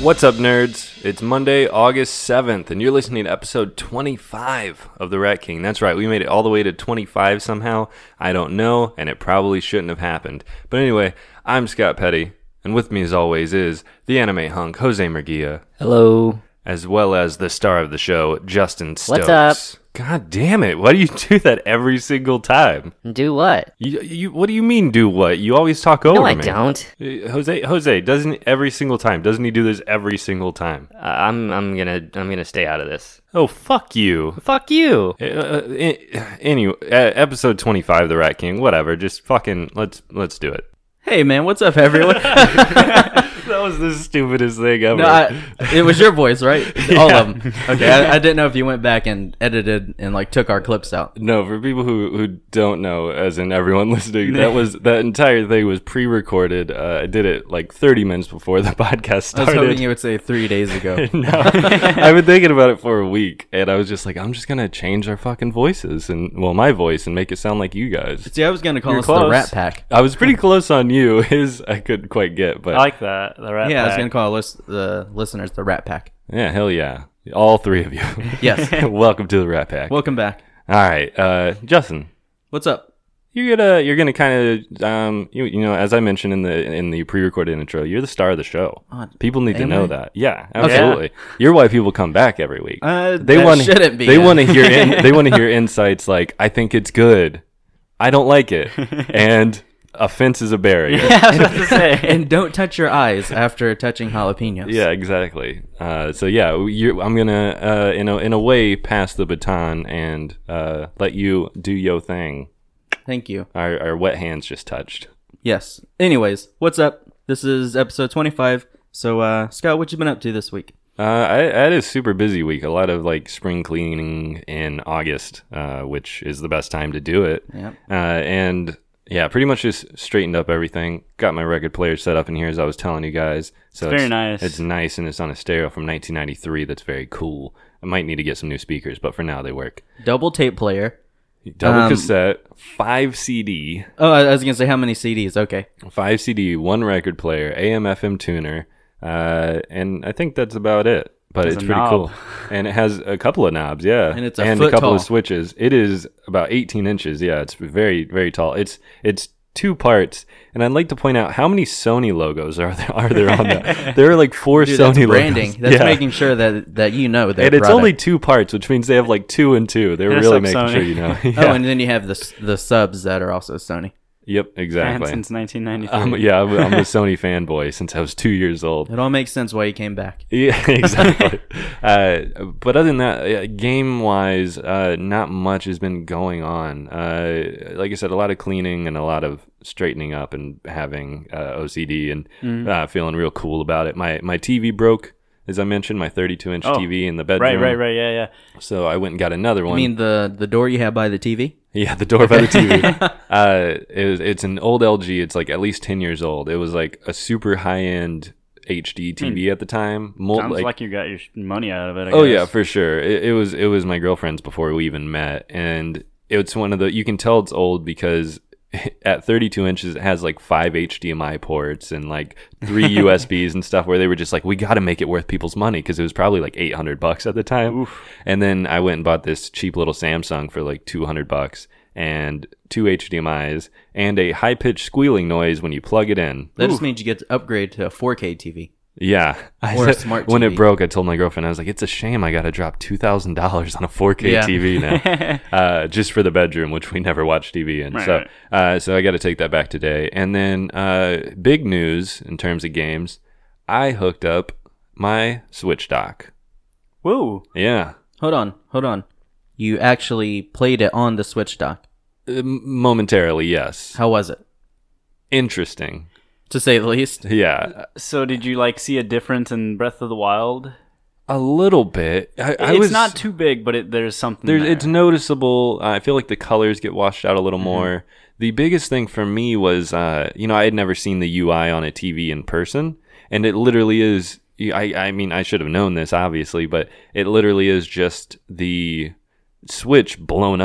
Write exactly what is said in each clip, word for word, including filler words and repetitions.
What's up, nerds? It's Monday, August seventh, and you're listening to episode twenty-five of The Rat King. That's right, we made it all the way to twenty-five somehow. I don't know, and it probably shouldn't have happened. But anyway, I'm Scott Petty, and with me as always is the anime hunk, Jose Murguia. Hello. As well as the star of the show, Justin Stokes. What's up? God damn it, why do you do that every single time? Do what? You, you, what do you mean do what? You always talk over No, I me. don't. Uh, Jose, Jose, doesn't every single time? Doesn't he do this every single time? Uh, I'm I'm gonna I'm gonna stay out of this. Oh, fuck you. Fuck you. Uh, uh, anyway, uh, episode twenty-five of The Rat King, whatever, just fucking, let's let's do it. Hey man, what's up everyone? That was the stupidest thing ever. No, I, it was your voice, right? Yeah. All of them. Okay, I, I didn't know if you went back and edited and like took our clips out. No, for people who, who don't know, as in everyone listening, that was that entire thing was pre-recorded. Uh, I did it like thirty minutes before the podcast I started. was hoping you would say three days ago. No, I've been thinking about it for a week, and I was just like, I'm just gonna change our fucking voices, and well, my voice, and make it sound like you guys. See, I was gonna call You're us the close. Rat Pack. I was pretty close on you. His I couldn't quite get, but I like that. The Rat Yeah, I was Pack. gonna call us the listeners the Rat Pack. yeah, hell yeah, all three of you. Yes. Welcome to the Rat Pack. Welcome back. All right, uh, Justin. What's up? You're gonna you're gonna kind of um you, you know, as I mentioned in the in the pre-recorded intro, you're the star of the show. Oh, People need to am know I? that. Yeah, absolutely. You're why people come back every week. Uh, they that want shouldn't be. they want to hear in, they want to hear insights like, I think it's good, I don't like it, and offense is a barrier. Yeah, I was about to say. And don't touch your eyes after touching jalapenos. Yeah, exactly. Uh, so yeah, you're, I'm gonna uh, in a in a way pass the baton and uh, let you do your thing. Thank you. Our, our wet hands just touched. Yes. Anyways, what's up? This is episode twenty-five. So, uh, Scott, what you been up to this week? Uh, I, I had a super busy week. A lot of like spring cleaning in August, uh, which is the best time to do it. Yeah. Uh, and yeah, pretty much just straightened up everything. Got my record player set up in here as I was telling you guys. So It's very nice. It's nice, and it's on a stereo from nineteen ninety-three. That's very cool. I might need to get some new speakers, but for now they work. Double tape player. Double Um, cassette, five C D, Oh, I I was gonna say how many C Ds? Okay. five C D, one record player, A M F M tuner, uh, and I think that's about it. But There's it's a pretty knob. cool, and it has a couple of knobs, yeah, And it's a and foot a couple tall. of switches. It is about eighteen inches, yeah. It's very, very tall. It's it's two parts, and I'd like to point out how many Sony logos are there are there on that. There are like four Dude, Sony that's branding. logos. That's Yeah. making sure that that you know their And it's product. only two parts, which means they have like two and two. They're And really it's making up sure Sony. you know. Oh, Yeah. and then you have the s- the subs that are also Sony. Yep, Fan exactly. since nineteen ninety-three. Um, yeah, I'm, I'm a Sony fanboy since I was two years old. It all makes sense why you came back. Yeah, exactly. uh, but other than that, game wise, uh, not much has been going on. Uh, like I said, a lot of cleaning and a lot of straightening up and having uh, O C D and Mm. uh, feeling real cool about it. My my T V broke, as I mentioned, my thirty-two inch Oh, T V in the bedroom. Right, right, right. Yeah, yeah. So I went and got another I one. mean the the door you have by the T V. Yeah, the door by the T V. uh, it was, it's an old L G. It's like at least ten years old. It was like a super high end H D T V at the time. Mul- Sounds like, you got your sh- money out of it. I oh guess. yeah, for sure. It, it was it was my girlfriend's before we even met, and it's one of the you can tell it's old because at thirty-two inches it has like five H D M I ports and like three U S Bs and stuff. Where they were just like, we got to make it worth people's money because it was probably like eight hundred bucks at the time. Oof. And then I went and bought this cheap little Samsung for like two hundred bucks and two H D M Is and a high pitched squealing noise when you plug it in. That just means you get to upgrade to a four K T V. Yeah. I Or a said- smart When T V. it broke, I told my girlfriend, I was like, it's a shame I got to drop two thousand dollars on a four K Yeah. T V now, uh, just for the bedroom, which we never watch T V in. Right, so, right. uh, so I got to take that back today. And then, uh, big news in terms of games, I hooked up my Switch dock. Woo. Yeah. Hold on, hold on. You actually played it on the Switch dock. Uh, momentarily, yes. How was it? Interesting. To say the least. Yeah. So did you like see a difference in Breath of the Wild? A little bit. I, I it's was, not too big, but it, there's something There's, there. it's noticeable. Uh, I feel like the colors get washed out a little more. The biggest thing for me was, uh, you know, I had never seen the U I on a T V in person, and it literally is. I, I mean, I should have known this, obviously, but it literally is just the Switch blown up.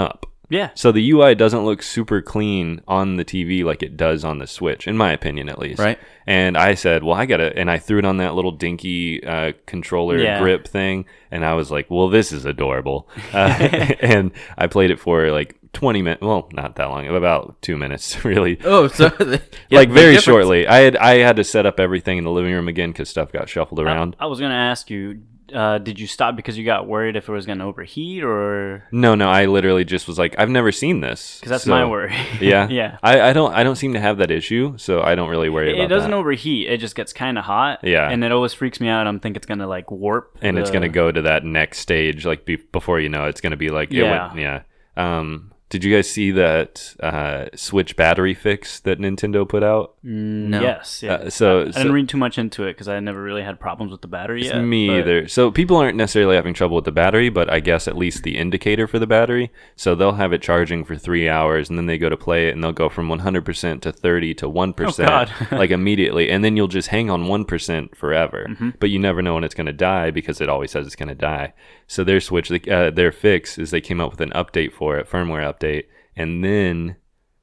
Yeah. So the U I doesn't look super clean on the T V like it does on the Switch, in my opinion, at least. Right. And I said, well, I gotta, and I threw it on that little dinky uh, controller Yeah. grip thing, and I was like, well, this is adorable. Uh, and I played it for like twenty minutes. Well, not that long, about two minutes, really. Oh, so yeah, like the very difference- shortly. I had I had to set up everything in the living room again because stuff got shuffled I, around. I was gonna ask you, uh, did you stop because you got worried if it was gonna overheat, or No, no, I literally just was like, I've never seen this. because that's So- my worry. Yeah, yeah. I, I don't I don't seem to have that issue, so I don't really worry It, about it doesn't that. overheat. It just gets kind of hot. Yeah. and it always freaks me out. I'm thinking it's gonna like warp, And it's the- gonna go to that next stage, like be, before you know, it's gonna be like, it Yeah. went, yeah. Um, did you guys see that uh, Switch battery fix that Nintendo put out? Mm, No. Yes. Yeah. Uh, so- I, I so- didn't read too much into it because I never really had problems with the battery It's yet. me but- either. So people aren't necessarily having trouble with the battery, but I guess at least the indicator for the battery. So they'll have it charging for three hours, and then they go to play it, and they'll go from one hundred percent to thirty to one percent, God. like immediately, and then you'll just hang on one percent forever. Mm-hmm. But you never know when it's going to die because it always says it's going to die. So their switch, uh, their fix is they came up with an update for it, firmware update, and then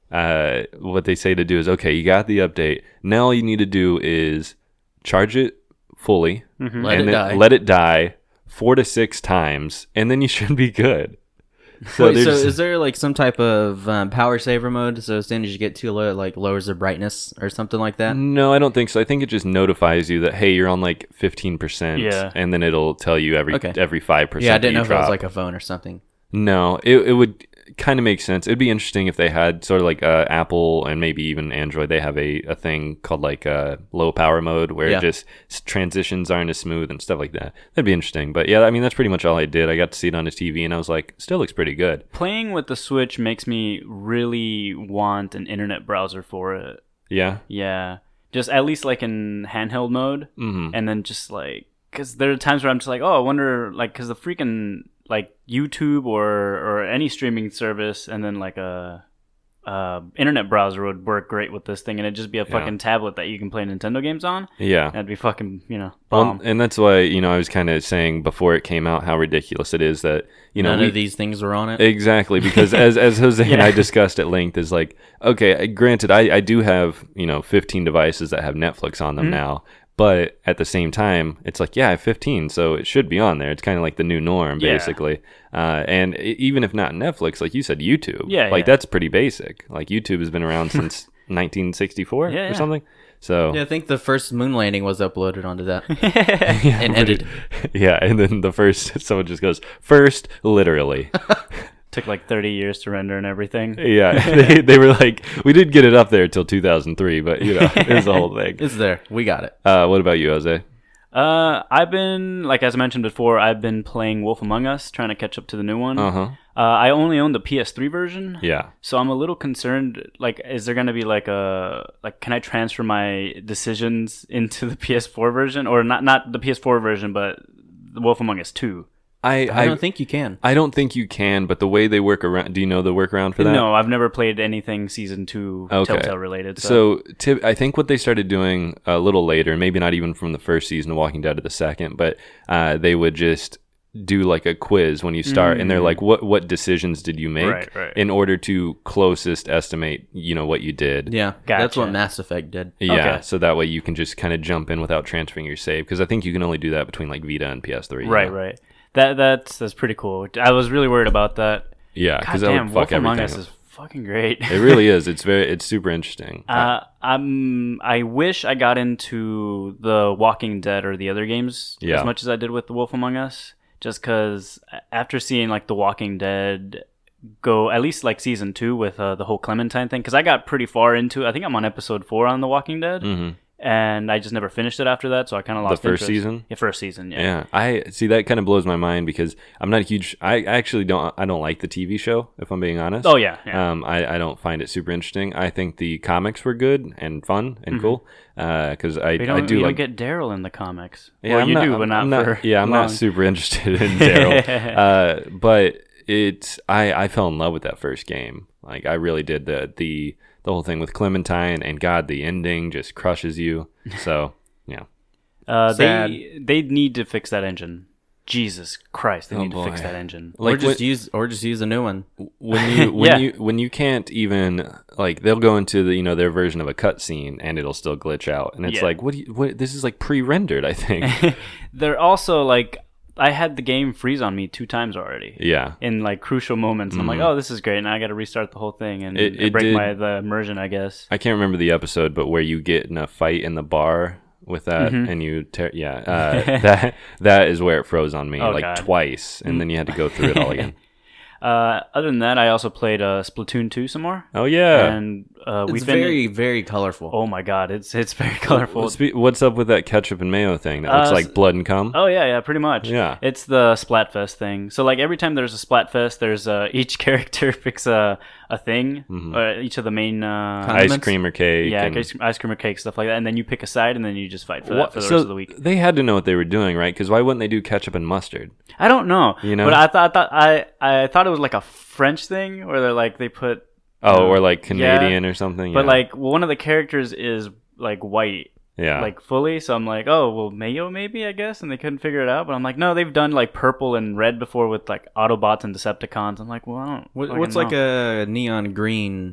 uh, what they say to do is, okay, you got the update. Now all you need to do is charge it fully, Let and it then die. let it die four to six times, and then you should be good. So, Wait, so there's- is there like some type of um, power saver mode? So as soon as you get too low, it like lowers the brightness or something like that? no, I don't think so. I think it just notifies you that, hey, you're on like fifteen percent, Yeah. and then it'll tell you every Okay. every five percent. Yeah, I didn't know you if it was drop. like a phone or something. No, it it would kind of make sense. It'd be interesting if they had sort of like uh, Apple and maybe even Android. They have a, a thing called like uh, low power mode where Yeah. it just s- transitions aren't as smooth and stuff like that. That'd be interesting. But yeah, I mean that's pretty much all I did. I got to see it on his T V and I was like, still looks pretty good. Playing with the Switch makes me really want an internet browser for it. Yeah. Yeah, just at least like in handheld mode, Mm-hmm. and then just like because there are times where I'm just like, oh, I wonder, like, because the freaking like YouTube or or any streaming service, and then like a. Uh, internet browser would work great with this thing, and it'd just be a fucking tablet that you can play Nintendo games on. Yeah. That'd be fucking, you know, Well, bomb. and that's why, you know, I was kind of saying before it came out how ridiculous it is that, you know, None we, of these things were on it. exactly, because as as Jose and Yeah. I discussed at length, is like, okay, granted, I, I do have, you know, fifteen devices that have Netflix on them Mm-hmm. now, but at the same time, it's like, yeah, I have fifteen, so it should be on there. It's kind of like the new norm, Yeah. basically. Uh, and e- even if not Netflix, like you said, YouTube, Yeah, like yeah. that's pretty basic. Like YouTube has been around since nineteen sixty-four Yeah, or yeah. something. So Yeah, I think the first moon landing was uploaded onto that and ended. yeah, and then the first, someone just goes, first, literally. Took like thirty years to render and everything. Yeah, they, they were like, we did get it up there till two thousand three, but you know, it was the whole thing. It's there. We got it. Uh, what about you, Jose? Uh, I've been, like as I mentioned before, I've been playing Wolf Among Us, trying to catch up to the new one. Uh huh. Uh, I only own the P S three version, Yeah. so I'm a little concerned. Like, is there gonna be like a like? Can I transfer my decisions into the P S four version, or not? Not the P S four version, but the Wolf Among Us two. I, I I, don't think you can. I don't think you can, but the way they work around, do you know the workaround for that? No, I've never played anything season two Okay. Telltale related. So, So, tip, I think what they started doing a little later, maybe not even from the first season of Walking Dead to the second, but uh, they would just do like a quiz when you start, and they're like, "What what decisions did you make Mm. Right, right. in order to closest estimate, you know, what you did?" Yeah, that's what Gotcha. Mass Effect did. Yeah, Okay. so that way you can just kind of jump in without transferring your save, because I think you can only do that between like Vita and P S three. you right, know? right. That that's that's pretty cool. I was really worried about that. Yeah, God because that damn, would Wolf fuck Among everything. Us up. is fucking great. It really is. It's very. It's super interesting. Uh, I'm. I wish I got into the Walking Dead or the other games Yeah. as much as I did with the Wolf Among Us. Just because after seeing like the Walking Dead go at least like season two with uh, the whole Clementine thing, because I got pretty far into. I think I'm on episode four on the Walking Dead, hmm and I just never finished it after that. So I kind of The lost first interest. season? Yeah, first season. Yeah. Yeah, I see that kind of blows my mind because I'm not a huge. I I actually don't. I don't like the T V show. If I'm being honest. Oh yeah. yeah. Um, I, I don't find it super interesting. I think the comics were good and fun and cool. Because I you don't, I do you like. don't get Daryl in the comics. Yeah, well, I'm you not, do, but I'm not, for Yeah, I'm long. not super interested in Daryl. uh, but it's I I fell in love with that first game. Like I really did. The the the whole thing with Clementine, and God, the ending just crushes you. So yeah. Uh, Sad. they they need to fix that engine. Jesus Christ, they Oh, need to fix boy. that engine. or Like just when, use or just use a new one. when you when Yeah. you when you can't even like they'll go into the you know their version of a cutscene and it'll still glitch out, and it's Yeah. like what do you what this is like pre-rendered, I think. They're also like, I had the game freeze on me two times already. Yeah. In like crucial moments, and I'm like, oh, this is great. Now I got to restart the whole thing and, It- and it break did- my the immersion, I guess. I can't remember the episode, but where you get in a fight in the bar with that and you tear yeah uh, that that is where it froze on me Oh, like God. twice, and then you had to go through it all again. Uh, other than that, I also played uh, Splatoon two some more. Oh yeah. And uh, It's we've been. very very colorful. Oh my God, it's it's very colorful. Well, spe- What's up with that ketchup and mayo thing that looks Uh, like blood and cum? Oh yeah, yeah, pretty much. Yeah. It's the Splatfest thing. So like every time there's a Splatfest, there's uh, each character picks a a thing. Uh, each of the main uh, Con- Ice condiments? cream or cake. yeah, and- ice cream, ice cream or cake, stuff like that, and then you pick a side, and then you just fight for What- that for the so rest of the week. they had to know what they were doing, right? Because why wouldn't they do ketchup and mustard? I don't know, You know? but I thought, I thought I I thought it was like a French thing where they're like they put, Oh, Uh, or like yeah. Canadian or something. but yeah. like one of the characters is like white. yeah, Like fully, so I'm like, oh well, mayo maybe, I guess, and they couldn't figure it out. But I'm like, no, they've done like purple and red before with like Autobots and Decepticons. I'm like, well, I don't. What, fucking what's know. like a neon green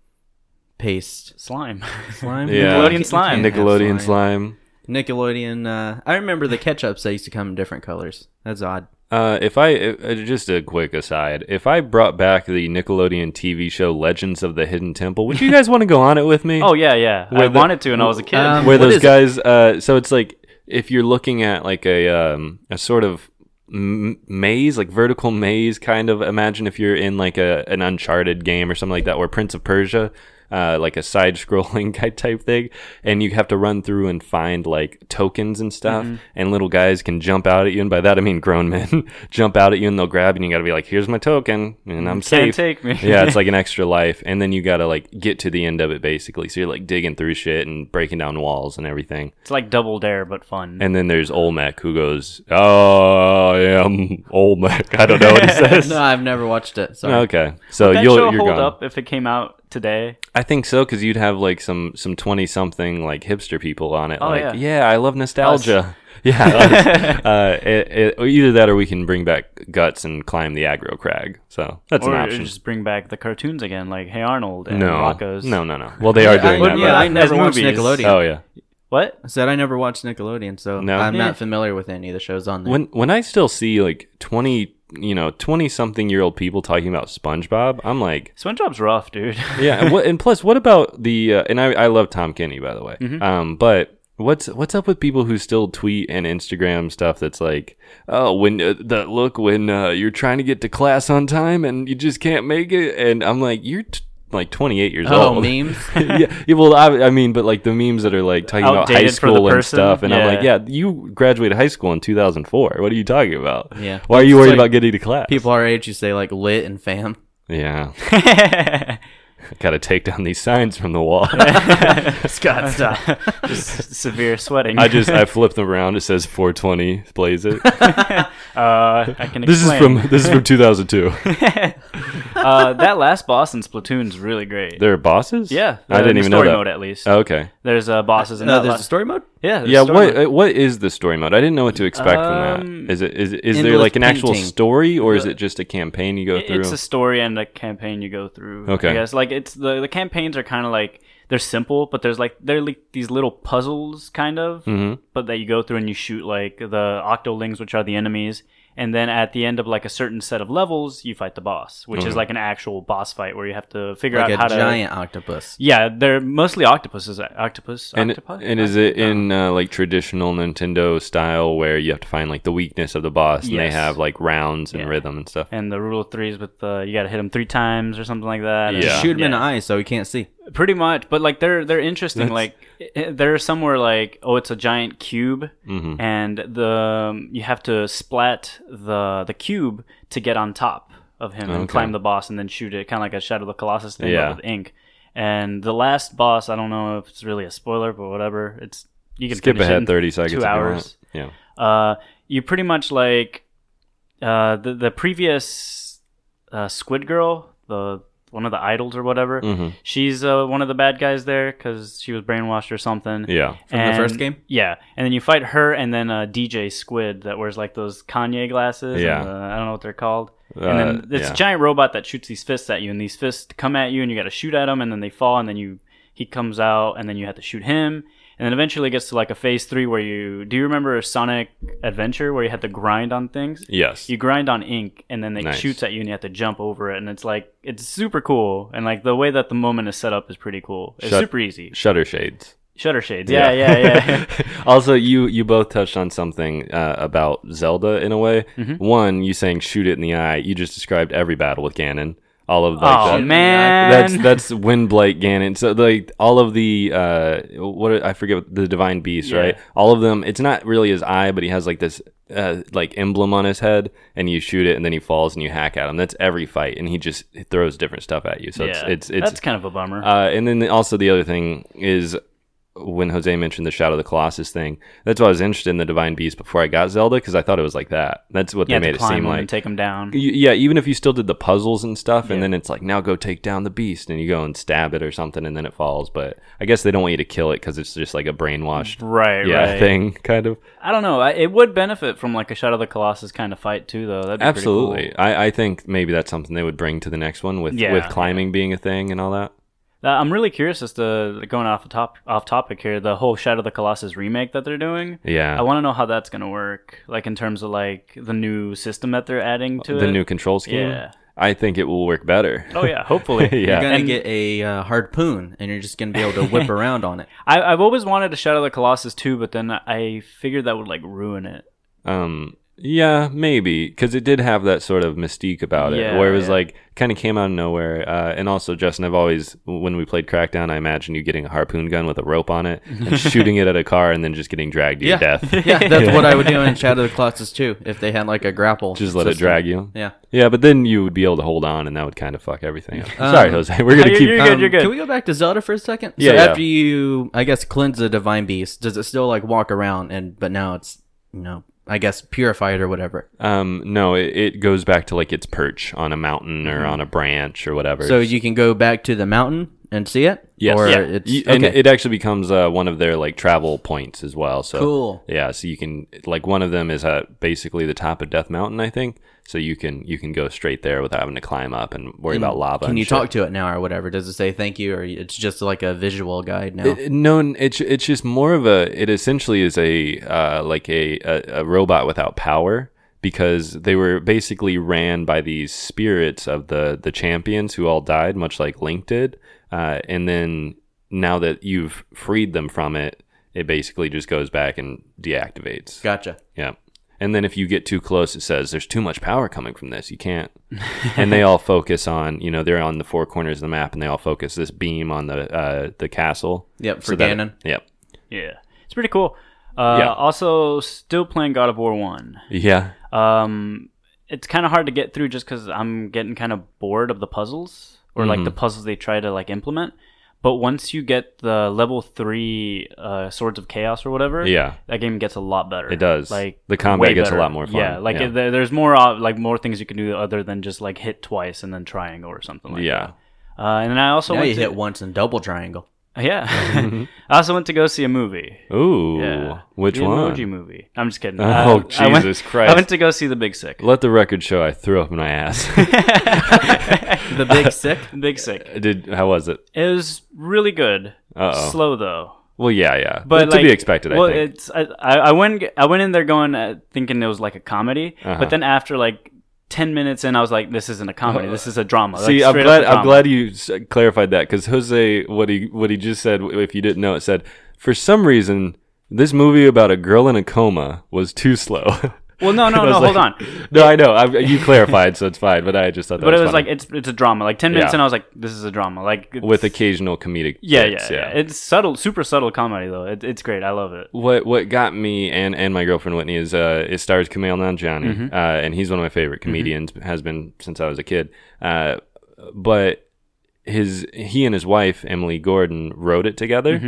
paste slime? slime? Yeah. Nickelodeon slime. Can't have Nickelodeon slime. Nickelodeon. Uh, I remember the ketchups. They used to come in different colors. That's odd. Uh, if I uh, just a quick aside, if I brought back the Nickelodeon T V show Legends of the Hidden Temple, would you guys want to go on it with me? Oh yeah, yeah. I Where the- wanted to when I was a kid. Um, where what those is it? guys uh so it's like if you're looking at like a um a sort of m- maze, like vertical maze kind of, imagine if you're in like a an Uncharted game or something like that, or Prince of Persia, uh like a side scrolling type thing, and you have to run through and find like tokens and stuff, Mm-hmm. and little guys can jump out at you, and by that I mean grown men jump out at you and they'll grab you, and you got to be like, here's my token and I'm Can't safe. take me. Yeah, it's like an extra life, and then you gotta like get to the end of it basically. So you're like digging through shit and breaking down walls and everything. It's like Double Dare but fun. And then there's Olmec who goes, "Oh, I am Olmec." I don't know what he says. No, I've never watched it. Sorry. Okay, so that you'll show you're hold gone. up if it came out today. I think so, because you'd have like some some twenty something like hipster people on it. Oh, like, yeah. yeah, I love nostalgia. Yeah, us. uh, it, it, or either that or we can bring back Guts and climb the aggro crag. So that's Or an option. just bring back the cartoons again, like Hey Arnold and No, Rocco's. no, no, no. Well, they are I, doing that. yeah, right? I As never watched movies. Nickelodeon. Oh yeah. What? I said I never watched Nickelodeon, so No? I'm Yeah. not familiar with any of the shows on there. When when I still see like twenty, you know, twenty something year old people talking about SpongeBob, I'm like, SpongeBob's rough, dude. yeah. And, what, and plus, what about the? Uh, and I I love Tom Kenny, by the way. Mm-hmm. Um, but what's what's up with people who still tweet and Instagram stuff that's like, oh, when uh, that look when uh, you're trying to get to class on time and you just can't make it, and I'm like, you're. T- like twenty-eight years oh, old. memes. yeah, yeah, well, I, I mean, but like the memes that are like talking about high Outdated for the school and person, stuff, and I'm like, yeah. yeah, you graduated high school in two thousand four. What are you talking about? Yeah. Why are you It's worried like about getting to class? People our age, you say like lit and fam. Yeah, got to take down these signs from the wall. Scott, stop. Just severe sweating. I just I flip them around. It says four twenty. Blaze it. uh, I can. This is explain. from this is from two thousand two. uh, that last boss in Splatoon's really great. There are bosses. Yeah, I didn't in the even know story that. mode at least. Oh, okay. There's uh, bosses in Uh, that. there's la- a story mode. yeah, there's Yeah. story What mode. uh, what is the story mode? I didn't know what to expect Um, from that. Is it is it- is there endless like an actual painting. story, or is The- it just a campaign you go through? It's a story and a campaign you go through. Okay. I guess like it's the the campaigns are kind of like they're simple, but there's like they're like these little puzzles kind of, Mhm. but that you go through and you shoot like the octolings, which are the enemies, and then at the end of like a certain set of levels, you fight the boss, which is Mhm. like an actual boss fight where you have to figure Like out how a to. giant octopus. Yeah, they're mostly octopuses. Octopus. And octopi? and is it in uh, like traditional Nintendo style where you have to find like the weakness of the boss, and they Yes. have like rounds and Yeah. rhythm and stuff? And the rule of threes with uh, you got to hit them three times or something like that. Yeah. Shoot him in the Yeah. eye so he can't see. Pretty much, but like they're they're interesting. That's- Like i- there's somewhere like oh, it's a giant cube, Mhm. and the um, you have to splat the the cube to get on top of him and Okay. climb the boss, and then shoot it, kind of like a Shadow of the Colossus thing, Yeah. but with ink. And the last boss, I don't know if it's really a spoiler, but whatever. It's you can Skip finish it ahead in thirty seconds. two if you want. hours. Yeah. Uh, you pretty much like uh, the the previous uh, Squid Girl, the one of the idols or whatever. Mhm. She's uh, one of the bad guys there because she was brainwashed or something. Yeah. From the first game? Yeah, and then you fight her and then uh, D J Squid that wears like those Kanye glasses. Yeah. and, uh, I don't know what they're called. Uh, and then it's yeah. a giant robot that shoots these fists at you, and these fists come at you, and you got to shoot at them, and then they fall, and then you he comes out, and then you have to shoot him, and then eventually it gets to like a phase three where you do you remember Sonic Adventure where you had to grind on things? Yes. You grind on ink, and then it Nice. shoots at you, and you have to jump over it, and it's like it's super cool, and like the way that the moment is set up is pretty cool. It's Shut- super easy. Shutter Shades. Shutter Shades, yeah, yeah, yeah. yeah. Also, you you both touched on something uh, about Zelda in a way. Mm-hmm. One, you saying shoot it in the eye. You just described every battle with Ganon. All of like Oh that. man, That's that's Windblight Ganon. So like all of the uh what are- I forget what- the divine beasts, Yeah. right? All of them. It's not really his eye, but he has like this uh, like emblem on his head, and you shoot it, and then he falls, and you hack at him. That's every fight, and he just throws different stuff at you. So yeah, it's it's it's that's kind of a bummer. uh, and then also the other thing is when Jose mentioned the Shadow of the Colossus thing, that's why I was interested in the Divine Beast before I got Zelda, because I thought it was like that. That's what you they have made to it climb seem them like. and take them down. Y- yeah, even if you still did the puzzles and stuff, and Yeah. then it's like, now go take down the beast, and you go and stab it or something, and then it falls. But I guess they don't want you to kill it because it's just like a brainwashed Right, yeah, right. thing, kind of. I don't know. I, it would benefit from like a Shadow of the Colossus kind of fight too, though. That'd be Absolutely. pretty cool. I, I think maybe that's something they would bring to the next one with, Yeah, with climbing being a thing and all that. Uh, I'm really curious as to going off the top off topic here. The whole Shadow of the Colossus remake that they're doing. Yeah. I want to know how that's gonna work. Like in terms of like the new system that they're adding to the it. new control scheme. Yeah. I think it will work better. Oh yeah, hopefully. Yeah. You're gonna And- get a uh, harpoon, and you're just gonna be able to whip around on it. I, I've always wanted a Shadow of the Colossus too, but then I figured that would like ruin it. Um, yeah, maybe, because it did have that sort of mystique about it, Yeah, where it was yeah. like kind of came out of nowhere. Uh, and also, Justin, I've always, when we played Crackdown, I imagine you getting a harpoon gun with a rope on it and shooting it at a car, and then just getting dragged to Yeah, your death. yeah, that's what I would do in Shadow of the Colossus too. If they had like a grapple, Just let it system. drag you. Yeah. Yeah, but then you would be able to hold on, and that would kind of fuck everything up. Um, Sorry, Jose. We're gonna you're- keep. you're good, you're good. Can we go back to Zelda for a second? Yeah, So yeah. after you, I guess, cleanse the divine beast, does it still like walk around and but now it's you know I guess purified or whatever? Um, no, it, it goes back to like its perch on a mountain or on a branch or whatever. So you can go back to the mountain and see it. Yes. Or Yeah. it's You- okay. and it actually becomes uh, one of their like travel points as well. So Cool. Yeah, so you can like one of them is at basically the top of Death Mountain, I think. So you can you can go straight there without having to climb up and worry about lava. Can and you shit. talk to it now or whatever? Does it say thank you, or it's just like a visual guide now? It- no, it's it's just more of a. It essentially is a uh, like a, a a robot without power, because they were basically ran by these spirits of the the champions who all died, much like Link did. Uh, and then now that you've freed them from it, it basically just goes back and deactivates. Gotcha. Yeah. And then if you get too close, it says there's too much power coming from this. You can't. And they all focus on, you know, they're on the four corners of the map, and they all focus this beam on the uh, the castle. Yep, for So that- Ganon. Yep. Yeah, it's pretty cool. Uh, Yeah. Also, still playing God of War One. Yeah. Um, it's kind of hard to get through just because I'm getting kind of bored of the puzzles or like the Mm-hmm. puzzles they try to like implement. But once you get the level three uh, Swords of Chaos or whatever, Yeah. that game gets a lot better. It does. Like The combat way gets a better. lot more fun. Yeah, like Yeah. There, there's more uh, like more things you can do other than just like hit twice and then triangle or something like Yeah. that. Uh, and then I also Now went you to, hit once and double triangle. yeah. I also went to go see a movie. Ooh. Yeah, Which the one? Emoji Movie. I'm just kidding. Oh, Uh, I went- Jesus Christ. I went to go see The Big Sick. Let the record show I threw up my ass. The big sick. Big Sick. Did how was it? It was really good. Uh-oh. Slow though. Well, yeah, yeah. But to like, be expected, well, I think. it's I, I I went I went in there going uh, thinking it was like a comedy, Uh-huh. but then after like ten minutes in, I was like, this isn't a comedy. This is a drama. See, like, I'm straight glad. up a I'm drama. glad you s- clarified that, because Jose, what he what he just said, if you didn't know, it said for some reason this movie about a girl in a coma was too slow. Well, no, no, And I no. was Hold like- on. No, I know. I, you clarified, so it's fine. But I just thought that But was it was funny. like it's it's a drama. Like ten minutes Yeah. in, I was like, this is a drama. Like it's, with occasional comedic. yeah, bits, yeah, yeah. It's subtle, super subtle comedy though. It, it's great. I love it. What what got me and, and my girlfriend Whitney is uh it stars Kumail Nanjiani, Mm-hmm. uh, and he's one of my favorite comedians. Has been since I was a kid. Uh, but his he and his wife Emily Gordon wrote it together. Mm-hmm.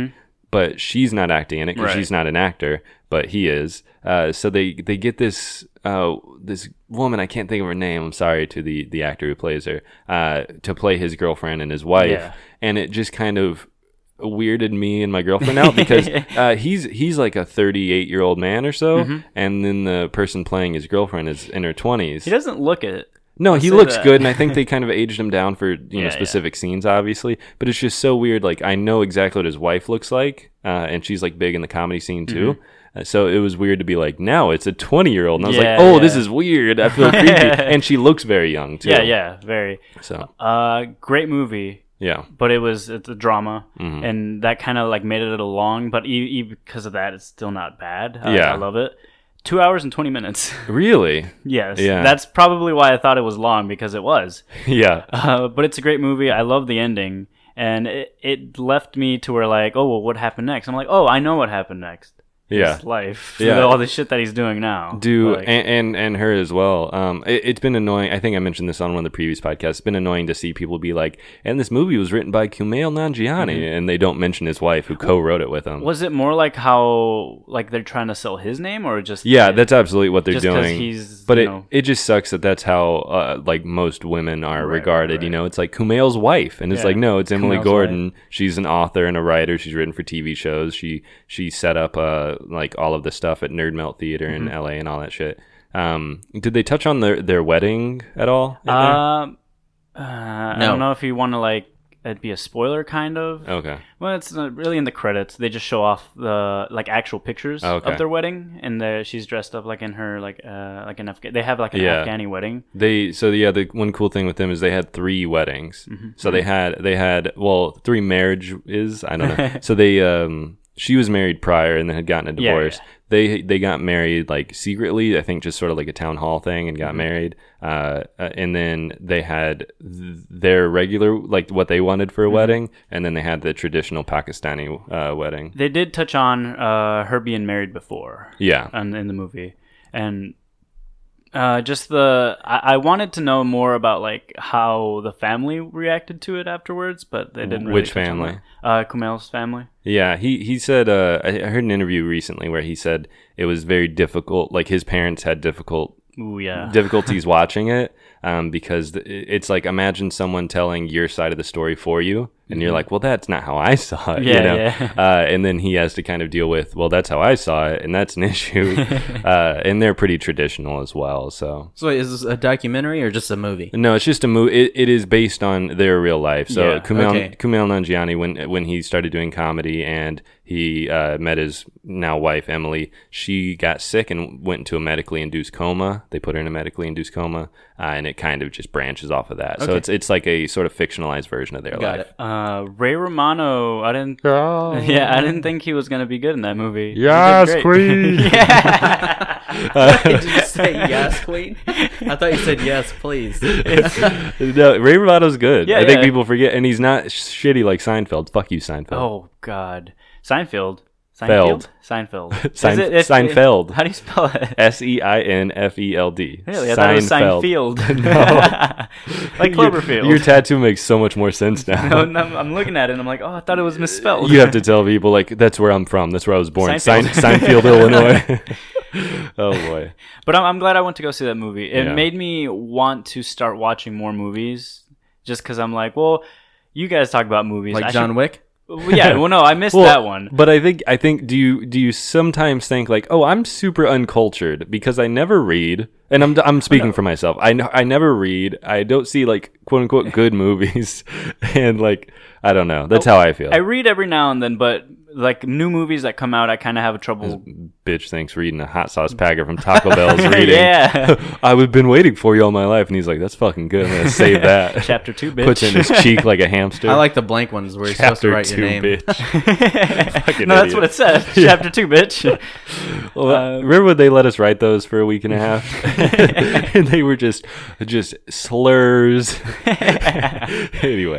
but she's not acting in it because Right. she's not an actor, but he is. Uh, so they they get this uh, this woman, I can't think of her name. I'm sorry to the the actor who plays her, uh, to play his girlfriend and his wife, Yeah. and it just kind of weirded me and my girlfriend out because uh, he's he's like a thirty-eight year old man or so, Mm-hmm. and then the person playing his girlfriend is in her twenties. He doesn't look it. No, Let's he say looks that. good, and I think they kind of aged him down for you know Yeah, specific scenes, obviously. But it's just so weird. Like I know exactly what his wife looks like, uh, and she's like big in the comedy scene too. Mm-hmm. Uh, so it was weird to be like, now it's a twenty-year-old, and I was Yeah, like, oh, yeah. this is weird. I feel creepy, and she looks very young too. Yeah, yeah, very. So Uh, great movie. yeah, But it was it's a drama, Mhm. and that kind of like made it a little long. But e- e- because of that, it's still not bad. I, Yeah. I love it. Two hours and twenty minutes. really, Yes, Yeah. that's probably why I thought it was long because it was. yeah, Uh, but it's a great movie. I love the ending, and it, it left me to where like, oh well, what happened next? I'm like, oh, I know what happened next. yeah. His life, Yeah. all the shit that he's doing now. Do Like, and, and and her as well. Um, it, it's been annoying. I think I mentioned this on one of the previous podcasts. It's been annoying to see people be like, "And this movie was written by Kumail Nanjiani," and they don't mention his wife who co-wrote it with him. was it more like how like they're trying to sell his name, or just Yeah, that's absolutely what they're just 'cause doing. he's, but you it know- it just sucks that that's how uh, like most women are Right, regarded. right, You right. know, it's like Kumail's wife, and it's Yeah, like no, it's Emily Kumail's Gordon. She's an author and a writer. She's written for T V shows. She she set up uh like all of the stuff at Nerd Melt Theater in Mm-hmm. L A and all that shit. Um, did they touch on their their wedding at all? in there? Um, uh, I No. don't know if you want to like it'd be a spoiler, kind of. Okay. Well, it's not really in the credits. They just show off the like actual pictures Okay. of their wedding, and the, she's dressed up like in her like uh like an Afga- they have like an Yeah. Afghani wedding. They so yeah, the one cool thing with them is they had three weddings. Mm-hmm. So they had they had well three marriages. I don't know. So they um she was married prior and then had gotten a Yeah, divorce. yeah. They they got married like secretly. I think just sort of like a town hall thing and got Mm-hmm. married. Uh, uh, and then they had th- their regular like what they wanted Mm-hmm. for a wedding, and then they had the traditional Pakistani uh, wedding. They did touch on uh her being married before. Yeah. in, in the movie, and uh, just the I, I wanted to know more about like how the family reacted to it afterwards, but they didn't. Really Which touch on family? that. Uh, Kumail's family. Yeah, he he said. Uh, I I heard an interview recently where he said it was very difficult. Like his parents had difficult Ooh, yeah. difficulties watching it um, because th- it's like imagine someone telling your side of the story for you, and you're like, well, that's not how I saw it. Yeah, you know? yeah. Uh, and then he has to kind of deal with, well, that's how I saw it, and that's an issue. uh, and they're pretty traditional as well. So So wait, is this a documentary or just a movie? no, it's just a movie. It, it is based on their real life. So Yeah, Kumail, okay. Kumail Nanjiani, when when he started doing comedy and he uh, met his now wife Emily, she got sick and went into a medically induced coma. They put her in a medically induced coma, uh, and it kind of just branches off of that. So Okay. it's it's like a sort of fictionalized version of their Got life. it. Uh, Ray Romano. I didn't. Yeah, I didn't think he was gonna be good in that movie. He did Yes, great. queen. Yeah. Did you say yes, Queen? I thought you said yes, please. No, Ray Romano's good. Yeah, I think yeah. people forget, and he's not sh- shitty like Seinfeld. Fuck you, Seinfeld. Oh God, Seinfeld. Feld. Seinfeld. Seinfeld. Sein- Is it- it's- Seinfeld. How do you spell it? S E I N F E L D. Really? I thought it was Seinfeld. Like Cloverfield. Your, your tattoo makes so much more sense now. No, no, I'm looking at it and I'm like, oh, I thought it was misspelled. You have to tell people like that's where I'm from. That's where I was born. Seinfeld. Sein- Seinfeld, Illinois. Oh boy. But I'm, I'm glad I went to go see that movie. It Yeah. made me want to start watching more movies just because I'm like, well, you guys talk about movies. Like I John should- Wick? Well, yeah, well, no, I missed Well, that one. But I think I think do you do you sometimes think like, oh, I'm super uncultured because I never read, and I'm I'm speaking for myself. I n- I never read. I don't see like quote unquote good movies, and like I don't know. That's how I feel. I read every now and then, but like new movies that come out, I kind of have a trouble. Bitch thinks reading a hot sauce packet from Taco Bell's reading. Yeah. I've been waiting for you all my life, and he's like, that's fucking good. I'm gonna save that. Chapter two, bitch. Puts it in his cheek like a hamster. I like the blank ones where you're supposed to Chapter write two, your name. bitch. Fucking No, that's idiot. what it says. Chapter two, bitch. Well, Uh, remember when they let us write those for a week and a half, and they were just just slurs. Anyway,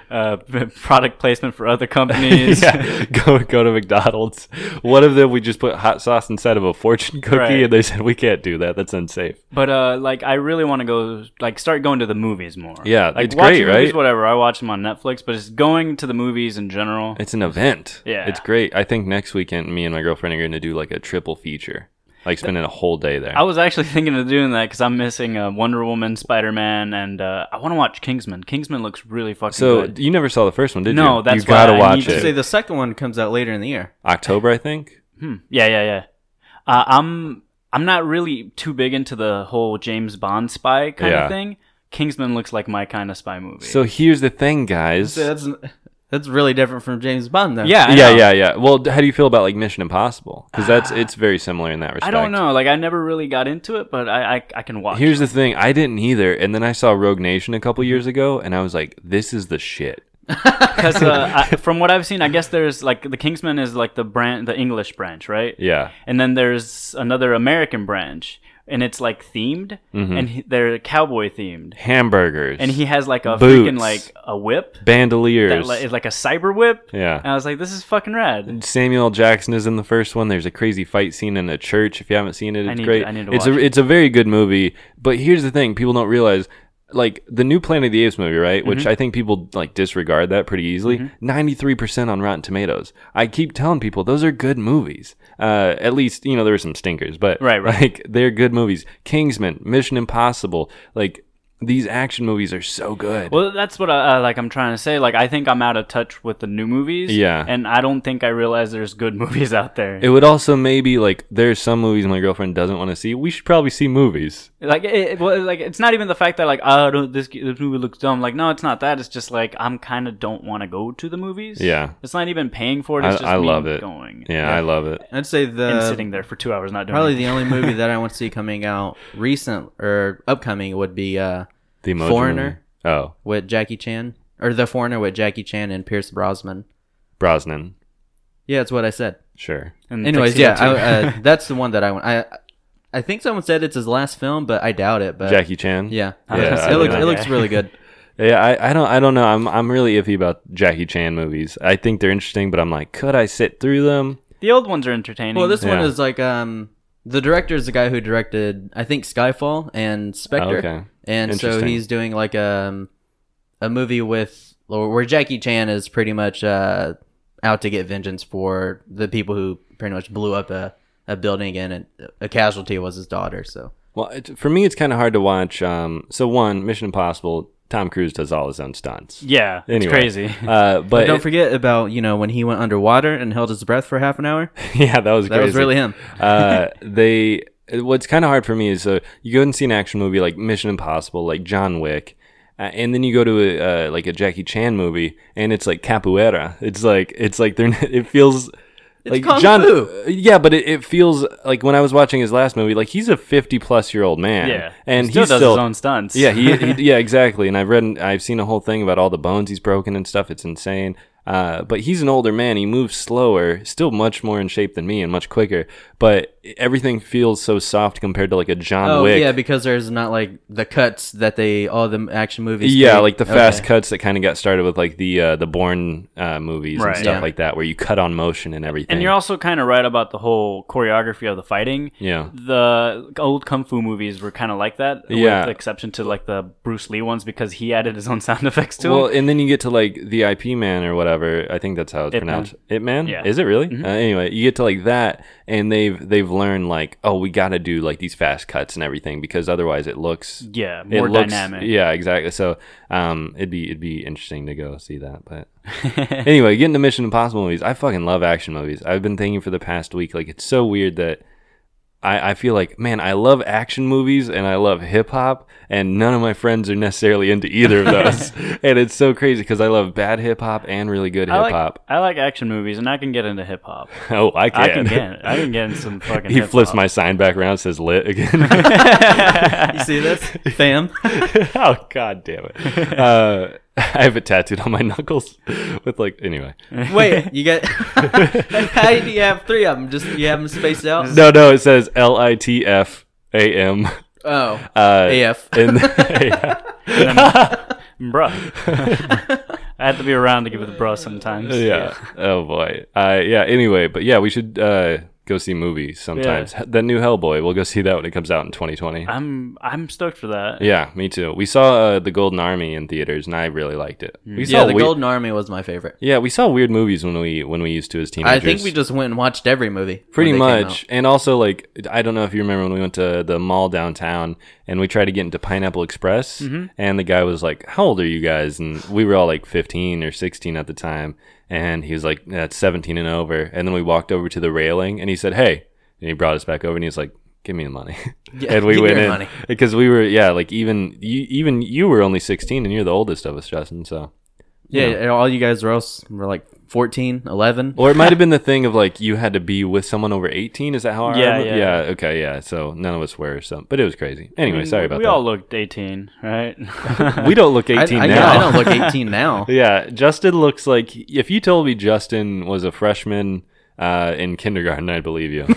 uh, product placement for other companies. yeah, go go to McDonald's. One of them, we just put hot sauce inside of a fortune cookie, Right. and they said we can't do that. That's unsafe. But uh, like, I really want to go, like, start going to the movies more. Yeah, like, it's watching great, movies, right? Whatever, I watch them on Netflix, but it's going to the movies in general. It's an event. Yeah. It's great. I think next weekend, me and my girlfriend are going to do like a triple feature, like spending a whole day there. I was actually thinking of doing that because I'm missing uh, Wonder Woman, Spider Man, and uh, I want to watch Kingsman. Kingsman looks really fucking so good. you never saw the first one, did you? No, that's you gotta why I watch need to it. Say the second one comes out later in the year. October, I think. Hmm. Yeah, yeah, yeah. Uh, I'm I'm not really too big into the whole James Bond spy kind Yeah. of thing. Kingsman looks like my kind of spy movie. So here's the thing, guys. So that's that's really different from James Bond, though. yeah, I yeah, know. yeah, yeah. Well, d- how do you feel about like Mission Impossible? Because that's it's very similar in that respect. I don't know. Like, I never really got into it, but I I, I can watch. Here's the thing: I didn't either, and then I saw Rogue Nation a couple years ago, and I was like, "This is the shit." Because uh, I- from what I've seen, I guess there's like the Kingsman is like the brand, the English branch, right? Yeah, And then there's another American branch, and it's like themed, Mm-hmm. and he, they're cowboy themed. hamburgers And he has like a Boots. freaking like a whip that bandoliers. li- is like a cyber whip. Yeah. And I was like, this is fucking rad. Samuel L. Jackson is in the first one. There's a crazy fight scene in a church. If you haven't seen it, it's I need great. to- I need to it's watch a it. it's a very good movie. But here's the thing: people don't realize, like the new Planet of the Apes movie, right? Which Mm-hmm. I think people like disregard that pretty easily. Ninety-three percent on Rotten Tomatoes. I keep telling people those are good movies. Uh, at least you know there were some stinkers, but Right, right. like they're good movies. Kingsman, Mission Impossible, like. These action movies are so good. Well, that's what I uh, like. I'm trying to say. Like, I think I'm out of touch with the new movies. Yeah. And I don't think I realize there's good movies out there. It would also maybe like there's some movies my girlfriend doesn't want to see. We should probably see movies. Like, it, it- well, like it's not even the fact that like, oh, don't, this this movie looks dumb. Like, no, it's not that. It's just like I'm kind of don't want to go to the movies. Yeah. It's not even paying for it. It's I, just I me love it. going. Yeah, I love it. I'd say And the sitting there for two hours not doing probably anything. the only movie that I want to see coming out recent or upcoming would be uh, The Emoji Foreigner. movie. Oh, with Jackie Chan, or The Foreigner with Jackie Chan and Pierce Brosnan. Brosnan. Yeah, that's what I said. Sure. And Anyways, Tuxedo yeah, I, too. uh, that's the one that I want. I I think someone said it's his last film, but I doubt it. But Jackie Chan. yeah, Yeah, it, I looks, don't it know. looks really good. Yeah, I, I don't I don't know. I'm I'm really iffy about Jackie Chan movies. I think they're interesting, but I'm like, could I sit through them? The old ones are entertaining. Well, this one Yeah. is like um the director is the guy who directed I think Skyfall and Spectre, Okay. and so Interesting. he's doing like um a movie with where Jackie Chan is pretty much uh out to get vengeance for the people who pretty much blew up a, a building, and a casualty was his daughter. So Well, it, for me, it's kind of hard to watch. Um, so one, Mission Impossible. Tom Cruise does all his own stunts. yeah, it's Anyway. crazy. Uh, but but don't it- forget about you know when he went underwater and held his breath for half an hour. yeah, that was That crazy. was really him. uh, they what's kind of hard for me is uh, you go and see an action movie like Mission Impossible, like John Wick, uh, and then you go to a uh, like a Jackie Chan movie, and it's like capoeira. It's like it's like they're it feels. It's like kung John, fu. uh, yeah, but it, it feels like when I was watching his last movie, like he's a fifty-plus-year-old man, Yeah, and he still he's does still his own stunts. yeah, he, he yeah, exactly. And I've read, I've seen a whole thing about all the bones he's broken and stuff. It's insane. Uh, but he's an older man. He moves slower, still much more in shape than me and much quicker. But everything feels so soft compared to like a John Oh Wick. yeah, because there's not like the cuts that they all the action movies. Yeah, take. like the fast Okay. cuts that kind of got started with like the uh, the Bourne uh, movies Right. and stuff Yeah. like that, where you cut on motion and everything. And you're also kind of right about the whole choreography of the fighting. yeah. The old kung fu movies were kind of like that, Yeah. with the exception to like the Bruce Lee ones because he added his own sound effects to Well, them. and then you get to like the I P Man or whatever. I think that's how it's Ip Man. pronounced. It Man. Yeah. Is it really? Mhm. Uh, anyway, you get to like that, and they've they've learned like, oh, we got to do like these fast cuts and everything because otherwise it looks Yeah, it more looks- dynamic. Yeah, exactly. So um, it'd be it'd be interesting to go see that. But anyway, getting to Mission Impossible movies, I fucking love action movies. I've been thinking for the past week, like it's so weird that. I, I feel like, man, I love action movies and I love hip hop, and none of my friends are necessarily into either of those. And it's so crazy because I love bad hip hop and really good I hip like hop. I like action movies, and I can get into hip hop. Oh, I can. I can get I can get in some fucking. he hip-hop. flips my sign back around, says lit again. You see this, fam? Oh, god damn it. Uh, I have it tattooed on my knuckles with like, anyway. Wait, you get? How do you have three of them? Just you have them spaced out? No, no, it says L I T F A M. Oh, Uh, A F. And, yeah. Bruh. I have to be around to give it the bro sometimes. Yeah. Oh boy. Uh, yeah. Anyway, but yeah, we should uh, go see movies sometimes. Yeah. That new Hellboy, we'll go see that when it comes out in twenty twenty. I'm I'm stoked for that. Yeah, me too. We saw uh, the Golden Army in theaters, and I really liked it. We Yeah, saw the we- Golden Army was my favorite. Yeah, we saw weird movies when we when we used to as teenagers. I think we just went and watched every movie. when pretty they came much, out. and also like I don't know if you remember when we went to the mall downtown and we tried to get into Pineapple Express, and the guy was like, "How old are you guys?" And we were all like fifteen or sixteen at the time, and he was like, "That's seventeen and over." And then we walked over to the railing, and he said, "Hey." And he brought us back over, and he's like, "Give me the money." Yeah, and we give me went your in money. because we were, yeah, like even you, even you were only sixteen, and you're the oldest of us, Justin. So, Yeah, you know. all you guys were else were like fourteen, eleven. Or it might have been the thing of like you had to be with someone over eighteen. Is that how? I Yeah, remember? yeah. Okay, yeah. So none of us were. So, but it was crazy. Anyway, I mean, sorry about we that. all looked eighteen, right? we don't look I, eighteen I, now. yeah, I don't look eighteen now. Yeah, Justin looks like if you told me Justin was a freshman uh, in kindergarten, I'd believe you.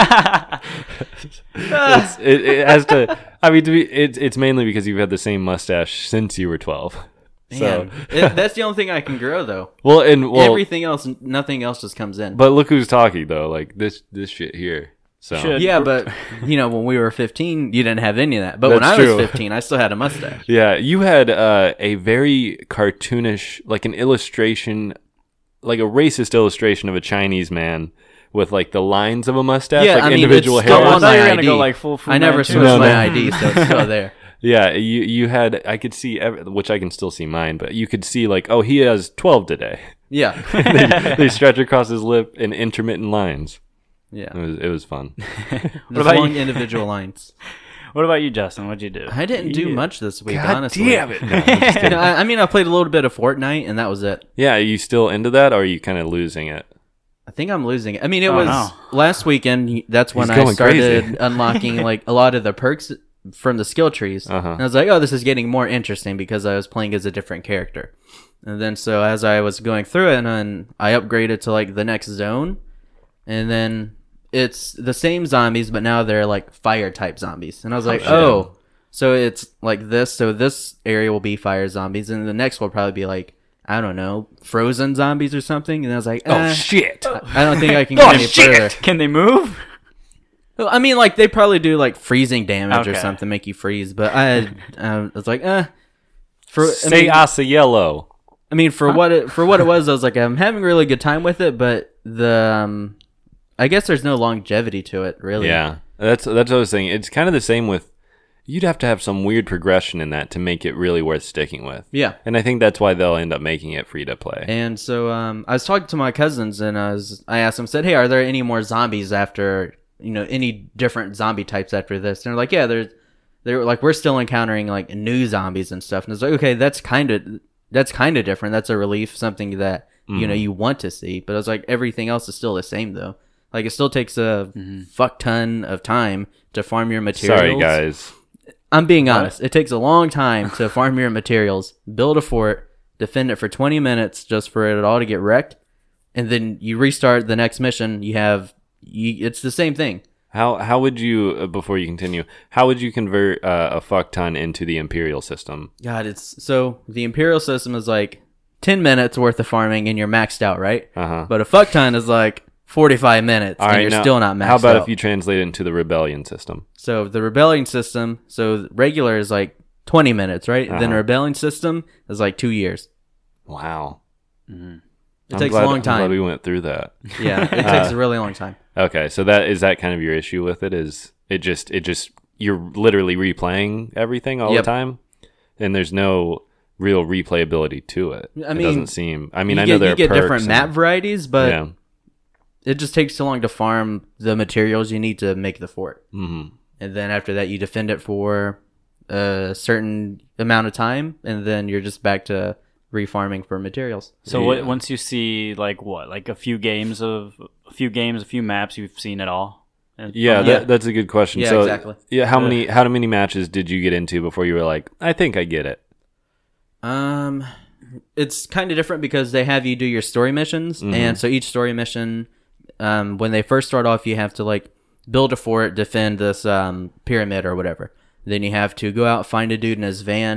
it's, it, it has to. I mean, to be, it's it's mainly because you've had the same mustache since you were twelve. So, Man, it, that's the only thing I can grow though. well, and well, Everything else, nothing else just comes in. but look who's talking though. Like this this shit here. So Should. yeah, but you know, when we were fifteen, you didn't have any of that. But when That's I was true. fifteen, I still had a mustache. yeah, you had uh, a very cartoonish, like an illustration, like a racist illustration of a Chinese man with like the lines of a mustache, Yeah, like I mean, individual it's still hairs. I on thought you were my gonna I D. go like full Fu I never Manchu. switched No, my no. I D, so it's still there. Yeah, you you had I could see ev- which I can still see mine, but you could see like, oh, he has twelve today. Yeah, they, they stretch across his lip in intermittent lines. It yeah. was it was fun. Just about long you? individual lines. What about you, Justin? What'd you do? I didn't do Yeah. much this week, God honestly. damn it! No, I'm just kidding. No, I, I mean, I played a little bit of Fortnite, and that was it. Yeah, are you still into that, or are you kind of losing it? I think I'm losing it. I mean, it Oh, was no. last weekend. That's when He's I going started crazy. unlocking like a lot of the perks from the skill trees. Uh-huh. And I was like, oh, this is getting more interesting because I was playing as a different character. And then so as I was going through it, and then I upgraded to like the next zone, and then it's the same zombies, but now they're like fire type zombies. And I was like, shit. oh, so it's like this. So this area will be fire zombies, and the next will probably be like, I don't know, frozen zombies or something. And I was like, Oh eh, shit! I don't think I can Oh, go any shit! further. Can they move? Well, I mean, like they probably do like freezing damage or Okay. something, make you freeze. But I, I was like, eh. For I Say mean, asa yellow. I mean, for what it for what it was, I was like, I'm having a really good time with it. But the, um, I guess there's no longevity to it, really. Yeah, that's that's what I was saying. It's kind of the same with. You'd have to have some weird progression in that to make it really worth sticking with. Yeah. And I think that's why they'll end up making it free to play. And so um, I was talking to my cousins, and I was I asked them, said, hey, are there any more zombies after, you know, any different zombie types after this? And they're like, yeah, there's, they're like, we're still encountering like new zombies and stuff. And it's like, okay, that's kind of that's kind of different. That's a relief, something that you know you want to see. But I was like, everything else is still the same though. Like it still takes a fuck ton of time to farm your materials. Sorry, guys. I'm being honest. It takes a long time to farm your materials, build a fort, defend it for twenty minutes just for it all to get wrecked, and then you restart the next mission. You have, you, it's the same thing. How how would you uh, before you continue? How would you convert uh, a fuck ton into the imperial system? God, it's so the Imperial system is like ten minutes worth of farming and you're maxed out, right? Uh huh. But a fuck ton is like forty-five minutes All and right, you're now, still not maxed how about out. if you translate it into the rebellion system? So the rebellion system, so regular is like twenty minutes, right? Then Uh-huh. rebellion system is like two years. Wow. It I'm takes glad- a long I'm glad time. we went through that. Yeah, it takes a really long time. Okay, so that is that kind of your issue with it? Is it just it just you're literally replaying everything all Yep. the time, and there's no real replayability to it. I it mean, doesn't seem. I mean, you I get, know there you are get perks different and- map varieties, but yeah. it just takes too long to farm the materials you need to make the fort. hmm And then after that, you defend it for a certain amount of time, and then you're just back to refarming for materials. So Yeah. what, once you see like what, like a few games of a few games, a few maps, you've seen it all. And Yeah, from that, Yeah. that's a good question. Yeah, so, exactly. Yeah, how Yeah. many how many matches did you get into before you were like, I think I get it? Um, it's kind of different because they have you do your story missions, Mm-hmm. and so each story mission, um, when they first start off, you have to like build a fort, defend this um pyramid or whatever. Then you have to go out, find a dude in his van,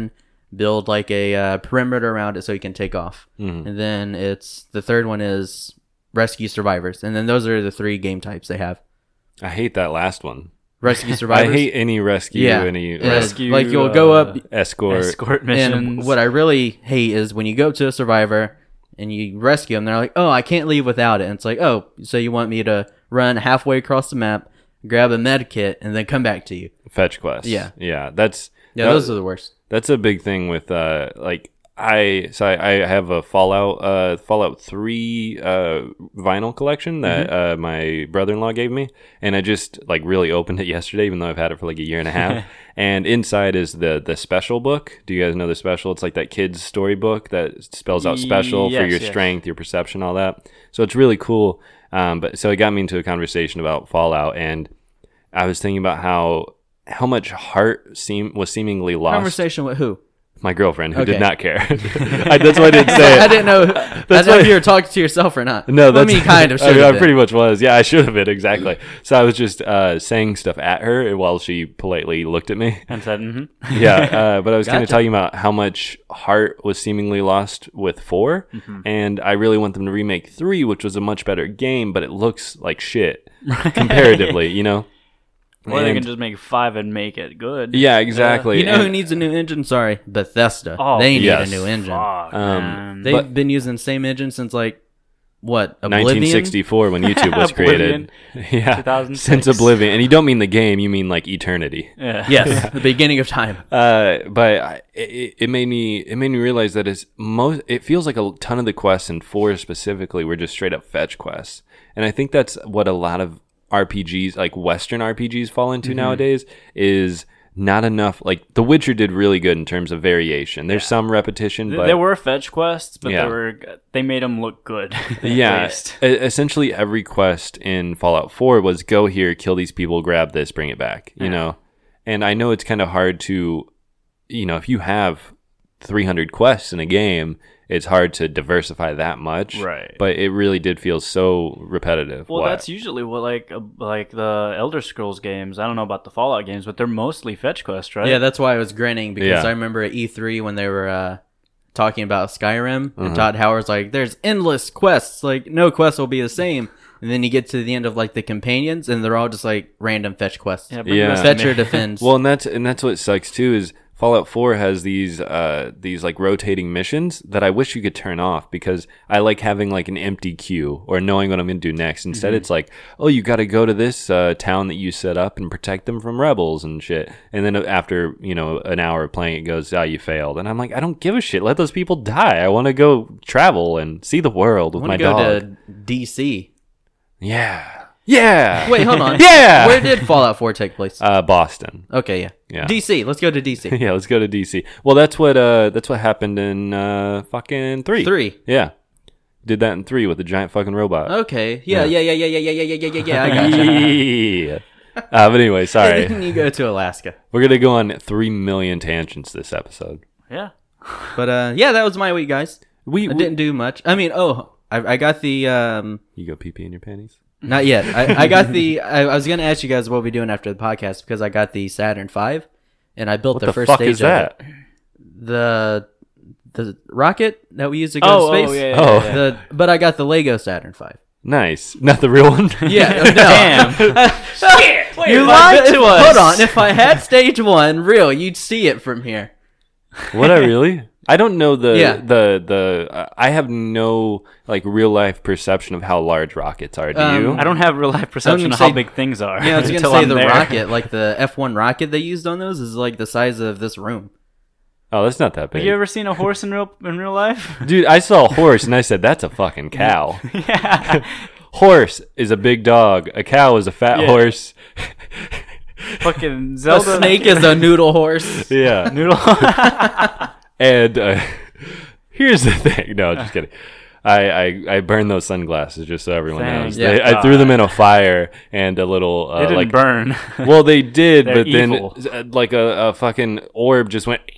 build like a uh, perimeter around it so you can take off. Mhm. And then it's the third one is rescue survivors, and then those are the three game types they have. I hate that last one. Rescue I survivors. hate any rescue, Yeah. any Yeah. Rescue, Like you'll go uh, up, escort. escort missions. and what I really hate is when you go to a survivor and you rescue them, they're like, "Oh, I can't leave without it." And it's like, "Oh, so you want me to run halfway across the map, grab a med kit, and then come back to you?" Fetch quests. Yeah. Yeah. That's Yeah, that- those are the worst. That's a big thing with uh like I so I, I have a Fallout uh Fallout three uh vinyl collection that Mm-hmm. uh my brother-in-law gave me, and I just like really opened it yesterday, even though I've had it for like a year and a half. And inside is the the special book. Do you guys know the special? It's like that kid's storybook that spells out special for Yes, your yes. strength, your perception, all that. So it's really cool. Um but so it got me into a conversation about Fallout, and I was thinking about how how much heart seem was seemingly lost. Conversation with who? My girlfriend, who Okay. did not care. I, that's why I didn't say I it. didn't know. I didn't know why- if you were talking to yourself or not. No, I that's mean, kind of. I, Should mean, I have pretty much was. Yeah, I should have been exactly. So I was just uh, saying stuff at her while she politely looked at me. and said, mm-hmm. Yeah, uh, but I was kind of Gotcha. talking about how much heart was seemingly lost with 4 Mm-hmm. and I really want them to remake three, which was a much better game, but it looks like shit comparatively. You know. Or they And- can just make five and make it good. Yeah, exactly. You know And- who needs a new engine? Sorry, Bethesda. Oh, they need yes. a new engine. Fuck, Um, man. They've But- been using the same engine since like what? Oblivion? nineteen sixty-four when YouTube was created. Yeah, two thousand six. since Oblivion, and you don't mean the game, you mean like eternity. Yeah. Yes, the beginning of time. Uh, but I, it, it made me it made me realize that it's most. It feels like a ton of the quests in four specifically were just straight up fetch quests, and I think that's what a lot of R P Gs, like Western R P Gs, fall into nowadays. Is not enough. Like The Witcher did really good in terms of variation. There's some repetition, Th- but there were fetch quests, but Yeah. they were they made them look good. at yeah, least. e- essentially every quest in Fallout four was go here, kill these people, grab this, bring it back, you Yeah. know? And I know it's kind of hard to, you know, if you have three hundred quests in a game, it's hard to diversify that much. Right. But it really did feel so repetitive. Well, What? that's usually what like uh, like the Elder Scrolls games. I don't know about the Fallout games, but they're mostly fetch quests, right? Yeah, that's why I was grinning because Yeah. I remember at E three when they were uh, talking about Skyrim, Uh-huh. and Todd Howard's like, "There's endless quests. Like no quest will be the same." And then you get to the end of like the companions, and they're all just like random fetch quests. Yeah, bring Yeah. this to Fetch me. or defense. Well, and that's and that's what sucks too is Fallout four has these uh these like rotating missions that I wish you could turn off because I like having like an empty queue or knowing what I'm going to do next. Instead, Mm-hmm. it's like, oh, you got to go to this uh, town that you set up and protect them from rebels and shit. And then after you know an hour of playing, it goes, ah, you failed. And I'm like, I don't give a shit. Let those people die. I want to go travel and see the world I with want my to go dog. to D C. Yeah, yeah. Wait, hold on. Yeah. Where did Fallout four take place? Uh, Boston. Okay, yeah. Yeah. D C. Let's go to D C. Yeah, let's go to D C. Well, that's what uh that's what happened in uh fucking three. Three. Yeah. Did that in three with the giant fucking robot. Okay. Yeah, Yeah. yeah, yeah, yeah, yeah, yeah, yeah, yeah, yeah, yeah. I got you. Yeah. Uh, but anyway, sorry. Then you go to Alaska. We're gonna go on three million tangents this episode. Yeah. But uh, yeah, that was my week, guys. We, I we didn't do much. I mean, oh, I, I got the um. you go pee pee in your panties. Not yet. I, I got the. I, I was gonna ask you guys what we're doing after the podcast because I got the Saturn five, and I built What the, the first fuck stage is that? of it. The the rocket that we use to go Oh, to space. oh, yeah, yeah, Oh. yeah. The but I got the Lego Saturn five. Nice, not the real one. Yeah. No. Damn. Shit. Wait, You if lied I- to us. Hold on. If I had stage one real, you'd see it from here. What I really? I don't know the Yeah. the the. Uh, I have no like real life perception of how large rockets are. Do Um, you? I don't have real life perception gonna of how say- big things are. Yeah, I was gonna until say I'm the there. rocket, like the F one rocket they used on those, is like the size of this room. Oh, that's not that big. Have you ever seen a horse in real in real life? Dude, I saw a horse and I said, that's a fucking cow. Yeah. Horse is a big dog. A cow is a fat Yeah. horse. Fucking A Zelda. snake is a noodle horse. Yeah. noodle. And uh, here's the thing. No, just kidding. I, I, I burned those sunglasses just so everyone Thank knows. Yeah. They, I threw them in a fire and a little uh, It didn't like burn. well they did, They're but then evil. uh, like a, a fucking orb just went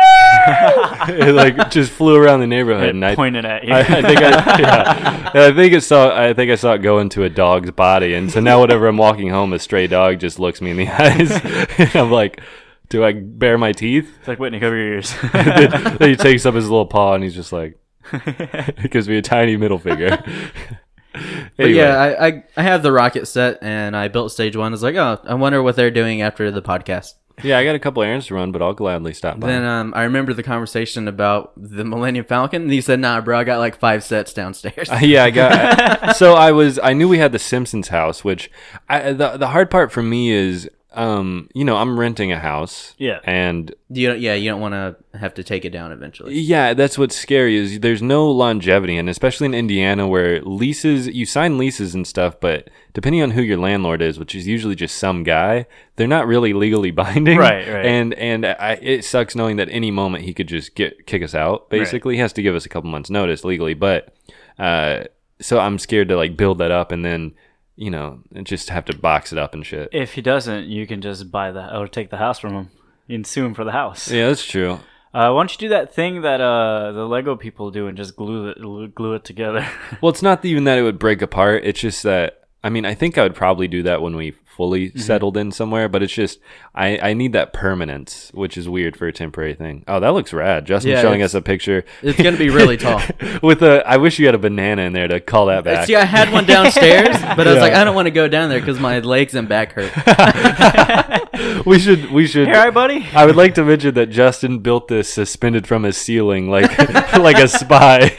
it like just flew around the neighborhood It and I pointed at you. I, I think I, yeah. And I think it saw. I think I saw it go into a dog's body, and so now whenever I'm walking home, a stray dog just looks me in the eyes, and I'm like, Do I bare my teeth? It's like Whitney, cover your ears. Then he takes up his little paw and he's just like, it gives me a tiny middle finger. But Anyway. yeah, I, I I have the rocket set, and I built stage one. It's like, oh, I wonder what they're doing after the podcast. Yeah, I got a couple errands to run, but I'll gladly stop by. Then um, I remember the conversation about the Millennium Falcon. And he said, "Nah, bro, I got like five sets downstairs." Uh, yeah, I got. so I was. I knew we had the Simpsons house, which I, the the hard part for me is, um, you know, I'm renting a house. Yeah. And You don't, yeah, you don't want to have to take it down eventually. yeah, that's what's scary is there's no longevity, and especially in Indiana where leases, you sign leases and stuff, but depending on who your landlord is, which is usually just some guy, they're not really legally binding. Right, right. And and I, it sucks knowing that any moment he could just get kick us out. Basically, he has to give us a couple months notice legally, but uh, so I'm scared to like build that up and then, you know, just have to box it up and shit. If he doesn't, you can just buy the or take the house from him. You can sue him for the house. Yeah, that's true. Uh, why don't you do that thing that uh, the Lego people do and just glue it, glue it together? Well, it's not even that it would break apart. It's just that, I mean, I think I would probably do that when we fully Mm-hmm. settled in somewhere, but it's just, I, I need that permanence, which is weird for a temporary thing. Oh, that looks rad. Justin's Yeah, showing it's- us a picture. It's gonna be really tall. With a, I wish you had a banana in there to call that back. See, I had one downstairs, but I was Yeah. like, I don't want to go down there because my legs and back hurt. we should, we should. Hey, all right, buddy. I would like to mention that Justin built this suspended from his ceiling, like like a spy.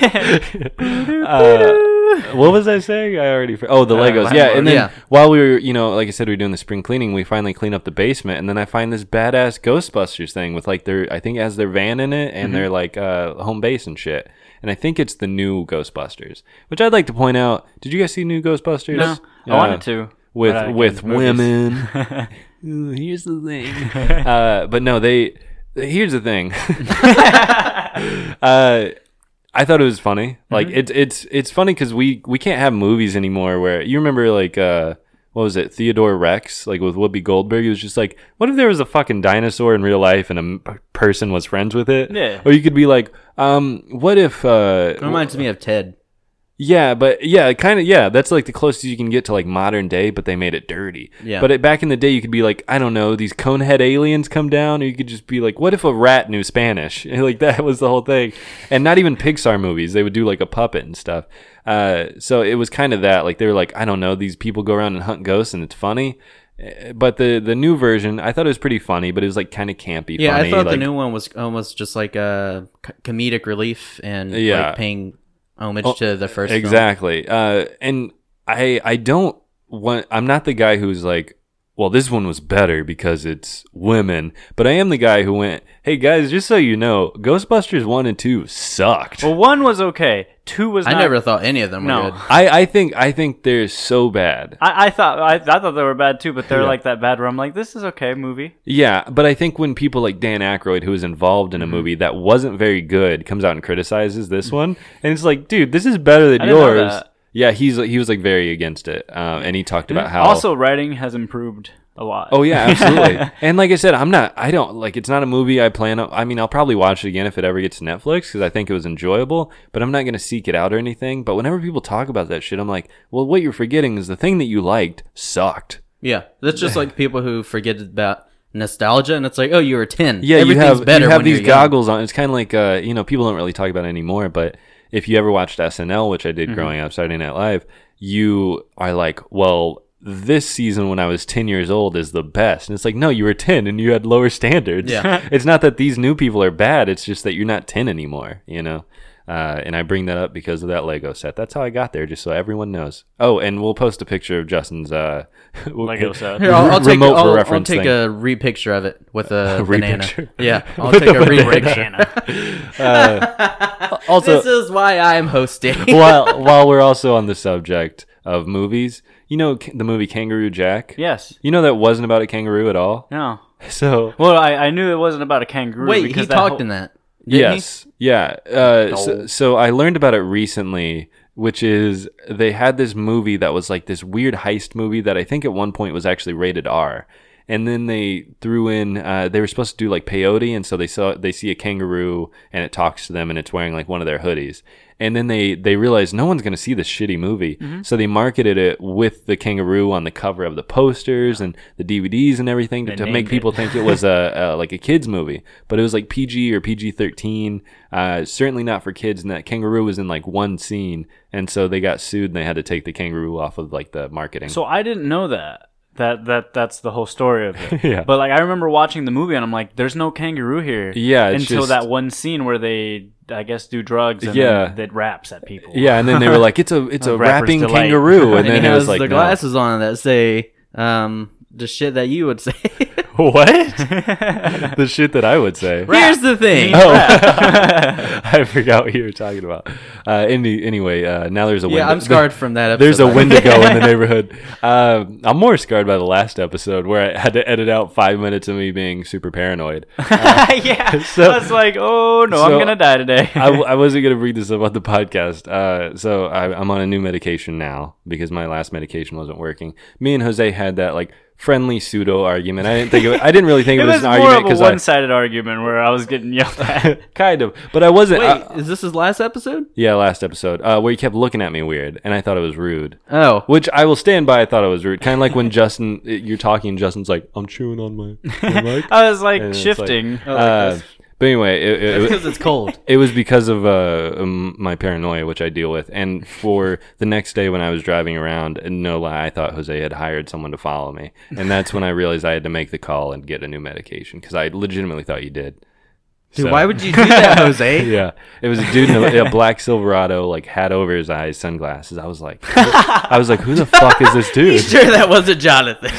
uh, what was I saying? I already. For- oh, the Uh, Legos. Yeah, and then yeah. while we were, you know, like I said, we were doing the spring cleaning. We finally clean up the basement, and then I find this badass Ghostbusters thing with like their, I think it has their van in it and their like uh, home base and shit. And I think it's the new Ghostbusters, which I'd like to point out. Did you guys see new Ghostbusters? No, I Uh, wanted to. with but I with can't movies. women. Ooh, here's the thing. Uh, but no, they. Here's the thing. uh, I thought it was funny. Like it's it's it's funny because we we can't have movies anymore where you remember like uh what was it, Theodore Rex, like with Whoopi Goldberg. It was just like, what if there was a fucking dinosaur in real life and a m- person was friends with it? Yeah. Or you could be like, um, what if uh It reminds me of Ted. yeah, but yeah, kind of, yeah, that's like the closest you can get to like modern day, but they made it dirty. Yeah. But it, back in the day, you could be like, I don't know, these conehead aliens come down, or you could just be like, what if a rat knew Spanish? And like that was the whole thing. And not even Pixar movies, they would do like a puppet and stuff. Uh, so it was kind of that, like they were like, I don't know, these people go around and hunt ghosts, and it's funny. Uh, But the the new version, I thought it was pretty funny, but it was like kind of campy. Yeah, funny. I thought like, the new one was almost just like a c- comedic relief and Yeah. like paying homage Oh, to the first film. exactly. Uh, and I I don't want. I'm not the guy who's like, well, this one was better because it's women. But I am the guy who went, hey guys, just so you know, Ghostbusters one and two sucked. Well, one was okay. Two was I not. never thought any of them were No. good. I, I think I think they're so bad. I, I thought I, I thought they were bad too, but they're Yeah. like that bad where I'm like, this is okay movie. Yeah, but I think when people like Dan Aykroyd, who was involved in a Mm-hmm. movie that wasn't very good, comes out and criticizes this one, and it's like, dude, this is better than I didn't know yours. that. Yeah, he's he was like very against it, uh, and he talked about how Also, writing has improved a lot. Oh yeah, absolutely. And like I said, I'm not. I don't like. It's not a movie I plan on. I mean, I'll probably watch it again if it ever gets to Netflix because I think it was enjoyable. But I'm not gonna seek it out or anything. But whenever people talk about that shit, I'm like, well, what you're forgetting is the thing that you liked sucked. Yeah, that's just like people who forget about nostalgia, and it's like, oh, you were ten. Yeah, you Everything's have better you have when these you're young. goggles on. It's kind of like uh, you know, people don't really talk about it anymore. But if you ever watched S N L, which I did Mm-hmm. growing up, Saturday Night Live, you are like, well, this season when I was ten years old is the best. And it's like, no, you were ten and you had lower standards. Yeah. It's not that these new people are bad. It's just that you're not ten anymore, you know? Uh, and I bring that up because of that Lego set. That's how I got there, just so everyone knows. Oh, and we'll post a picture of Justin's uh, Lego set. Here, I'll, I'll take, remote I'll, for I'll reference take thing. a re-picture of it with a, A banana. re-picture? Yeah, I'll With take the a re-picture. Banana. Also, This is why I'm hosting. while while we're also on the subject of movies, you know K- the movie Kangaroo Jack? Yes. You know that wasn't about a kangaroo at all? No. So, Well, I, I knew it wasn't about a kangaroo. Wait, because he that talked whole- in that. Didn't yes. Yeah. Uh, so, No. so I learned about it recently, which is they had this movie that was like this weird heist movie that I think at one point was actually rated R. and then they threw in. Uh, they were supposed to do like peyote, and so they saw they see a kangaroo, and it talks to them, and it's wearing like one of their hoodies. And then they, they realized no one's going to see this shitty movie. Mm-hmm. So they marketed it with the kangaroo on the cover of the posters and the D V Ds and everything to, to make people it. think it was a, a like a kid's movie. But it was like P G or P G thirteen. Uh, certainly not for kids. And that kangaroo was in like one scene. And so they got sued and they had to take the kangaroo off of like the marketing. So I didn't know that. That that that's the whole story of it. Yeah. But like I remember watching the movie and I'm like, there's no kangaroo here. Yeah. It's until just, that one scene where they, I guess, do drugs and yeah. then that raps at people. Yeah, and then they were like, it's a it's a, A rapper's rapping delight. kangaroo. And And then he it has was like, the no. glasses on that say um, the shit that you would say. What? The shit that I would say. Here's the thing. Oh, I forgot what you were talking about. Uh, any, anyway, uh, now there's a Yeah, window. I'm scarred from that episode. There's a by the way. Wendigo in the neighborhood. Uh, I'm more scarred by the last episode where I had to edit out five minutes of me being super paranoid. yeah. so- I was like, oh no, so- I'm gonna die today. I, w- I wasn't going to bring this up on the podcast. Uh, so I, I'm on a new medication now because my last medication wasn't working. Me and Jose had that like friendly pseudo argument. I didn't think it, I didn't really think it it, was was an more argument of a because I one-sided argument where I was getting yelled at. kind of, but I wasn't. Wait, uh, is this his last episode? yeah, last episode uh, where he kept looking at me weird, and I thought it was rude. Oh. Which I will stand by. I thought it was rude. Kind of like when Justin, you're talking, Justin's like, "I'm chewing on my, my mic." I was like And it's like- shifting. Oh, like Uh, this. but anyway, it, it, Because it's cold. it was because of uh, um, my paranoia, which I deal with. And for the next day when I was driving around, and no lie, I thought Jose had hired someone to follow me. And that's when I realized I had to make the call and get a new medication because I legitimately thought you did. Dude, So- why would you do that, Jose? Yeah, it was a dude in a, a black Silverado, like hat over his eyes, sunglasses. I was like, I was like, who the fuck is this dude? Sure that wasn't Jonathan.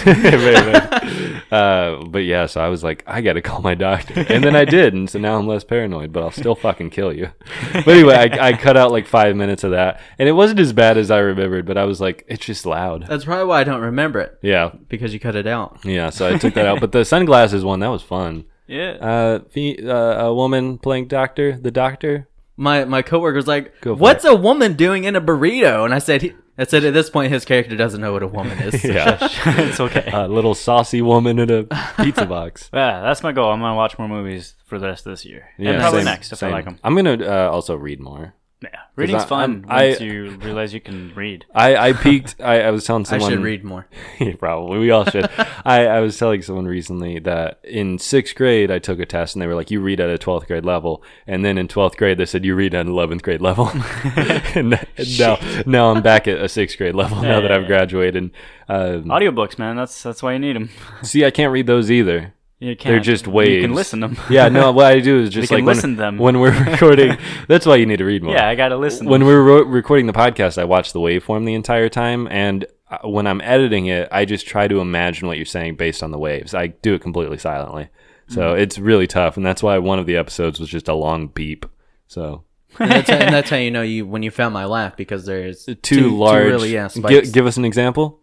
uh, but yeah, so I was like, I gotta call my doctor, and then I did, and so now I'm less paranoid. But I'll still fucking kill you. But anyway, I, I cut out like five minutes of that, and it wasn't as bad as I remembered. But I was like, it's just loud. That's probably why I don't remember it. Yeah, Because you cut it out. yeah. So I took that out. But the sunglasses one, that was fun. Yeah. Uh, fe- uh, a woman playing doctor, the doctor. My my coworker was like, Go for "What's a woman doing in a burrito?" And I said, he, "I said at this point his character doesn't know what a woman is." Yeah, It's okay. a little saucy woman in a pizza box. Yeah, that's my goal. I'm gonna watch more movies for the rest of this year. Yeah, and probably same- next if same. I like them. I'm gonna uh, also read more. Yeah, reading's I- fun I'm- once I- you realize you can read. I, I peaked. I, I was telling I someone. should read more. Yeah, probably. We all should. I, I was telling someone recently that in sixth grade, I took a test and they were like, you read at a twelfth grade level. And then in twelfth grade, they said, you read at an eleventh grade level. and now, now I'm back at a sixth grade level now that I've graduated. Um, Audiobooks, man. That's that's why you need them. see, I can't read those either. You can't. They're just You waves. can listen to them. Yeah, no, what I do is just can like when, listen to them. when we're recording. That's why you need to read more. Yeah, I gotta listen. When we're ro- recording the podcast, I watch the waveform the entire time, and uh, when I'm editing it, I just try to imagine what you're saying based on the waves. I do it completely silently, so it's really tough, and that's why one of the episodes was just a long beep. So And that's, how, and that's how you know you when you found my laugh because there's two, two large. two really yeah Gi- spikes. give us an example.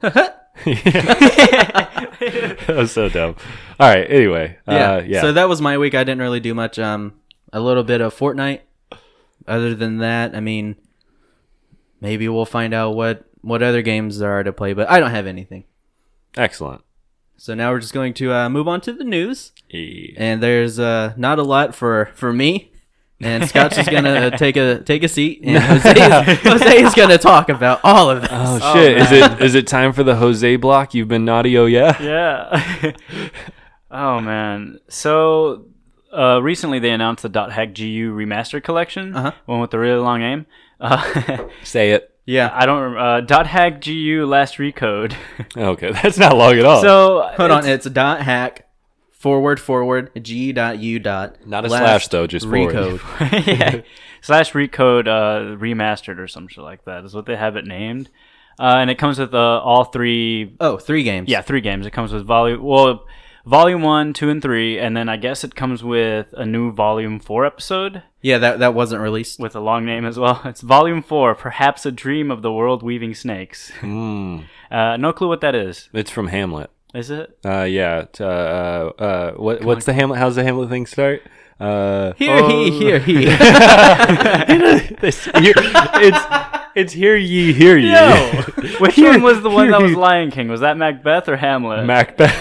That was so dumb. All right. Anyway, yeah. uh, yeah. So that was my week. I didn't really do much. Um, a little bit of Fortnite. Other than that, I mean, maybe we'll find out what what other games there are to play. But I don't have anything. Excellent. So now we're just going to uh, move on to the news. Yeah. And there's uh, not a lot for, for me. And Scott's just gonna take a take a seat, and Jose is, Jose is gonna talk about all of this. Oh shit! is it is it time for the Jose block? You've been naughty, oh yeah. Yeah. Oh man. So uh, recently they announced the .hack G U remastered collection, Uh-huh. one with the really long name. Uh, Say it. Yeah. I don't remember. Uh, .hack G U last recode. Okay, that's not long at all. So Hold on, it's- it's dot hack forward forward g dot u dot Not a last slash, though, just forward. recode. yeah. Slash recode uh, remastered or some shit like that is what they have it named. Uh, and it comes with uh, all three. Oh, three games. Yeah, three games. It comes with volume. Well, volume one, two, and three, and then I guess it comes with a new volume four episode Yeah, that that wasn't released. with a long name as well. It's volume four, perhaps a dream of the world weaving snakes. Mm, Uh, no clue what that is. it's from Hamlet. Is it? Uh, yeah. t- Uh, uh, uh, what what's the Hamlet? How's the Hamlet thing start? Uh, Here he, here he. this, here, it's it's hear ye, hear ye. No. Which Here- one was the one here that was ye. Lion King? Was that Macbeth or Hamlet? Macbeth.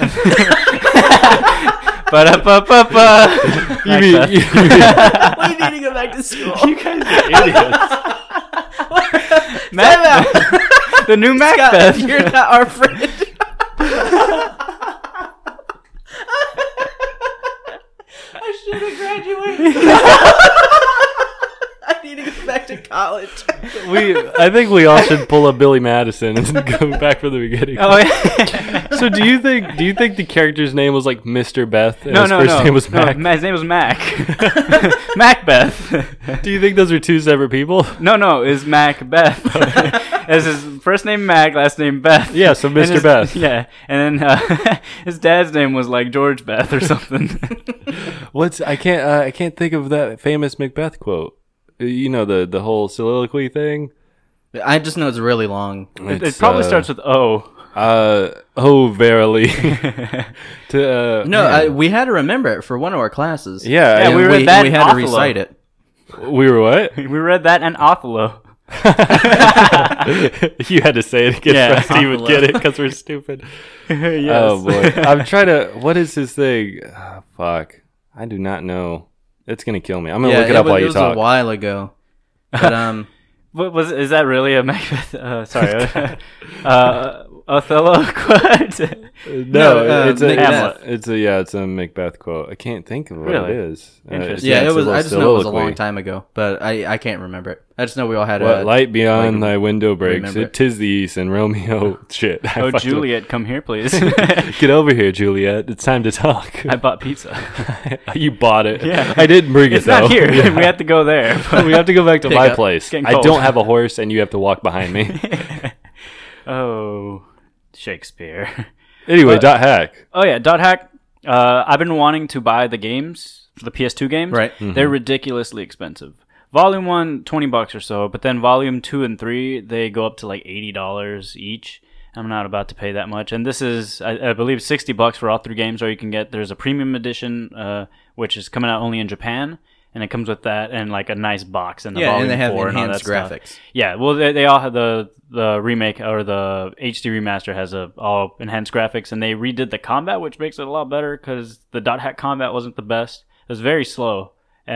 Ba-da-ba-ba-ba. You mean, Macbeth. you mean We need to go back to school. you guys are idiots. Macbeth. The new Macbeth. Scott, you're not our friend. I should have graduated. I need to go back to college. We, I think we all should pull up Billy Madison and go back from the beginning. Oh, yeah. So do you think do you think the character's name was like Mister Beth and No, his no, first no. name was No, Mac? Ma- his name was Mac. Macbeth. Do you think those are two separate people? No, no, is Macbeth. As his first name Mac, last name Beth. Yeah, so And Mister his- Beth. Yeah, and then uh, his dad's name was like George Beth or something. What's I can't uh, I can't think of that famous Macbeth quote. You know the the whole soliloquy thing. I just know it's really long. it, it It's, probably uh, starts with O. Uh oh, verily. to uh, No, man. I, we had to remember it for one of our classes. yeah, Yeah, and we we, read we, that we in had to Othello. recite it. we were what? We read that in Othello. You had to say it again Yeah. for us to even get it because we're stupid. Yes. Oh boy, I'm trying to. What is his thing? Ah, fuck, I do not know. It's gonna kill me. I'm gonna Yeah, look it up was, while it you was talk. a while ago. But um, What was is that really a Macbeth? Uh, sorry, uh, Othello quote? No, No, uh, it's a Macbeth. it's a yeah, it's a Macbeth quote. I can't think of what Really? it is. Uh, Interesting. yeah, it's it a was. little I just know it was a soliloquy. long time ago, but I I can't remember it. I just know we all had What a light beyond like, thy window breaks? remember It it. tis the east, and Romeo. Shit. I Oh, fucked up. Juliet, come here, please. Get over here, Juliet. It's time to talk. I bought pizza. You bought it. Yeah. I didn't bring it It's though. not here. Yeah. We have to go there. we have to go back to Pick my up. place. getting I cold. don't have a horse, and you have to walk behind me. Oh, Shakespeare. Anyway, But- dot hack. Oh yeah, Dot Hack. Uh, I've been wanting to buy the games, the P S two games. Right. They're ridiculously expensive. Volume one, twenty bucks or so, but then volume two and three, they go up to like eighty dollars each. I'm not about to pay that much. And this is, I, I believe, sixty bucks for all three games, or you can get, there's a premium edition, uh, which is coming out only in Japan. And it comes with that and like a nice box and the yeah, volume and they have four and all enhanced that stuff. graphics. Yeah, well, they, they all have the the remake or the H D remaster has a all enhanced graphics, and they redid the combat, which makes it a lot better because the dot hack combat wasn't the best. It was very slow,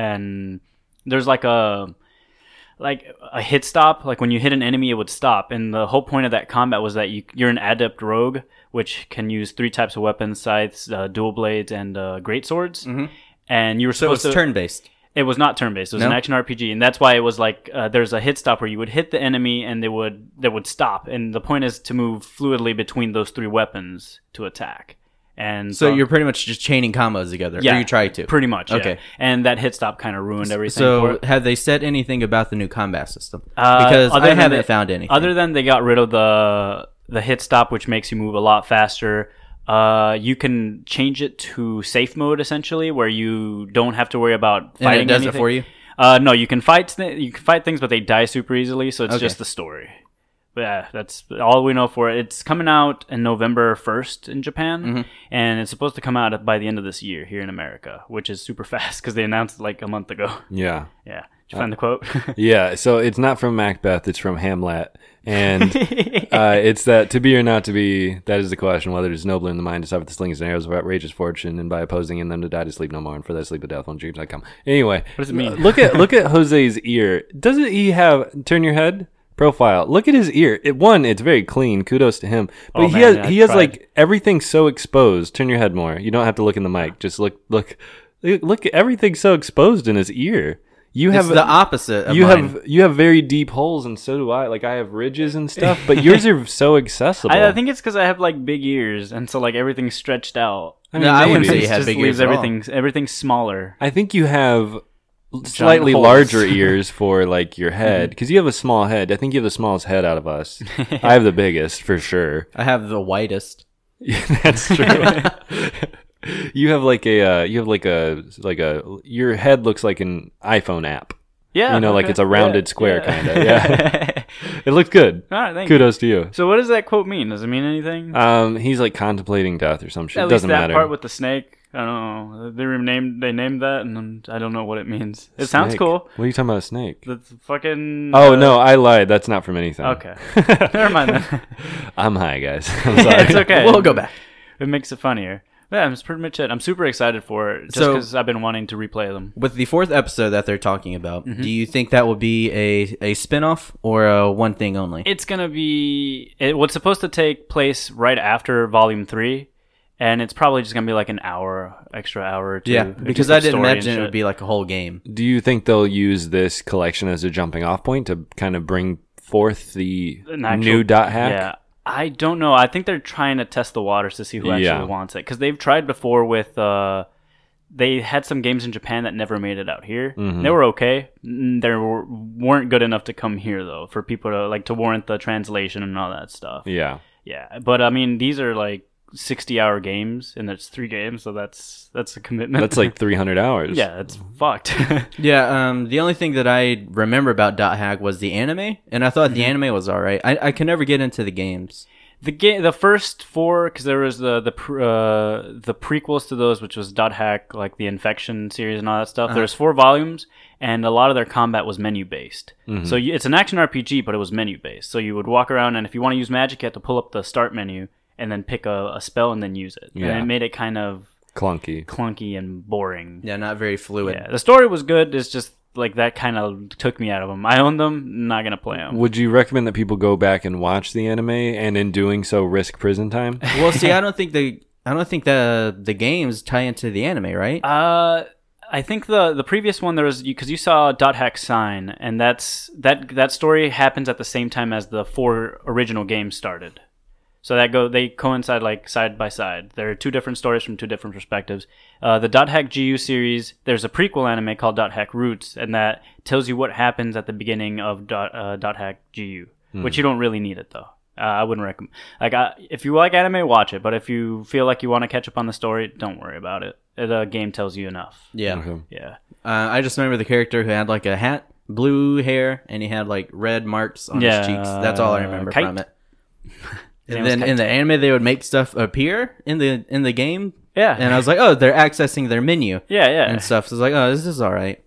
and there's like a like a hit stop. Like when you hit an enemy, it would stop, and the whole point of that combat was that you you're an adept rogue, which can use three types of weapons: scythes, uh, dual blades, and uh, great swords. Mm-hmm. And you were So supposed it's to turn based. It was not turn-based. It was No? an action R P G, and that's why it was like uh, there's a hit stop where you would hit the enemy and they would they would stop. And the point is to move fluidly between those three weapons to attack. And So you're pretty much just chaining combos together. yeah, Or you try to. pretty much. Okay. Yeah. And that hit stop kind of ruined everything. for So it. have they said anything about the new combat system? Uh, Because other I than haven't they- found anything. Other than they got rid of the the hit stop, which makes you move a lot faster. Uh, you can change it to safe mode essentially, where you don't have to worry about and fighting it does anything. it for you? Uh, no, you can fight. Th- you can fight things, but they die super easily. So it's Okay. just the story. But yeah, that's all we know for it. It's coming out in November first in Japan, Mm-hmm. and it's supposed to come out by the end of this year here in America, which is super fast because they announced it like a month ago. Yeah. Yeah, did you find the quote? Yeah, so it's not from Macbeth, it's from Hamlet. And uh, it's that to be or not to be, that is the question, whether it is nobler in the mind to suffer the slings and arrows of outrageous fortune, and by opposing in them to die to sleep no more, and for that sleep of death on dreams I come. Anyway. What does it mean? Look at look at Jose's ear. Doesn't he have, turn your head? Profile. Look at his ear. It, one, it's very clean. Kudos to him. But Oh, he man, has yeah, he I has tried. like everything so exposed. Turn your head more. You don't have to look in the mic. Just look look look, look at everything so exposed in his ear. You have It's the opposite of you mine. have you have very deep holes, and so do I. Like I have ridges and stuff, but yours are so accessible. I, I think it's because I have like big ears, and so like everything's stretched out. I No, I wouldn't maybe. say you It had just big leaves ears at all. everything everything's smaller. I think you have slightly holes. larger ears for like your head because you have a small head. I think you have the smallest head out of us. I have the biggest for sure. I have the whitest. Yeah, that's true. You have like a uh, you have like a like a your head looks like an iPhone app. Yeah, You know, like okay. it's a rounded Yeah, square yeah. kinda, yeah. It looks good. All right, thank you. Kudos to you. So what does that quote mean? Does it mean anything? Um, he's like contemplating death or some shit. At It least doesn't that matter. part with the snake. I don't know. They renamed. They named that, and then I don't know what it means. It sounds Snake. cool. What are you talking about, a snake? That's fucking. Oh, uh, no, I lied. That's not from anything. Okay. Never mind then. I'm high, guys. I'm sorry. It's okay. We'll go back. It makes it funnier. Yeah, that's pretty much it. I'm super excited for it, just So- because I've been wanting to replay them. With the fourth episode that they're talking about, Mm-hmm. do you think that will be a, a spin-off or a one thing only? It's gonna be. It was supposed to take place right after Volume Three, and it's probably just gonna be like an hour, extra hour or two. yeah, Just because with I didn't story and imagine it shit. would be like a whole game. Do you think they'll use this collection as a jumping off point to kind of bring forth the An actual- new dot hack? Yeah, I don't know. I think they're trying to test the waters to see who actually Yeah. wants it, because they've tried before with. Uh, they had some games in Japan that never made it out here. Mm-hmm. They were okay. Mm, They were, weren't good enough to come here though, for people to like to warrant the translation and all that stuff. Yeah. Yeah, but I mean, these are like sixty-hour games, and there's three games, so that's that's a commitment. That's like three hundred hours. yeah, it's fucked. Yeah, um, the only thing that I remember about Dot Hack was the anime, and I thought the Mm-hmm. anime was alright. I, I can never get into the games. The game, the first four, because there was the the pr- uh, the prequels to those, which was Dot Hack, like the Infection series and all that stuff. There's four volumes, and a lot of their combat was menu based. So you, it's an action R P G, but it was menu based. So you would walk around, and if you want to use magic, you have to pull up the start menu and then pick a, a spell and then use it. Yeah. And it made it kind of Clunky. clunky and boring. Yeah, not very fluid. Yeah, the story was good. It's just like that kind of took me out of them. I own them, not gonna play them. Would you recommend that people go back and watch the anime and in doing so risk prison time? Well, see, I don't think the I don't think the the games tie into the anime, right? Uh, I think the the previous one there was because you saw Dot Hack Sign, and that's that that story happens at the same time as the four original games started. So that go they coincide like side by side. There are two different stories from two different perspectives. Uh, the Dot Hack G U series, there's a prequel anime called Dot Hack Roots, and that tells you what happens at the beginning of Dot uh, Dot Hack G U, which you don't really need it though. Uh, I wouldn't recommend. Like, I, if you like anime, watch it. But if you feel like you want to catch up on the story, don't worry about it. The game tells you enough. Yeah. Okay. Yeah. Uh, I just remember the character who had like a hat, blue hair, and he had like red marks on Yeah, his cheeks. That's all I remember Kite. from it. His And name was then in the anime, they would make stuff appear in the in the game, Yeah. and I was like, oh, they're accessing their menu yeah, yeah. and stuff. So I was like, oh, this is all right.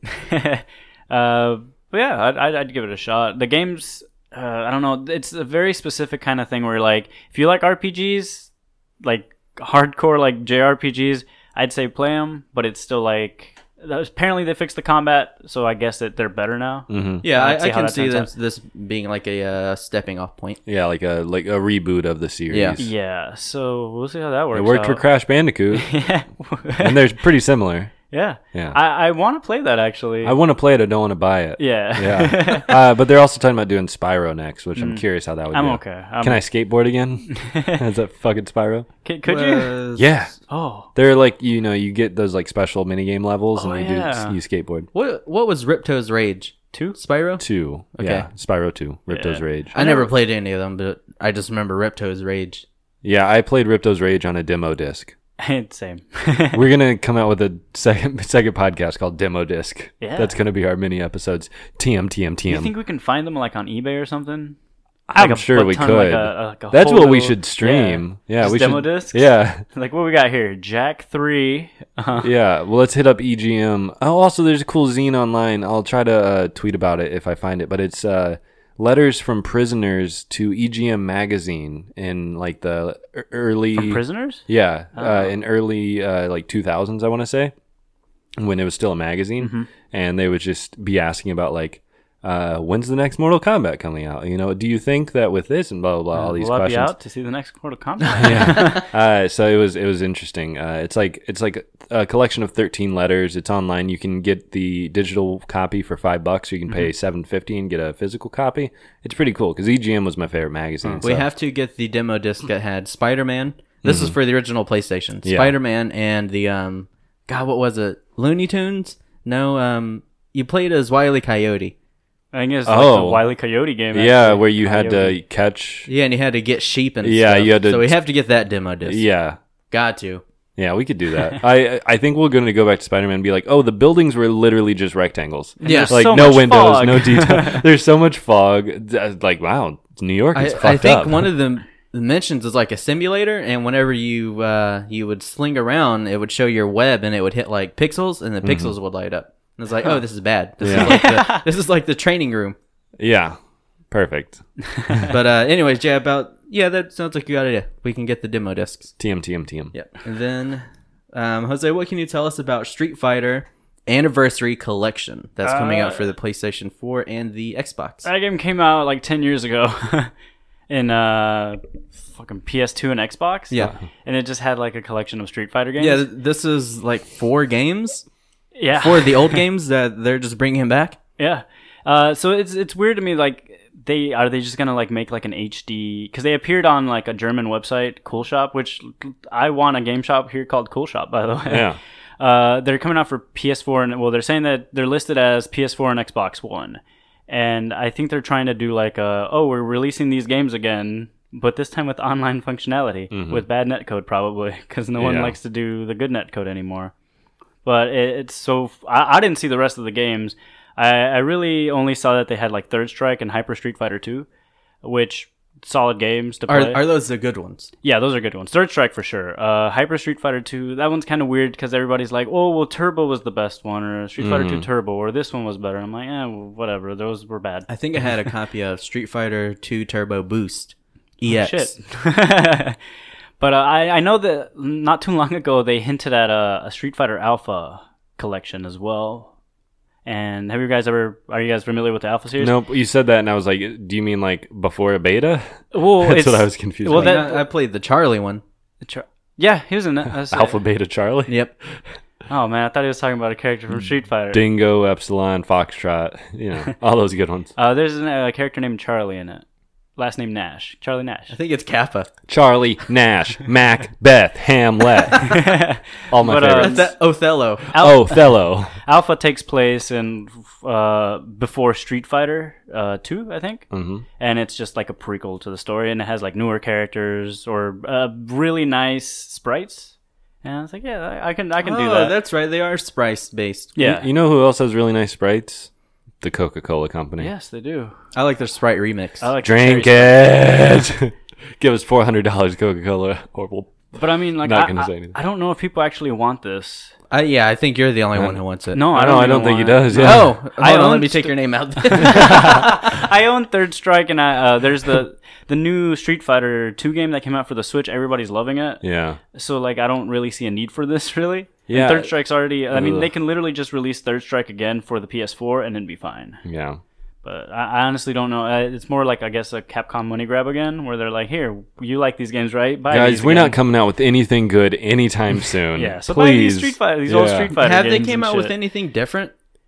uh, but yeah, I'd, I'd, I'd give it a shot. The game's, uh, I don't know, it's a very specific kind of thing where, like, if you like R P Gs, like hardcore, like J R P Gs, I'd say play them, but it's still like, apparently they fixed the combat, so I guess that they're better now. Mm-hmm. Yeah, I'd I, see I how can that see turns this, this being like a uh, stepping off point. Yeah, like a like a reboot of the series. Yeah. Yeah, so we'll see how that works It worked for out. Crash Bandicoot, yeah. and they're pretty similar. yeah. Yeah. I, I want to play that, actually. I want to play it. I don't want to buy it. yeah. Yeah. uh, but they're also talking about doing Spyro next, which I'm curious how that would I'm go. okay. I'm, Can I skateboard again? Is that fucking Spyro? Could, could you? Uh, Yeah. Oh. They're like, you know, you get those like special minigame levels Oh, and you yeah. do you skateboard. What what was Ripto's Rage? Two? Spyro? Two. Okay. Yeah. Spyro two. Ripto's Yeah. Rage. I never played any of them, but I just remember Ripto's Rage. Yeah, I played Ripto's Rage on a demo disc. Same. We're gonna come out with a second second podcast called Demo Disc. Yeah. That's gonna be our mini episodes. T M T M T You M. think we can find them like on eBay or something? I'm Like a sure we ton, could. like a- like a That's whole what we little- should stream. Yeah, Just we demo should. discs? Yeah, Like what we got here? Jack three. Uh, yeah. Well, let's hit up E G M. Oh, also, there's a cool zine online. I'll try to uh, tweet about it if I find it. But it's uh, letters from prisoners to E G M magazine in like the e- early from prisoners? Yeah, Oh. uh, in early uh, like two thousands, I want to say, when it was still a magazine, Mm-hmm. and they would just be asking about like, uh, when's the next Mortal Kombat coming out? You know, do you think that with this and blah blah blah, all these Will I be questions. out to see the next Mortal Kombat? Yeah. uh, so it was it was interesting. Uh, it's like it's like a collection of thirteen letters. It's online. You can get the digital copy for five bucks. Or you can pay Mm-hmm. seven fifty and get a physical copy. It's pretty cool because E G M was my favorite magazine. We so- have to get the demo disc that had Spider-Man. This is for the original PlayStation. Yeah. Spider-Man and the um, God, what was it? Looney Tunes? No, um, you played as Wile E. Coyote. I think it's like the Oh. Wile E. Coyote game. yeah, actually. where you had Coyote. to catch. Yeah, and you had to get sheep and Yeah, stuff. you had to- So we have to get that demo disc. Yeah. Got to. Yeah, we could do that. I I think we're going to go back to Spider-Man and be like, oh, the buildings were literally just rectangles. Yeah. There's Like so no much windows, fog. no detail. There's so much fog. Uh, Like wow, New York I, is I fucked think up. one of the Dimensions is like a simulator, and whenever you uh, you would sling around, it would show your web, and it would hit like pixels, and the pixels would light up. And it's like, oh, this is bad. This Yeah. is like the, this is like the training room. Yeah, perfect. But uh, anyways, yeah, about yeah, that sounds like a good idea. We can get the demo discs. T M T M T M. Yep. And then, um, Jose, what can you tell us about Street Fighter Anniversary Collection that's coming out for the PlayStation four and the Xbox? That game came out like ten years ago in uh, fucking P S two and Xbox. Yeah. And it just had like a collection of Street Fighter games. Yeah, th- this is like four games. Yeah. For the old games that they're just bringing him back. Yeah. Uh, so it's it's weird to me. Like, they are they just gonna like make like an H D? Because they appeared on like a German website, Cool Shop, which I want a game shop here called Cool Shop, by the way. Yeah. Uh, they're coming out for P S four, and well, they're saying that they're listed as P S four and Xbox One, and I think they're trying to do like a, oh, we're releasing these games again, but this time with online functionality, with bad netcode probably, because no one Yeah. likes to do the good netcode anymore. But it, it's so I, I didn't see the rest of the games. I, I really only saw that they had like Third Strike and Hyper Street Fighter two, which solid games to Are play. are those the good ones? Yeah, those are good ones. Third Strike for sure. Uh, Hyper Street Fighter two, that one's kind of weird because everybody's like, oh, well, Turbo was the best one, or Street Fighter two Turbo, or this one was better. I'm like, eh, well, whatever. Those were bad. I think I had a copy of Street Fighter two Turbo Boost E X. Shit. But uh, I, I know that not too long ago they hinted at a, a Street Fighter Alpha collection as well. And have you guys ever, are you guys familiar with the Alpha series? Nope. You said that, and I was like, "Do you mean like before a beta?" Well, That's it's, what I was confused. well, about. that- I, I played the Charlie one. Yeah, he was in it. That's- Alpha, Beta, Charlie, Yep. Oh man, I thought he was talking about a character from Street Fighter. Dingo, Epsilon, Foxtrot. You know, all those good ones. Uh, there's a character named Charlie in it. Last name Nash. Charlie Nash. I think it's Kappa. Charlie, Nash, Macbeth, Hamlet. All my But, uh, favorites. That's that Othello. oh, Othello. Alpha takes place in uh, before Street Fighter uh, two, I think, hmm and it's just like a prequel to the story, and it has like newer characters or uh, really nice sprites. And I was like, yeah, I I can, I can do Oh, that. that's right. They are Sprice based. Yeah. You know who else has really nice sprites? The Coca-Cola Company. Yes, they do. I like their Sprite remix. I like Drink cherry it. Give us four hundred dollars Coca-Cola, or we'll. Sprite. But I mean, like, Not I, gonna say I, anything. I don't know if people actually want this. I, yeah, I think you're the only one who wants it. No, I No, don't. I don't even think he want it. does. Yeah. Oh, hold I on. own Let me st- take your name out. I own Third Strike, and I, uh, there's the the new Street Fighter two game that came out for the Switch. Everybody's loving it. Yeah. So like, I don't really see a need for this really. Yeah. And Third Strike's already. I mean, Ugh. they can literally just release Third Strike again for the P S four and then be fine. Yeah. But I, I honestly don't know. Uh, It's more like, I guess, a Capcom money grab again, where they're like, "Here, you like these games, right? Buy Guys, these we're again." not coming out with anything good anytime soon. Yeah, so buy these Please. Street Fighter, these old Yeah. Street Fighter Have they games came and out with shit. anything different?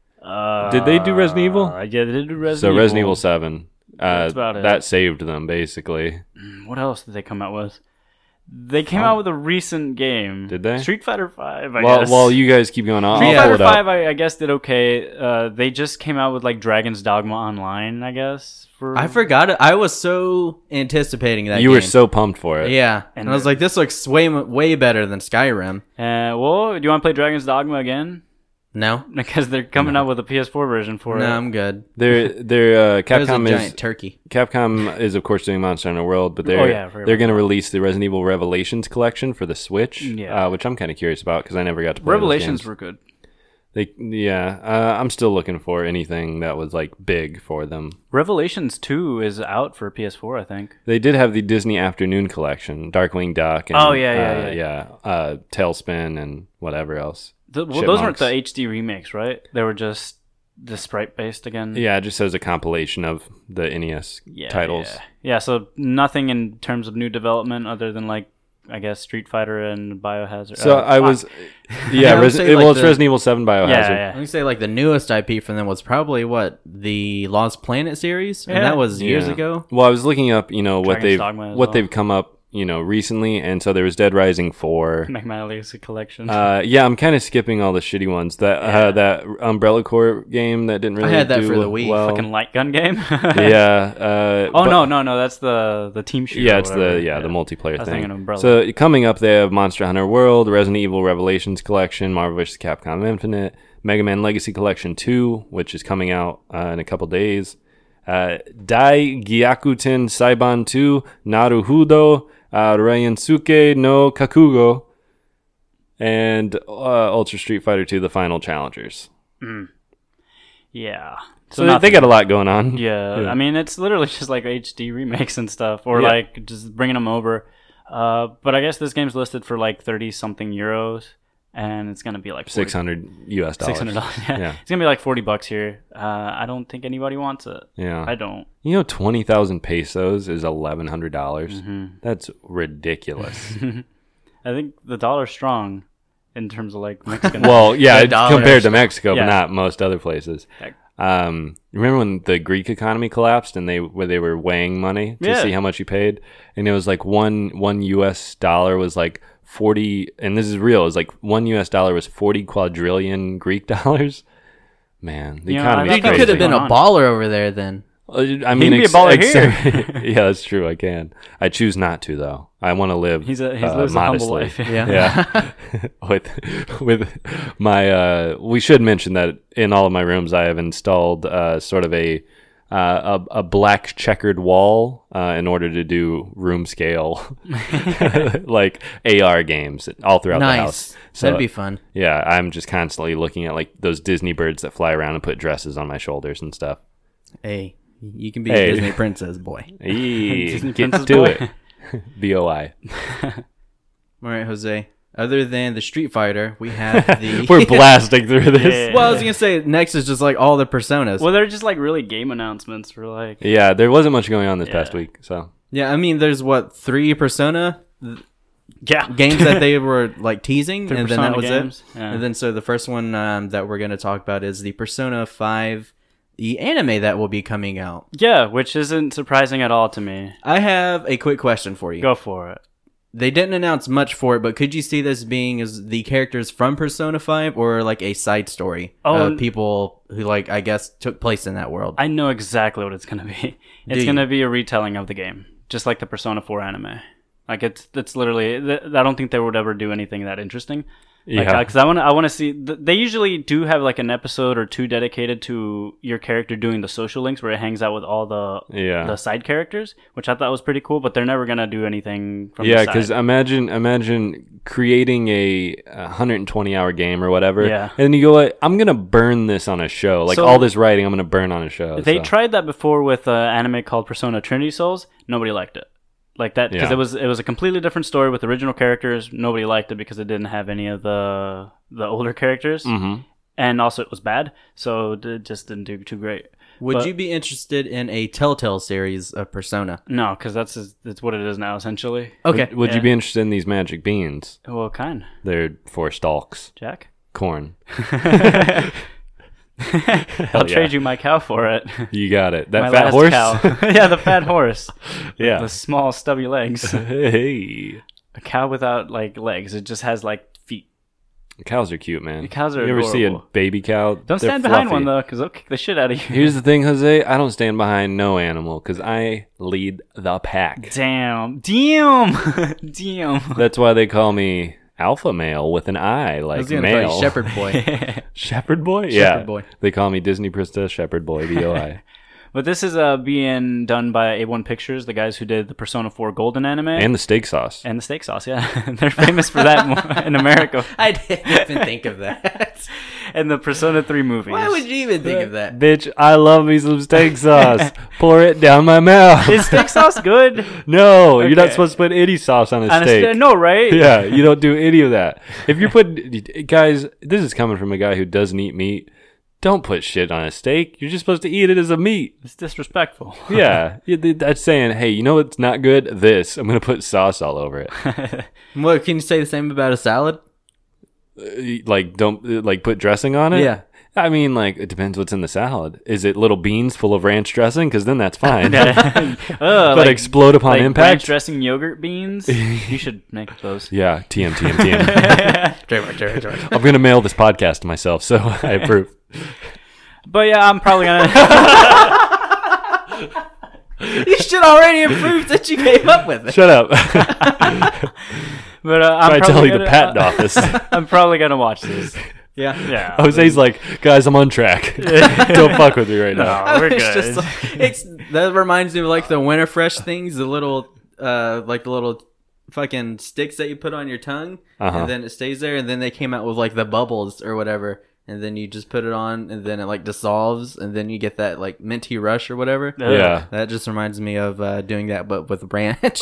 Uh, Did they do Resident Evil? Uh, yeah, they did do Resident So Evil. Resident Evil seven. Uh, That's about it. That saved them, basically. What else did they come out with? They came Oh. out with a recent game. Did they? Street Fighter five, I While, guess. while you guys keep going, I'll, Street I'll Fighter pull it up. five, I, I guess, did okay. Uh, they just came out with like Dragon's Dogma Online, I guess. For I forgot it. I was so anticipating that You game. were so pumped for it. Yeah. And And I was like, this looks way way better than Skyrim. Uh, well, do you want to play Dragon's Dogma again? No? Because they're coming out with a P S four version for No, it. I'm good. They're, they're, uh, There's a Capcom giant is turkey. Capcom is of course doing Monster Hunter World, but they're Oh, yeah, very they're well. going to release the Resident Evil Revelations collection for the Switch, Yeah. uh, which I'm kind of curious about because I never got to play those Revelations games. were good. They, yeah, uh, I'm still looking for anything that was like big for them. Revelations two is out for P S four, I think. They did have the Disney Afternoon collection, Darkwing Duck, and Oh, yeah, yeah, uh, yeah. yeah, uh, Tailspin, and whatever else. The, well, those weren't Chipmunks. the H D remakes, right? They were just the sprite based again. Yeah, it just says a compilation of the N E S Yeah, titles. Yeah. yeah, so nothing in terms of new development other than like I guess Street Fighter and Biohazard. So uh, I was, fuck. yeah, I would Res- say, well, like, it's the- Resident Evil seven Biohazard. Yeah, Let yeah. me say, like, the newest I P from them was probably, what, the Lost Planet series? And Yeah. that was years Yeah. ago? Well, I was looking up, you know, what Dragon's they've Dogma as what well. they've come up, you know, recently, and so there was Dead Rising four. Make My Legacy Collection. Uh, yeah, I'm kind of skipping all the shitty ones. That Yeah. uh, that Umbrella Corps game that didn't really. had that do for the Wii. Well. Fucking light gun game. yeah. Uh, Oh but- no, no, no! That's the the team shooter. Yeah, or it's the whatever. yeah, the multiplayer I was thing. thinking Umbrella. So coming up, they have Monster Hunter World, Resident Evil Revelations Collection, Marvel vs. Capcom Infinite, Mega Man Legacy Collection two, which is coming out uh, in a couple days, Uh, Dai Gyakuten Saiban two Naruhudo uh, Ryansuke no Kakugo, and uh, Ultra Street Fighter two: The Final Challengers. Yeah. So, they, they nothing. got a lot going on. Yeah, Yeah. I mean, it's literally just like H D remakes and stuff, or Yeah. like just bringing them over. Uh, but I guess this game's listed for like thirty something euros, and it's gonna be like six hundred U S dollars. Six hundred dollars. Yeah. Yeah. It's gonna be like forty bucks here. Uh, I don't think anybody wants it. Yeah. I don't. You know, twenty thousand pesos is eleven hundred dollars. Mm-hmm. That's ridiculous. I think the dollar's strong in terms of like Mexican. Well, yeah, The dollar compared is- to Mexico, Yeah. but not most other places. Heck. Um, remember when the Greek economy collapsed and they where they were weighing money to Yeah. see how much you paid, and it was like one one U S dollar was like forty, and this is real. It was like one U S dollar was forty quadrillion Greek dollars. Man, the You know, economy. I Dude, thought you that could have was been a going on. baller over there then. I mean, He can be a ex- baller ex- yeah, that's true. I can. I choose not to though. I want to live. He's a he uh, lives a humble modestly. life. Yeah. Yeah, with with my uh, we should mention that in all of my rooms I have installed uh, sort of a uh, a, a black checkered wall uh, in order to do room scale like A R games all throughout the house. Nice. So That'd be fun. yeah, I'm just constantly looking at like those Disney birds that fly around and put dresses on my shoulders and stuff. Hey, you can be Hey. a Disney princess, boy. Eee, Disney get Princess to boy. it. B O I. All right, Jose. Other than the Street Fighter, we have the. We're blasting through this. Yeah. Well, I was gonna say next is just like all the personas. Well, they're just like really game announcements for like. Yeah, there wasn't much going on this past Yeah. week, so Yeah, I mean, there's what three Persona Yeah. games that they were like teasing, Three and then that Persona was games, it. yeah. And then so the first one um, that we're gonna talk about is the Persona Five, the anime that will be coming out. Yeah, which isn't surprising at all to me. I have a quick question for you. Go for it. They didn't announce much for it, but could you see this being as the characters from Persona Five, or like a side story Oh. of people who, like, I guess, took place in that world? I know exactly what it's gonna be. It's you? gonna be a retelling of the game, just like the Persona four anime. Like it's it's literally. th- I don't think they would ever do anything that interesting. Like, yeah. because I want to I want to see. Th- they usually do have like an episode or two dedicated to your character doing the social links, where it hangs out with all the Yeah. the side characters, which I thought was pretty cool. But they're never gonna do anything from Yeah, the because side. imagine imagine creating a one hundred twenty hour game or whatever, Yeah. and then you go, like, I'm gonna burn this on a show. Like So- all this writing, I'm gonna burn on a show. They so. tried that before with an anime called Persona Trinity Souls. Nobody liked it. Like that because Yeah. it was it was a completely different story with original characters. Nobody liked it because it didn't have any of the the older characters, Mhm. and also it was bad, so it just didn't do too great. Would but- you be interested in a Telltale series of Persona? No, because that's that's what it is now essentially. Okay. Would Yeah. you be interested in these magic beans? Well, kind, They're four stalks, Jack. corn. I'll yeah. trade you my cow for it. You got it. That My fat last horse. cow. Yeah, the fat horse. Yeah. The small stubby legs. Hey, A cow without like legs. It just has like feet. cows are cute, man. Cows are You ever see a adorable. baby cow? Don't They're stand behind fluffy. one though, because they'll kick the shit out of you. Here's the thing, Jose. I don't stand behind no animal because I lead the pack. Damn. Damn. Damn. That's why they call me alpha male with an I, I like was gonna call male. you Shepherd Boy. Shepherd boy? Yeah. Shepherd boy. They call me Disney Princess Shepherd Boy, B O I. But this is uh, being done by A one Pictures, the guys who did the Persona four Golden anime. And the steak sauce. and the steak sauce, yeah. They're famous for that more in America. I didn't even think of that. And the Persona three movies. Why would you even think of that? Bitch, I love me some steak sauce. Pour it down my mouth. Is steak sauce good? No, you're not Okay. supposed to put any sauce on a On a steak. st- no, right? Yeah, you don't do any of that. If you're putting, guys, this is coming from a guy who doesn't eat meat. Don't put shit on a steak. You're just supposed to eat it as a meat. It's disrespectful. Yeah, you- that's saying, hey, you know what's not good? This. I'm gonna put sauce all over it. What, can you say the same about a salad? Uh, like, don't uh, like put dressing on it. Yeah. I mean, like, it depends what's in the salad. Is it little beans full of ranch dressing? Because then that's fine. Ugh, but like, explode upon like ranch impact. dressing yogurt beans. You should make those. Yeah, T M, T M, T M. Trademark, trademark, trademark. I'm gonna mail this podcast to myself, so I approve. But yeah, I'm probably gonna. You should already improve that you came up with it. Shut up. But uh, I'm Try probably telling gonna, the patent office. I'm probably gonna watch this. Yeah. Yeah. Jose's like, guys, I'm on track. Don't fuck with me right now. No, we're It's good. just like, it's that reminds me of like the Winter Fresh things, the little uh like the little fucking sticks that you put on your tongue, Uh-huh. and then it stays there, and then they came out with like the bubbles or whatever, and then you just put it on, and then it like dissolves, and then you get that like minty rush or whatever. Yeah. That just reminds me of uh, doing that, but with ranch.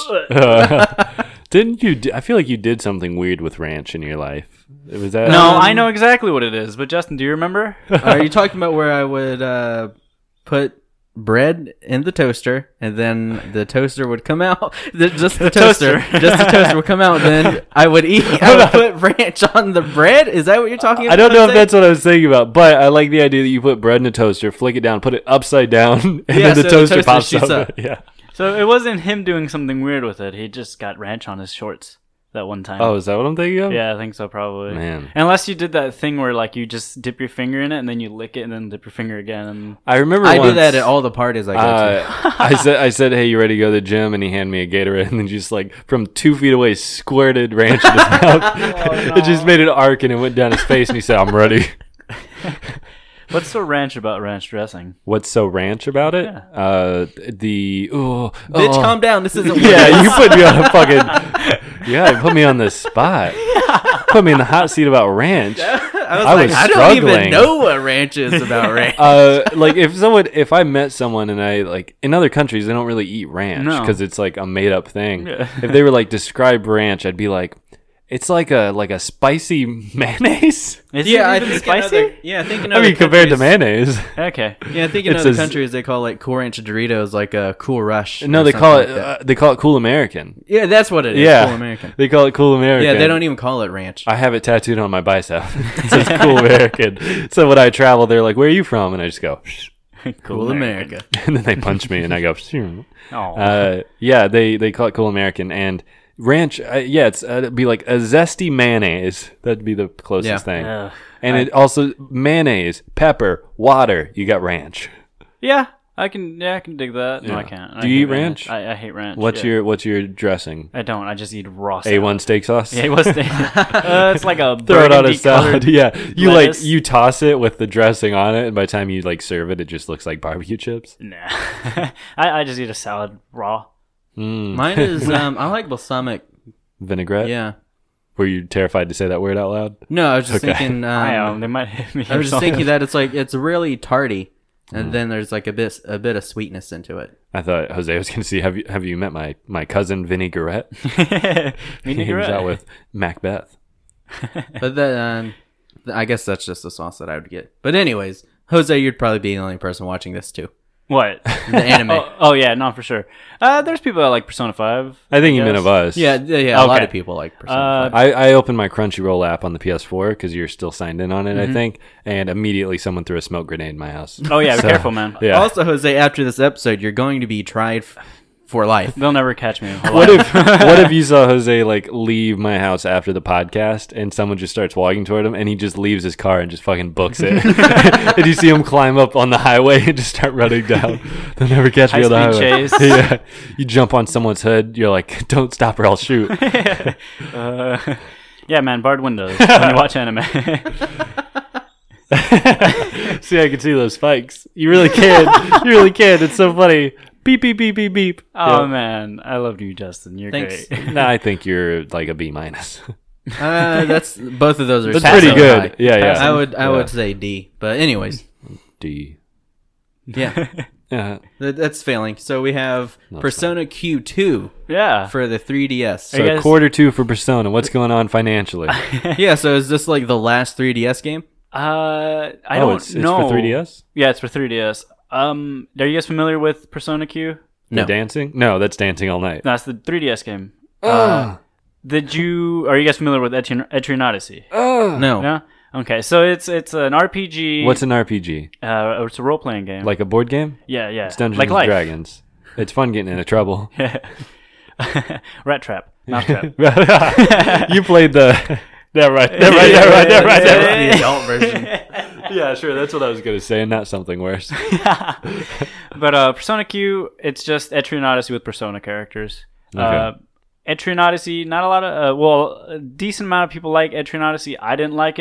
Didn't you? Do, I feel like you did something weird with ranch in your life. Was that? No, Um, I know exactly what it is. But Justin, do you remember? Are you talking about where I would uh, put bread in the toaster, and then the toaster would come out? The, just the toaster, just the toaster would come out. And then I would eat. I would put ranch on the bread. Is that what you're talking about? I don't know if Jose? that's what I was thinking about, but I like the idea that you put bread in a toaster, flick it down, put it upside down, and Yeah, then the so the toaster, toaster pops shoots up. up. Yeah. So it wasn't him doing something weird with it. He just got ranch on his shorts that one time. Oh, is that what I'm thinking of? Yeah, I think so, probably. Man. Unless you did that thing where like you just dip your finger in it and then you lick it and then dip your finger again. And I remember. I once, do that at all the parties I go to. Uh, I said, I said, hey, you ready to go to the gym? And he handed me a Gatorade, and then just like from two feet away, squirted ranch in his mouth. It just made an arc, and it went down his face, and he said, "I'm ready." what's so ranch about ranch dressing? What's so ranch about it? Yeah. Uh, the oh, Bitch, oh. calm down. This isn't. Yeah, you put me on a fucking. Yeah, you put me on the spot. Put me in the hot seat about ranch. I was I like, was I don't even struggling. know what ranch is about ranch. Uh, like if someone, if I met someone and I like in other countries, they don't really eat ranch No. because it's like a made up thing. Yeah. If they were like describe ranch, I'd be like, it's like a like a spicy mayonnaise. Is yeah, I it even think spicy? In other, yeah, I think in I other mean, compared to countries- mayonnaise. Okay. Yeah, I think in It other says- countries they call like Cool Ranch Doritos like a Cool Rush. No, or they call it something like that. uh, they call it Cool American. Yeah, that's what it is. Yeah, Cool American. They call it Cool American. Yeah, they don't even call it ranch. I have it tattooed on my bicep. It says Cool American. So when I travel, they're like, "Where are you from?" And I just go, Cool America. and then they punch me, and I go, Oh. uh, "Yeah." They they call it Cool American and ranch. Uh, yeah, it's uh, it'd be like a zesty mayonnaise. That'd be the closest Yeah. thing. Ugh. And it also mayonnaise, pepper, water. You got ranch. Yeah, I can. Yeah, I can dig that. No, Yeah. I can't. I Do you hate eat ranch? I, I hate ranch. What's yeah. your what's your dressing? I don't. I just eat raw. A one steak sauce. Yeah, what's the? uh, it's like a Throw it on a burgundy salad. colored- Yeah, you lettuce. like you toss it with the dressing on it, and by the time you like serve it, it just looks like barbecue chips. Nah, I, I just eat a salad raw. Mm. Mine is um I like balsamic. Vinaigrette. Yeah. Were you terrified to say that word out loud? No, I was just Okay. thinking. Um, I um, they might hit me. I or was just something. thinking that it's like it's really tarty, and Mm. then there's like a bit a bit of sweetness into it. I thought Jose was going to see. Have you have you met my my cousin Vinny Garrett? He hangs out with Macbeth. But then um, I guess that's just the sauce that I would get. But anyways, Jose, you'd probably be the only person watching this too. what The anime. oh, oh yeah, no, for sure. Uh, there's people that like Persona Five. I think you guess. meant of us. Yeah, yeah, yeah. A lot Okay. of people like Persona Uh, five. I, I opened my Crunchyroll app on the P S four because you're still signed in on it, I think, and immediately someone threw a smoke grenade in my house. Oh yeah, be So, careful, man. Yeah. Also, Jose, after this episode, you're going to be tried f- for life. They'll never catch me. What if what if you saw Jose like leave my house after the podcast and someone just starts walking toward him and he just leaves his car and just fucking books it? And you see him climb up on the highway and just start running down. They'll never catch me on the High-speed highway. chase. Yeah. You jump on someone's hood, you're like, don't stop or I'll shoot. uh, yeah, man, barred windows when you watch anime. See, I can see those spikes. You really can. You really can. It's so funny. Beep, beep, beep, beep, beep. Oh Yeah. man, I love you, Justin. You're Thanks. great. No, I think you're like a B minus. Uh, that's both of those are That's so pretty good. high. Yeah, yeah. I would I Yeah. would say D. But anyways, D. yeah, Yeah. that, that's failing. So we have No, it's Persona Q two Yeah. for the three D S. Are So you guys- quarter two for Persona. What's going on financially? Yeah, so is this like the last three D S game? Uh, I oh, don't it's, it's know. for three D S? Yeah, it's for three D S. Um, are you guys familiar with Persona Q? The No. dancing? No, that's Dancing All Night. No, that's the three D S game. Oh. Did you? Are you guys familiar with Etrian, Etrian Odyssey? Oh. No. No. Okay, so it's it's an R P G. What's an R P G? Uh, it's a role playing game. Like a board game? yeah, yeah. It's Dungeons like and life. Dragons. It's fun getting into trouble. Rat trap, mouse trap. You played the. Yeah, right. Yeah, right. Yeah, right. Yeah, right. Yeah, right. the adult version. Yeah, sure. That's what I was gonna say, and not something worse. But uh, Persona Q, it's just Etrian Odyssey with Persona characters. Okay. Uh, Etrian Odyssey, not a lot of, uh, well, a decent amount of people like Etrian Odyssey. I didn't like it.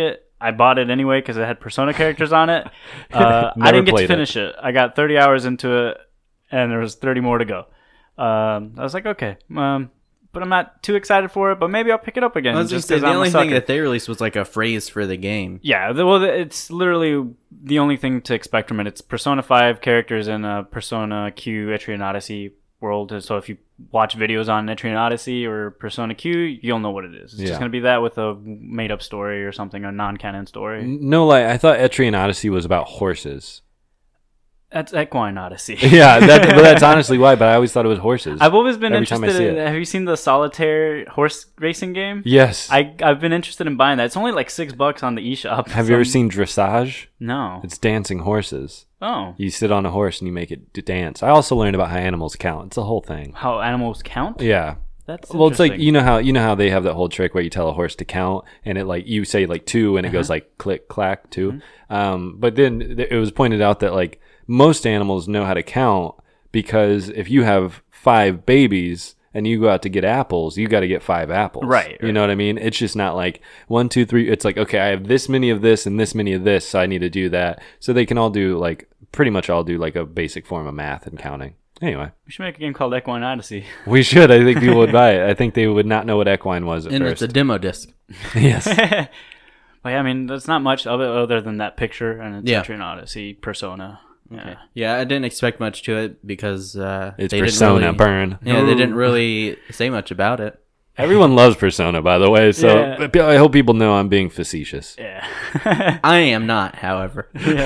I bought it anyway because it had Persona characters on it. Uh, I Never didn't get to played it. finish it. I got thirty hours into it, and there was thirty more to go. Um, I was like, okay, um, but I'm not too excited for it. But maybe I'll pick it up again. I was just just say 'cause the I'm a only thing sucker. that they released was like a phrase for the game. Yeah, the, well, it's literally the only thing to expect from it. It's Persona five characters in a Persona Q Etrian Odyssey world. So if you watch videos on Etrian Odyssey or Persona Q, you'll know what it is. It's Yeah. just going to be that with a made-up story or something, a non-canon story. No lie, I thought Etrian Odyssey was about horses. That's Equine Odyssey. Yeah, that, but that's honestly why. But I always thought it was horses. I've always been Every time I interested see in. it. Have you seen the Solitaire horse racing game? Yes. I I've been interested in buying that. It's only like six bucks on the eShop. Have you ever Some- seen dressage? No. It's dancing horses. Oh, You sit on a horse and you make it d- dance. I also learned about how animals count. It's a whole thing. how animals count? Yeah. That's Well, it's like interesting. you know how you know how they have that whole trick where you tell a horse to count, and it like you say like two, and it goes Uh-huh. like click clack 2 Mm-hmm. Um, but then th- it was pointed out that like most animals know how to count because if you have five babies and you go out to get apples, you got to get five apples. Right, You right. know what I mean? It's just not like one, two, three. It's like okay, I have this many of this and this many of this, so I need to do that. So they can all do like pretty much all do like a basic form of math and counting. Anyway, We should make a game called Equine Odyssey. we should. I think people would buy it. I think they would not know what equine was at And first. it's a demo disc. yes. But yeah, I mean, there's not much of it other than that picture and it's Yeah. Etrian Odyssey, Persona. Yeah. Yeah, I didn't expect much to it because uh, It's they Persona, didn't really, burn. Yeah, they didn't really say much about it. Everyone loves Persona, by the way, so Yeah. but I hope people know I'm being facetious. Yeah. I am not, however.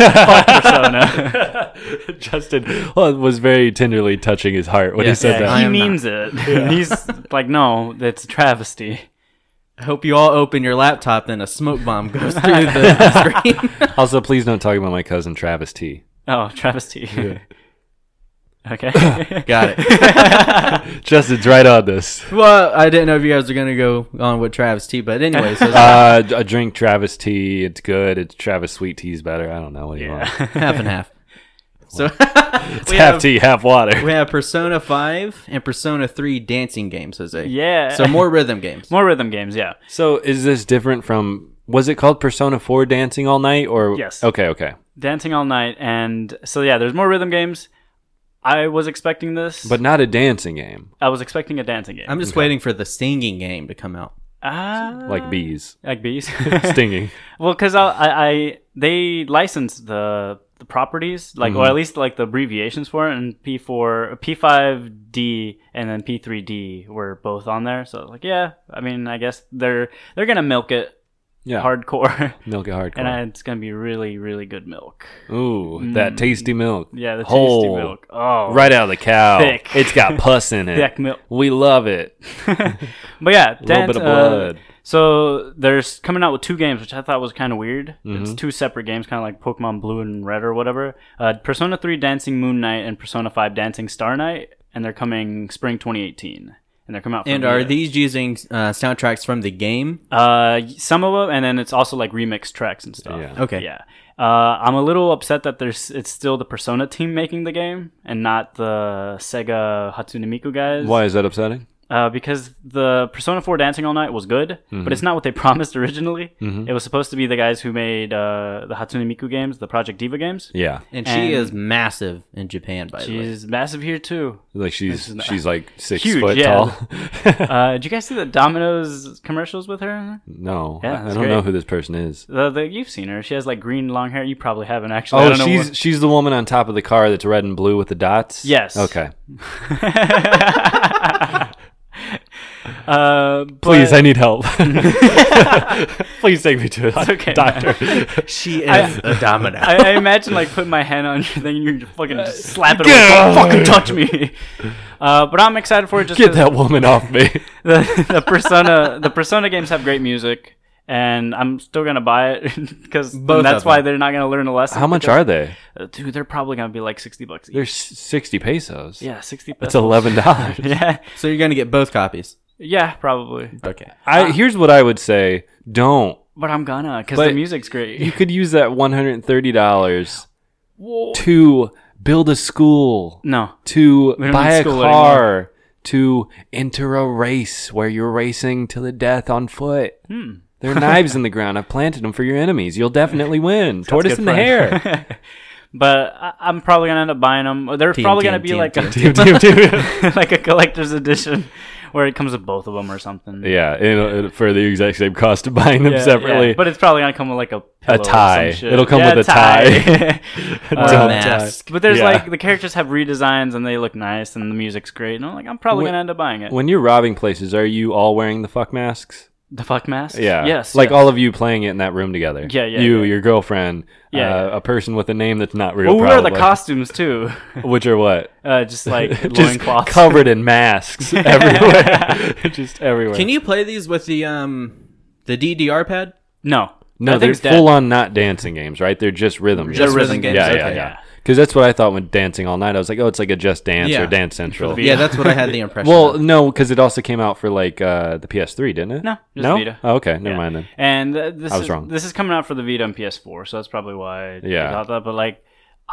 Persona. Justin well, was very tenderly touching his heart when Yeah, he said yeah, that. I he am means it. He's like, no, that's a travesty. I hope you all open your laptop and a smoke bomb goes through the screen. Also, please don't talk about my cousin Travis T. Oh, travesty. Okay. Got it. Justin's right on this. Well, I didn't know if you guys were going to go on with Travis T, but anyway, so Uh, I drink Travis T. It's good. It's Travis Sweet Tea's better. I don't know what do you Yeah. want. half and half. So It's we half have, tea, half water. we have Persona five and Persona three dancing games, Jose. Yeah. So more rhythm games. More rhythm games, yeah. So is this different from? Was it called Persona four Dancing All Night or? Yes. Okay. Okay. Dancing all night. And so, yeah, there's more rhythm games. I was expecting this. But not a dancing game I was expecting a dancing game. I'm just waiting for the singing game to come out. Ah, like bees Like bees. stinging. Well, because I, I, I they licensed the the properties, like, Mm-hmm. or at least like the abbreviations for it, and P four, P five D, and then P three D were both on there. So I was like, yeah, I mean, I guess they're they're gonna milk it Yeah. hardcore, Milk it hardcore. and I, it's gonna be really really good milk. Ooh, that tasty milk. Yeah, the Whole, tasty milk. Oh, Right out of the cow. Thick. It's got pus in it. thick milk. We love it. But yeah, A little dance, bit of uh, blood. so there's coming out with two games, which I thought was kind of weird. It's Mm-hmm. two separate games, kind of like Pokemon Blue and Red or whatever. Uh, Persona three Dancing Moon Knight and Persona five Dancing Star Knight, and they're coming spring twenty eighteen. And they're coming out. For And are Vita. these using uh, soundtracks from the game? Uh, some of them, and then it's also like remix tracks and stuff. Yeah. Okay. Yeah. Uh, I'm a little upset that there's it's still the Persona team making the game and not the Sega Hatsune Miku guys. Why is that upsetting? Uh, because the Persona four Dancing All Night was good, Mm-hmm. but it's not what they promised originally. It was supposed to be the guys who made uh, the Hatsune Miku games, the Project Diva games. Yeah. And she And- is massive in Japan, by the way. She's massive here too. Like she's is not- she's like six Huge, foot yeah. tall. Uh, did you guys see the Domino's commercials with her? no, Yeah, I, I that's don't great. know who this person is. The, the, you've seen her. She has like green long hair. You probably haven't actually. I Oh, don't know she's what- she's the woman on top of the car that's red and blue with the dots. Yes. Okay. Uh, but- Please, I need help. Please take me to a okay, doctor. She is I- a domino. I, I imagine like putting my hand on your thing and you're just fucking just slapping it. Get Like, off. don't fucking touch me. Uh, but I'm excited for it just Get 'cause that woman off me. the, the Persona the Persona games have great music, and I'm still gonna buy it because Both that's of why them. they're not gonna learn a lesson. How much because- are they? Uh, dude, they're probably gonna be like sixty bucks. Each. They're s- sixty pesos. Yeah, sixty. That's pesos. eleven dollars. Yeah, So you're going to get both copies. yeah, probably. Okay. I here's what I would say: don't. But I'm gonna because But the music's great. You could use that one hundred and thirty dollars Whoa. to build a school, No, to We don't buy need a school car, to enter a race where you're racing to the death on foot. hmm. There are knives in the ground. I've planted them for your enemies. You'll definitely win. Sounds Tortoise good in the fun. hair. But I, I'm probably gonna end up buying them. There's Team, probably team, gonna be team, like team, a Team, team, team. like a collector's edition where it comes with both of them or something. Yeah, it'll- for the exact same cost of buying them Yeah, separately. yeah. But it's probably gonna come with like a pillow or some tie. shit. It'll come Yeah, with a tie. Or Dumb a tie. mask. But there's Yeah. like the characters have redesigns and they look nice and the music's great. And I'm like, I'm probably When- gonna end up buying it. When you're robbing places, are you all wearing the fuck masks? The fuck mask? Yeah. Yes. Like yes. all of you playing it in that room together. Yeah, yeah, You, yeah. your girlfriend, Yeah, uh, yeah. a person with a name that's not real. Well, we wear the probably. costumes too. Which are what? Uh, just like Just loincloths. covered in masks everywhere. Just everywhere. Can you play these with the um the D D R pad? No. No, That they're thing's dead. full on not dancing games, right? They're just rhythm Just games. rhythm games, Yeah, yeah, okay. yeah. Because that's what I thought when dancing all night. I was like, oh, it's like a Just Dance Yeah. or Dance Central. the Yeah, that's what I had the impression. Well, of. no, because it also came out for like uh, the P S three, didn't it? No, just no. Vita. Oh, okay, never Yeah. mind then. And uh, this I was is wrong. this is coming out for the Vita and P S four, so that's probably why I Yeah. thought that. But like,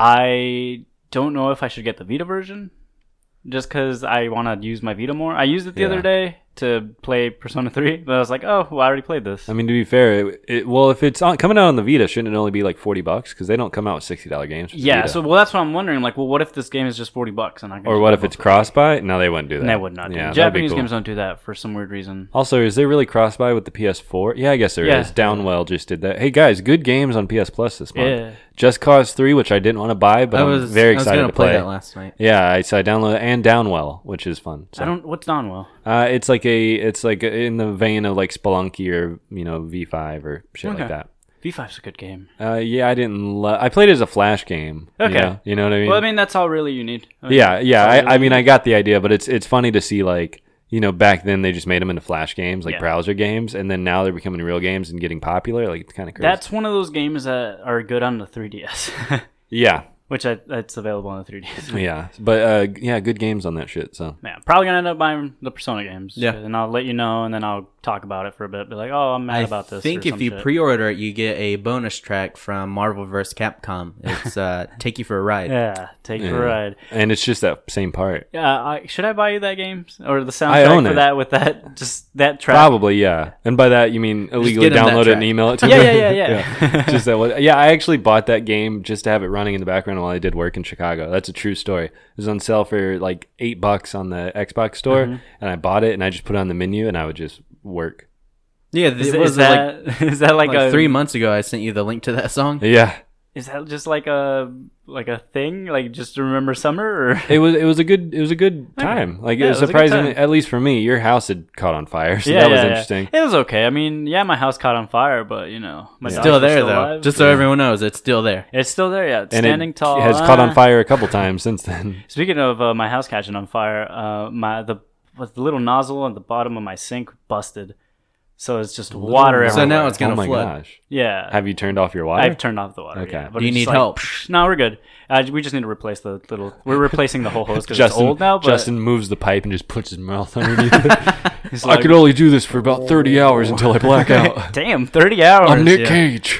I don't know if I should get the Vita version, just because I want to use my Vita more. I used it the Yeah. other day to play Persona three, but I was like, oh, well, I already played this. I mean, to be fair, it, it, well, if it's on, coming out on the Vita, shouldn't it only be like forty bucks? Because they don't come out with sixty dollar games. For the yeah, Vita. so well, that's what I'm wondering. Like, well, what if this game is just forty bucks and I can Or just what buy if it's both? cross buy? No, they wouldn't do that. They would not do Yeah, that. that'd be Japanese cool. games don't do that for some weird reason. Also, is there really cross buy with the P S four? Yeah, I guess there is. Yeah. Downwell just did that. Hey guys, good games on P S Plus this month. Yeah. Just Cause three, which I didn't want to buy, but I I'm was very I was excited gonna to play. play that last night. Yeah, I, so I downloaded and Downwell, which is fun. So. I don't. What's Donwell? Uh, it's like a, it's like in the vein of like Spelunky or you know V five or shit Okay. like that. V five's a good game. Uh, yeah, I didn't. Lo- I played it as a flash game. you Okay. know? You know what I mean? Well, I mean, that's all really you need. I mean, yeah, yeah. that's all I, I really mean, you I need. got the idea, but it's it's funny to see like you know back then they just made them into flash games, like Yeah. browser games, and then now they're becoming real games and getting popular. Like it's kind of crazy. That's one of those games that are good on the three D S, yeah, which I, it's available on the three D S. yeah. But uh, yeah, good games on that shit. So Yeah, probably gonna end up buying the Persona games. Yeah. and I'll let you know, and then I'll talk about it for a bit. Be like, oh, I'm mad I about this. think or if some you shit. pre-order it, you get a bonus track from Marvel vs. Capcom. It's uh, "Take You for a Ride." yeah, take you for Yeah. a ride. and it's just that same part. Yeah, I, should I buy you that game or the soundtrack I own for it. that with that just that track? Probably, yeah. And by that you mean illegally get him that download it and track. email it to Yeah, me. yeah, yeah, yeah. just that one. Yeah, I actually bought that game just to have it running in the background while I did work in Chicago. That's a true story. It was on sale for like eight bucks on the Xbox store, Mm-hmm. and I bought it and I just put it on the menu and I would just work. Yeah, Is, it is was like, that is that like, like a three months ago. I sent you the link to that song. Yeah, Is that just like a like a thing? Like just to remember summer? Or it was it was a good it was a good time. Like Yeah, it it was was a good surprisingly, time. at least for me, your house had caught on fire, so yeah, that was yeah, yeah. interesting. It was okay. I mean, yeah, my house caught on fire, but you know, my dogs Still were there though. alive. Just so everyone knows, it's still there. It's still there, yeah. It's And standing it tall. has caught on Ah. fire a couple times since then. Speaking of uh, my house catching on fire, uh, my the with the little nozzle at the bottom of my sink busted, so it's just water So everywhere. now it's gonna oh my flood. gosh. yeah. Have you turned off your water? I've turned off the water. Okay. Yeah, but Do you it's need just like, help? psh, no, we're good. Uh, we just need to replace the little. We're replacing the whole hose because it's Justin, old now. But Justin moves the pipe and just puts his mouth underneath it. he's I like, could only do this for about thirty hours until I black out. damn, thirty hours. I'm Nick yeah. Cage.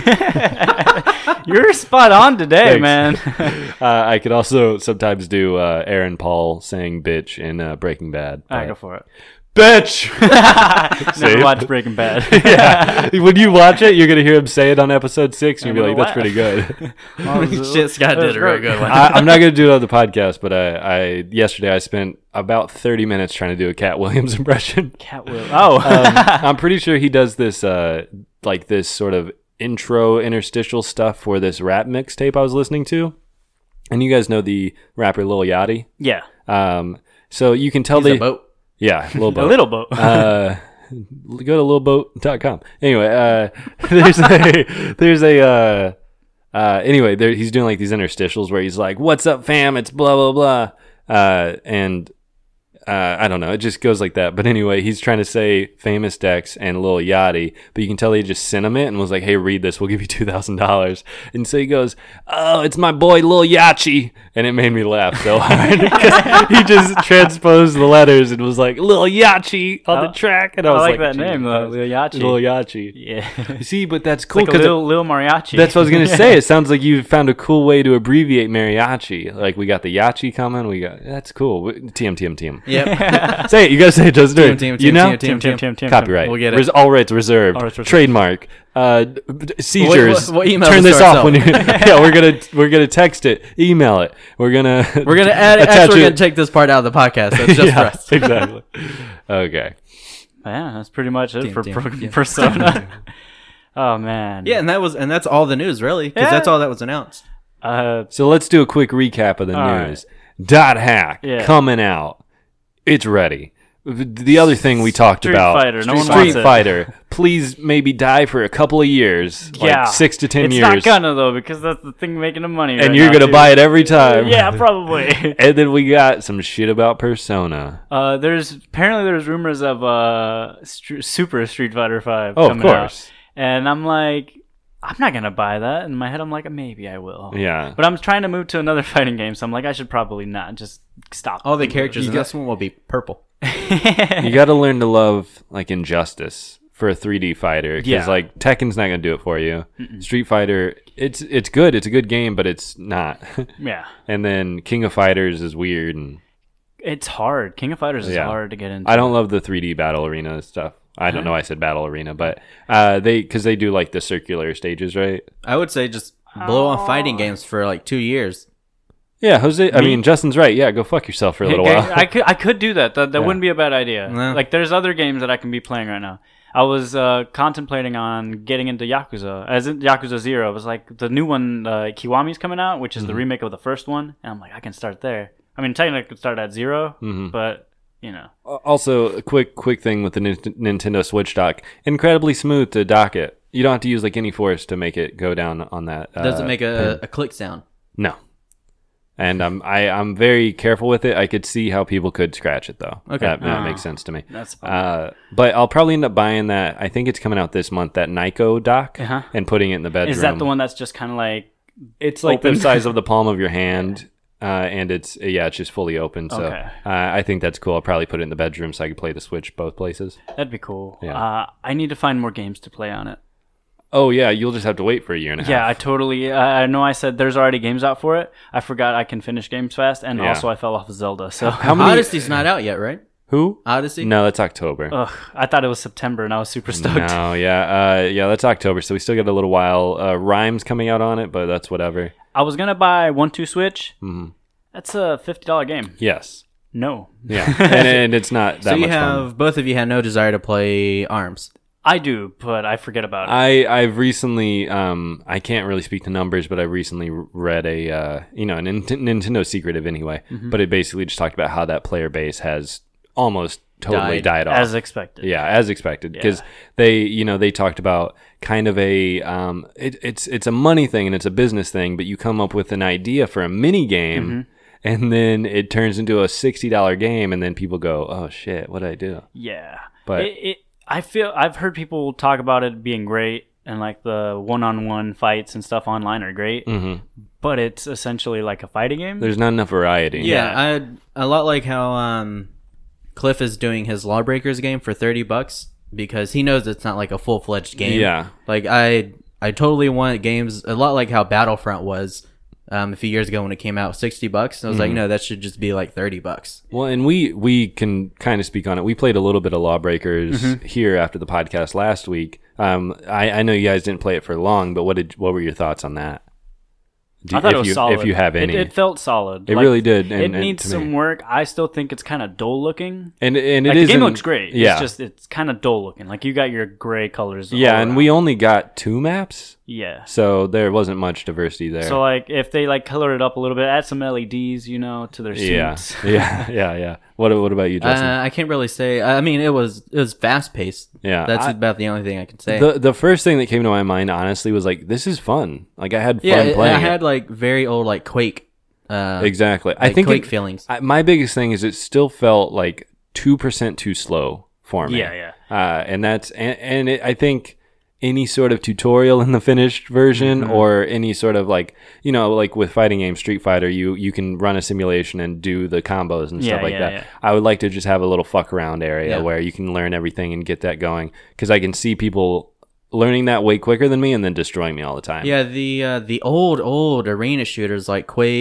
You're spot on today, Thanks. man. Uh, I could also sometimes do uh, Aaron Paul saying bitch in uh, Breaking Bad. All right, but- go for it. Bitch! Never See? watched Breaking Bad. yeah. When you watch it, you're going to hear him say it on episode six, and I'm you'll be like, gonna that's pretty good. Shit, Scott did a real good one. I, I'm not going to do it on the podcast, but I, I yesterday I spent about thirty minutes trying to do a Cat Williams impression. Cat will. Oh, um, I'm pretty sure he does this, uh, like this sort of intro interstitial stuff for this rap mixtape I was listening to. And you guys know the rapper Lil Yachty. yeah. Um, so you can tell He's they, a boat. yeah, Lil A Boat. little boat. uh, go to lil boat dot com. Anyway, uh, there's a, there's a, uh, uh, anyway, there, he's doing like these interstitials where he's like, "What's up, fam? It's blah blah blah," uh, and uh, I don't know, it just goes like that. But anyway, he's trying to say Famous Dex and Lil Yachty, but you can tell he just sent him it and was like, "Hey, read this. We'll give you two thousand dollars." And so he goes, "Oh, it's my boy Lil Yachty," and it made me laugh so hard because he just transposed the letters and was like Lil Yachty on the I- track, and I I was like like, that "Jesus name, though, Christ." Lil Yachty. Lil Yachty. Yeah. See, but that's It's cool like a because little, little mariachi. that's what I was gonna say. It sounds like you found a cool way to abbreviate mariachi. Like we got the Yachi coming. We got that's cool. T M T M T M. Yeah, Yep. Say it. You gotta say it, Justin. Team, team, you team, know? team, Tim, Tim, Tim, Tim. Copyright. We'll get it. Res- all rights reserved. All rights reserved. Trademark. Uh, d- d- seizures. What- what email Turn this this to off when you. ourselves? Yeah, we're gonna we're gonna text it, email it. We're gonna We're gonna add. attach Actually, we're it. gonna take this part out of the podcast. So it's just yeah, for us. exactly. Okay. Yeah, that's pretty much it Team, for team, Pro- yeah. Persona. Oh man. Yeah, and that was and that's all the news really, because Yeah. that's all that was announced. Uh, So let's do a quick recap of the All news. Dot hack Yeah. coming out. It's ready. The other thing we talked Street about, Fighter, no one Street wants it. Fighter. Please maybe die for a couple of years, yeah. like six to ten it's years, not gonna though because that's the thing making the money. and right you're now, gonna too. buy it every time. Yeah, probably. And then we got some shit about Persona. Uh, there's apparently there's rumors of uh Str- Super Street Fighter Five. Oh, of coming out. course. And I'm like, I'm not gonna buy that. In my head, I'm like, maybe I will. Yeah. But I'm trying to move to another fighting game, so I'm like, I should probably not just stop. All the characters You in got- this one will be purple. You got to learn to love like Injustice for a three D fighter, because Yeah. like Tekken's not gonna do it for you. Street Fighter, it's it's good. It's a good game, but it's not. Yeah, And then King of Fighters is weird, and it's hard. King of Fighters is Yeah. hard to get into. I don't love the three D battle arena stuff. I don't know. I said battle arena, but uh, they because they do like the circular stages, right? I would say just blow on fighting games for like two years. Yeah, Jose. I Me- mean, Justin's right. Yeah, go fuck yourself for a little Okay, while. I could I could do that. That that Yeah. wouldn't be a bad idea. No. Like there's other games that I can be playing right now. I was uh, contemplating on getting into Yakuza, as in Yakuza Zero. It was like the new one, uh, Kiwami's coming out, which is Mm-hmm. the remake of the first one, and I'm like, I can start there. I mean, technically, I could start at 0 Mm-hmm. but you know, Also, a quick quick thing with the Nin- Nintendo Switch dock, incredibly smooth to dock it. You don't have to use like any force to make it go down on that. Uh, Does it make a, a click sound? no. And I'm I I'm very careful with it. I could see how people could scratch it though. Okay. that, that Ah. makes sense to me. that's fine. Uh, but I'll probably end up buying that. I think it's coming out this month. That Nyko dock Uh-huh. and putting it in the bedroom. Is that the one that's just kind of like? It's like open? the size of the palm of your hand, uh, and it's yeah, it's just fully open. So Okay. uh, I think that's cool. I'll probably put it in the bedroom so I can play the Switch both places. That'd be cool. Yeah. Uh, I need to find more games to play on it. Oh yeah, you'll just have to wait for a year and a Yeah, I half. totally. I I know I said there's already games out for it. I forgot I can finish games fast, and Yeah. also I fell off of Zelda. So How many? Odyssey's not out yet, right? Who? Odyssey? No, that's October. Ugh, I thought it was September, and I was super stoked. No, yeah, uh, yeah, that's October. So we still got a little while. Uh, Rhymes coming out on it, but that's whatever. I was gonna buy One Two Switch. Mhm. That's a fifty dollar game. Yes. No, Yeah, and, and it's not that So you much have fun. both of you had no desire to play ARMS. I do, but I forget about it. I I've recently um I can't really speak to numbers, but I recently read a uh you know a Nint- Nintendo secretive anyway, Mm-hmm. but it basically just talked about how that player base has almost totally Died. died, off. As expected. Yeah, as expected, because they, you know, they talked about kind of a, um, it, it's it's a money thing and it's a business thing, but you come up with an idea for a mini game, Mm-hmm. and then it turns into a sixty dollar game, and then people go, oh shit, what did I do? Yeah, But- it, it, I feel I've heard people talk about it being great, and like the one-on-one fights and stuff online are great, hmm but it's essentially like a fighting game. There's not enough variety. Yeah, I a lot like how um, Cliff is doing his Lawbreakers game for thirty bucks because he knows it's not like a full fledged game. Yeah. Like I I totally want games a lot like how Battlefront was um, a few years ago when it came out, sixty bucks. And I was like, no, that should just be like thirty bucks. Well, and we we can kind of speak on it. We played a little bit of Lawbreakers Mm-hmm. here after the podcast last week. Um, I, I know you guys didn't play it for long, but what did what were your thoughts on that? Do- I thought if it was you, solid. If you have any, it, it felt solid. It really did, and- it and needs to some me. work. I still think it's kind of dull looking. and and it Like the game isn't- looks great. Yeah, It's just it's kind of dull looking. Like you got your gray colors. yeah, all and around. we only got two maps, yeah. so there wasn't much diversity there. So like if they like color it up a little bit, add some L E Ds, you know, to their yeah, suits. yeah, yeah, yeah. What what about you, Justin? Uh, I can't really say. I mean, it was it was fast paced. Yeah, that's I- about the only thing I can say. the the first thing that came to my mind, honestly, was like, this is fun. Like I had fun yeah, it- playing I it. had like very old like Quake. Uh, Exactly. I like think Quake it- feelings. I, my biggest thing is it still felt like two percent too slow for me. Yeah, yeah. Uh, and that's and, and it, I think any sort of tutorial in the finished version Mm-hmm. or any sort of like you know like with fighting games, Street Fighter, you you can run a simulation and do the combos and stuff Yeah, like yeah, that. yeah. I would like to just have a little fuck around area Yeah. where you can learn everything and get that going because I can see people learning that way quicker than me and then destroying me all the time. Yeah, the uh, the old old arena shooters like Quake,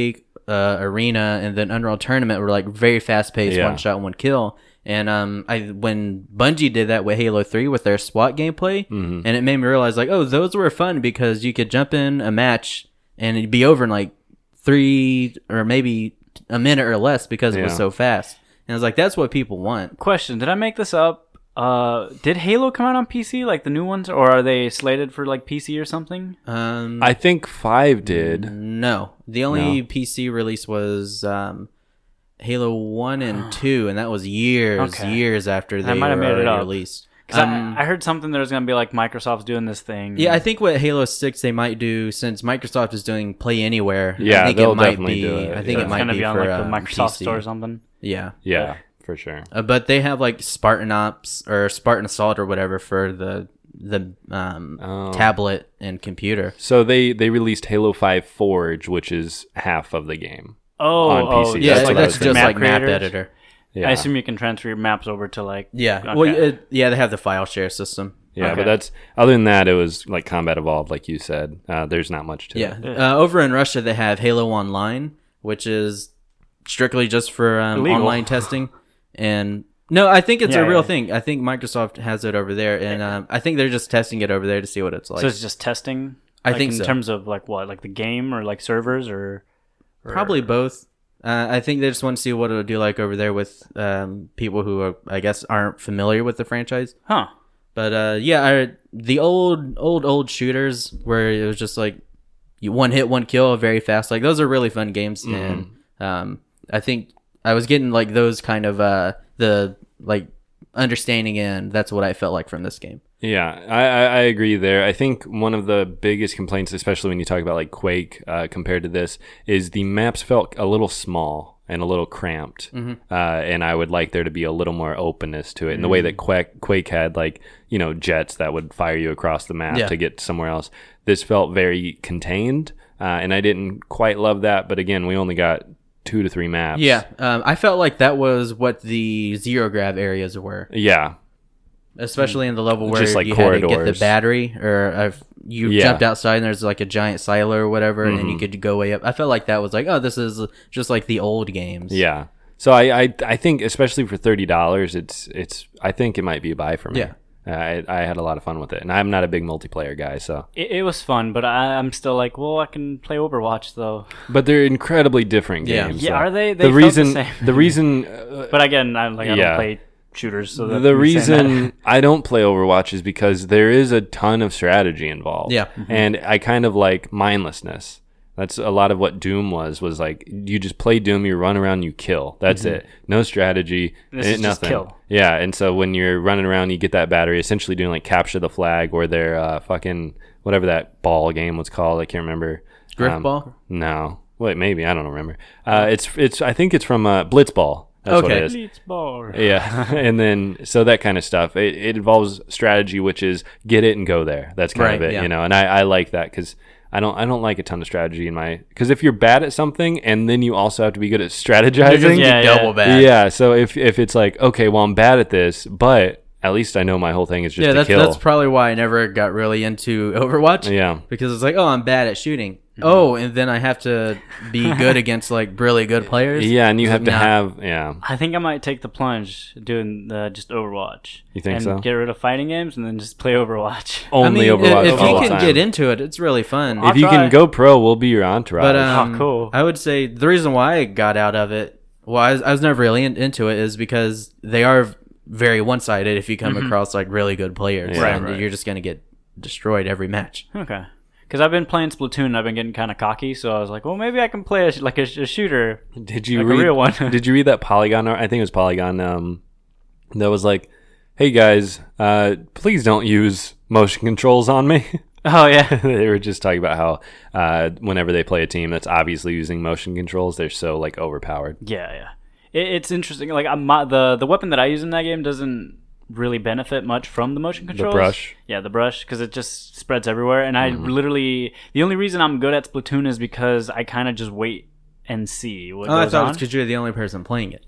uh, Arena and then Unreal Tournament were like very fast paced, Yeah. one shot, one kill. And um, I when Bungie did that with Halo three with their SWAT gameplay, Mm-hmm. and it made me realize like, oh, those were fun because you could jump in a match and it'd be over in like three or maybe a minute or less because it was Yeah. so fast. And I was like, that's what people want. Question: did I make this up? Uh, did Halo come out on P C, like the new ones, or are they slated for like P C or something? Um, I think five did. no, the only No. P C release was um, Halo one and two, and that was years, Okay. years after they I might have were made it already up. released. Because Um, I, I heard something there's gonna be like Microsoft's doing this thing. Yeah, I think what Halo six they might do, since Microsoft is doing Play Anywhere. Yeah, I think they'll it might definitely be. do it, I think yeah. it it's might gonna be, be on for like the um, Microsoft P C. store or something. Yeah, Yeah, for sure. uh, but they have like Spartan Ops or Spartan Assault or whatever for the the um, Oh. tablet and computer. So they they released Halo five Forge, which is half of the game. Oh, On P C. oh, Yeah, That's that's, what I was just thinking. like map creators? editor. Yeah, I assume you can transfer your maps over to like. Yeah, Okay. well, it, yeah, they have the file share system. yeah, Okay. but that's other than that, it was like Combat Evolved, like you said. Uh, there's not much to Yeah, it. uh, over in Russia they have Halo Online, which is strictly just for um, Illegal. online testing. And no, I think it's Yeah, a real yeah. thing. I think Microsoft has it over there, and um, I think they're just testing it over there to see what it's like. So it's just testing. I Like, think in so. terms of like what, like the game or like servers or. or- Probably both. Uh, I think they just want to see what it'll do like over there with um, people who are, I guess, aren't familiar with the franchise. Huh. But uh, yeah, I, the old, old, old shooters where it was just like you one hit, one kill, very fast. Like those are really fun games, and um, I think I was getting like those kind of uh, the like understanding, and that's what I felt like from this game. Yeah, I, I, I agree there. I think one of the biggest complaints, especially when you talk about like Quake uh, compared to this, is the maps felt a little small and a little cramped. Mm-hmm. Uh, and I would like there to be a little more openness to it in the way that Quake, Quake had like, you know, jets that would fire you across the map Yeah. to get somewhere else. This felt very contained, uh, and I didn't quite love that. But again, we only got two to three maps. Yeah, um, I felt like that was what the zero grav areas were. Yeah. Especially in the level where Just like you had to get the corridors. battery, or if you Yeah. jumped outside and there's like a giant silo or whatever, and Mm-hmm. you could go way up. I felt like that was like, oh, this is just like the old games. Yeah. So I, I, I think especially for thirty dollars, it's it's I think it might be a buy for me. Yeah. Uh, I I had a lot of fun with it, and I'm not a big multiplayer guy, so. It, it was fun, but I, I'm still like, well, I can play Overwatch though. But they're incredibly different Yeah. games. Yeah, so. are they? the They felt the reason same. the reason uh, But again, I'm like, I Yeah. don't play shooters, so that the me saying that- reason I don't play Overwatch is because there is a ton of strategy involved. Yeah. And I kind of like mindlessness. That's a lot of what Doom was, was like, you just play Doom, you run around, you kill. That's it. No strategy, This eh, is just nothing. kill. Yeah, and so when you're running around, you get that battery, essentially doing like capture the flag or their uh, fucking, whatever that ball game was called, I can't remember. Griff ball? No. Wait, maybe, I don't remember. Uh, it's, it's, I think it's from uh, Blitzball. That's what Okay. it is. Blitzball. Yeah, and then so that kind of stuff. It, it involves strategy, which is get it and go there. That's kind of Right, it, yeah. you know. And I, I like that because I don't I don't like a ton of strategy in my because if you're bad at something and then you also have to be good at strategizing, Yeah, double yeah. bad. yeah. So if if it's like okay, well I'm bad at this, but at least I know my whole thing is just yeah, to that's kill. that's probably why I never got really into Overwatch. Yeah. because it's like, oh, I'm bad at shooting. Oh, and then I have to be good against like really good players. Yeah, and you have to Nah. have yeah. I think I might take the plunge doing the, just Overwatch. You think and so? Get rid of fighting games and then just play Overwatch. Only I mean, Overwatch. if all you the can time. get into it, it's really fun. I'll if you try. can go pro, we'll be your entourage. But um, Oh, cool. I would say the reason why I got out of it, well, I was, I was never really in, into it, is because they are very one-sided. If you come across like really good players, Yeah. Right, and right. you're just gonna get destroyed every match. Okay. Because I've been playing Splatoon and I've been getting kind of cocky, so I was like, well, maybe I can play a, sh- like a, sh- a shooter. Did you Like a read? real one. Did you read that Polygon? I think it was Polygon. Um, that was like, "Hey guys, uh, please don't use motion controls on me." Oh, yeah. They were just talking about how uh, whenever they play a team that's obviously using motion controls, they're so like overpowered. Yeah, yeah. It, it's interesting. Like I'm, not- the the weapon that I use in that game doesn't really benefit much from the motion controls. brush? Yeah, the brush, because it just spreads everywhere. And I Mm-hmm. literally, the only reason I'm good at Splatoon is because I kind of just wait and see what Oh, I goes thought it on. was because you're the only person playing it.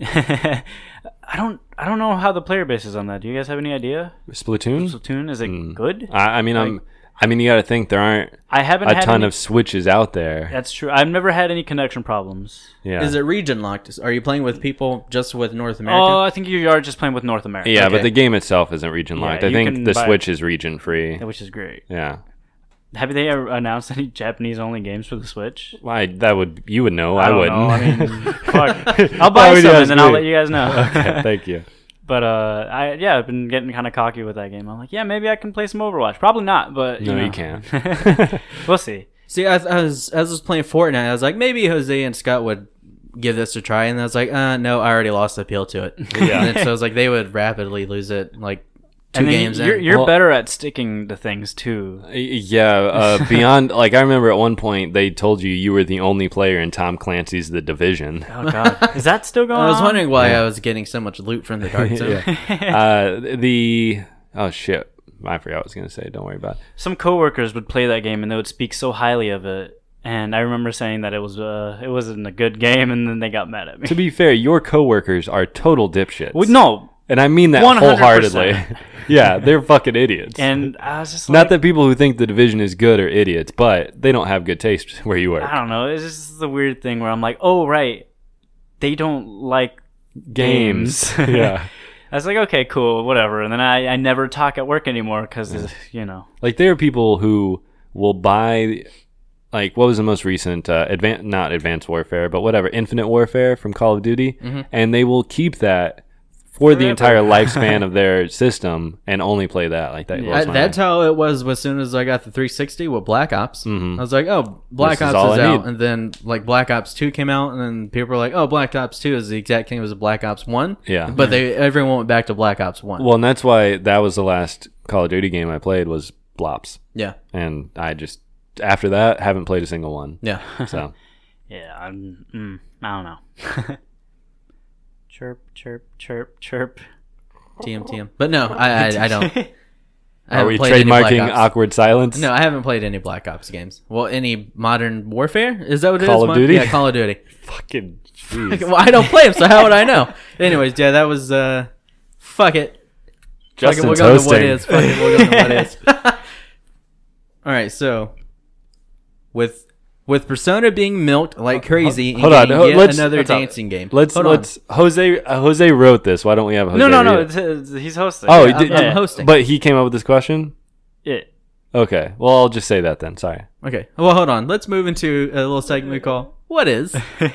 I don't, I don't know how the player base is on that. Do you guys have any idea? Splatoon. Splatoon, is it Mm. good? I, I mean, I'm I mean, you got to think there aren't I haven't a had ton any, of Switches out there. That's true. I've never had any connection problems. Yeah. Is it region locked? Are you playing with people just with North America? Oh, I think you are just playing with North America. Yeah, Okay. but the game itself isn't region locked. Yeah, I you think can the buy- Switch is region free. which is great. Yeah. Have they ever announced any Japanese only games for the Switch? Why that would you would know? I, don't wouldn't. know. I mean, fuck. Why I'll buy would you some and ask then I'll me? let you guys know. Okay, thank you. But uh, I yeah, I've been getting kind of cocky with that game. I'm like, yeah, maybe I can play some Overwatch. Probably not, but you No, know. you can't. We'll see. See, I, I was as I was playing Fortnite, I was like, maybe Jose and Scott would give this a try, and I was like, uh, no, I already lost the appeal to it. Yeah. And then, so I was like, they would rapidly lose it, like two And then games You're, in. you're Well- better at sticking to things too. Yeah, uh, beyond like I remember at one point they told you you were the only player in Tom Clancy's The Division. Oh god, is that still going on? I was wondering why I was getting so much loot from the dark zone. uh, the oh shit, I forgot what I was gonna say. Don't worry about it. Some coworkers would play that game and they would speak so highly of it. And I remember saying that it was uh, it wasn't a good game, and then they got mad at me. To be fair, your coworkers are total dipshits. Well, no, And I mean that one hundred wholeheartedly. percent. Yeah, they're fucking idiots. and I was just like, Not that people who think the Division is good are idiots, but they don't have good taste where you work. I don't know. It's just the weird thing where I'm like, oh right, they don't like games. Yeah. I was like, okay, cool, whatever. And then I, I never talk at work anymore because you know. Like there are people who will buy, like what was the most recent, uh, advan- not Advanced Warfare, but whatever, Infinite Warfare from Call of Duty, Mm-hmm. and they will keep that for the Forever. entire lifespan of their system and only play that. Like that. Yeah. blows I, my that's mind. how it was as soon as I got the three sixty with Black Ops. Mhm. I was like, oh, Black This is Ops all is I out. need. And then like Black Ops two came out, and then people were like, oh, Black Ops two is the exact same as Black Ops one. Yeah. But they everyone went back to Black Ops one. Well, and that's why that was the last Call of Duty game I played was Blops, yeah. and I just after that haven't played a single one. Yeah. So Yeah, I'm. Mm, I don't know. Chirp, chirp, chirp, chirp. T M T M. But no, I I, I don't. I are haven't we played any Black trademarking Ops. awkward silence? No, I haven't played any Black Ops games. Well, any Modern Warfare? Is that what it is? Call of Mon- Duty? Yeah, Call of Duty. Fucking jeez. Well, I don't play them, so how would I know? Anyways, yeah, that was uh, fuck it. Fuck it, we'll Justin's go to what hosting. is. Fuck it, we'll go to what is. All right, so with with Persona being milked like crazy, and Hold on, getting ho- yet let's- another let's- dancing game. Let's Hold on. let's Jose uh, Jose wrote this. Why don't we have Jose? No, no, no. read It's, it? it's, he's hosting. Oh, Yeah, he did, I'm, I'm hosting. but he came up with this question. It. Okay, well I'll just say that then. Sorry. Okay, well, hold on. Let's move into a little segment we call "What Is."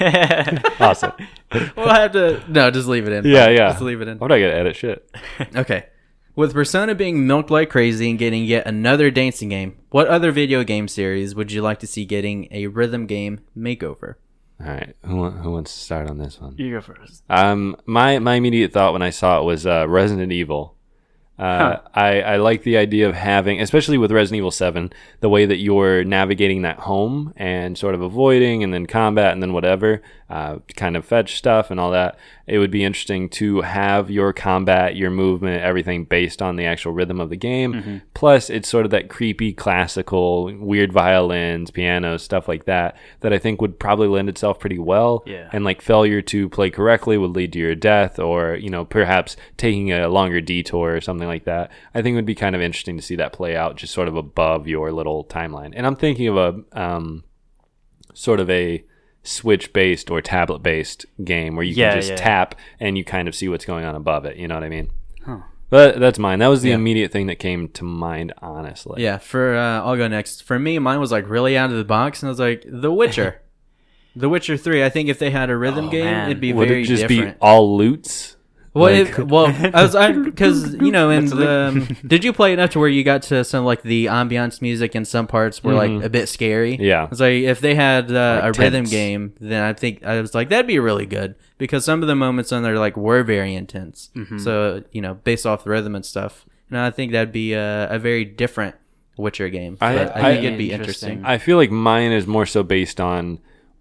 Awesome. We'll have to no, just leave it in. Yeah, yeah. Just leave it in. I'm not gonna edit shit. Okay. With Persona being milked like crazy and getting yet another dancing game, what other video game series would you like to see getting a rhythm game makeover? All right, who wa- who wants to start on this one? You go first. Um, my my immediate thought when I saw it was uh, Resident Evil. Uh, Huh. I, I like the idea of having, especially with Resident Evil seven, the way that you're navigating that home and sort of avoiding and then combat and then whatever, uh, kind of fetch stuff and all that. It would be interesting to have your combat, your movement, everything based on the actual rhythm of the game. Mm-hmm. Plus, it's sort of that creepy, classical, weird violins, pianos, stuff like that, that I think would probably lend itself pretty well. Yeah. And like failure to play correctly would lead to your death, or you know perhaps taking a longer detour or something like that. I think it would be kind of interesting to see that play out just sort of above your little timeline. And I'm thinking of a um, sort of a switch based or tablet based game where you Yeah, can just yeah. tap and you kind of see what's going on above it. You know what I mean? Huh. But that's mine. That was the Yeah. immediate thing that came to mind, honestly. Yeah, for uh, I'll go next. For me, mine was like really out of the box, and I was like, The Witcher. The Witcher three. I think if they had a rhythm Oh, game, man. it'd be Would very it just different. be all loots? Well, Like- it, well, I was because you know, in That's a the um, did you play enough to where you got to some like the ambiance music and some parts were Mhm. like a bit scary? Yeah. It's like if they had uh, Like a rhythm tense. game, then I think I was like that'd be really good because some of the moments on there like were very intense. Mm-hmm. So you know, based off the rhythm and stuff, and I think that'd be a, a very different Witcher game. I- But I, I- think it'd be Interesting. interesting. I feel like mine is more so based on,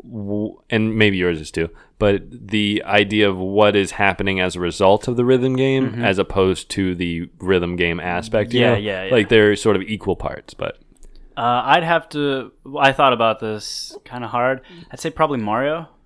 w- and maybe yours is too, but the idea of what is happening as a result of the rhythm game as opposed to the rhythm game aspect. You Yeah, know? yeah, yeah. Like they're sort of equal parts, but Uh, I'd have to. I thought about this kind of hard. I'd say probably Mario,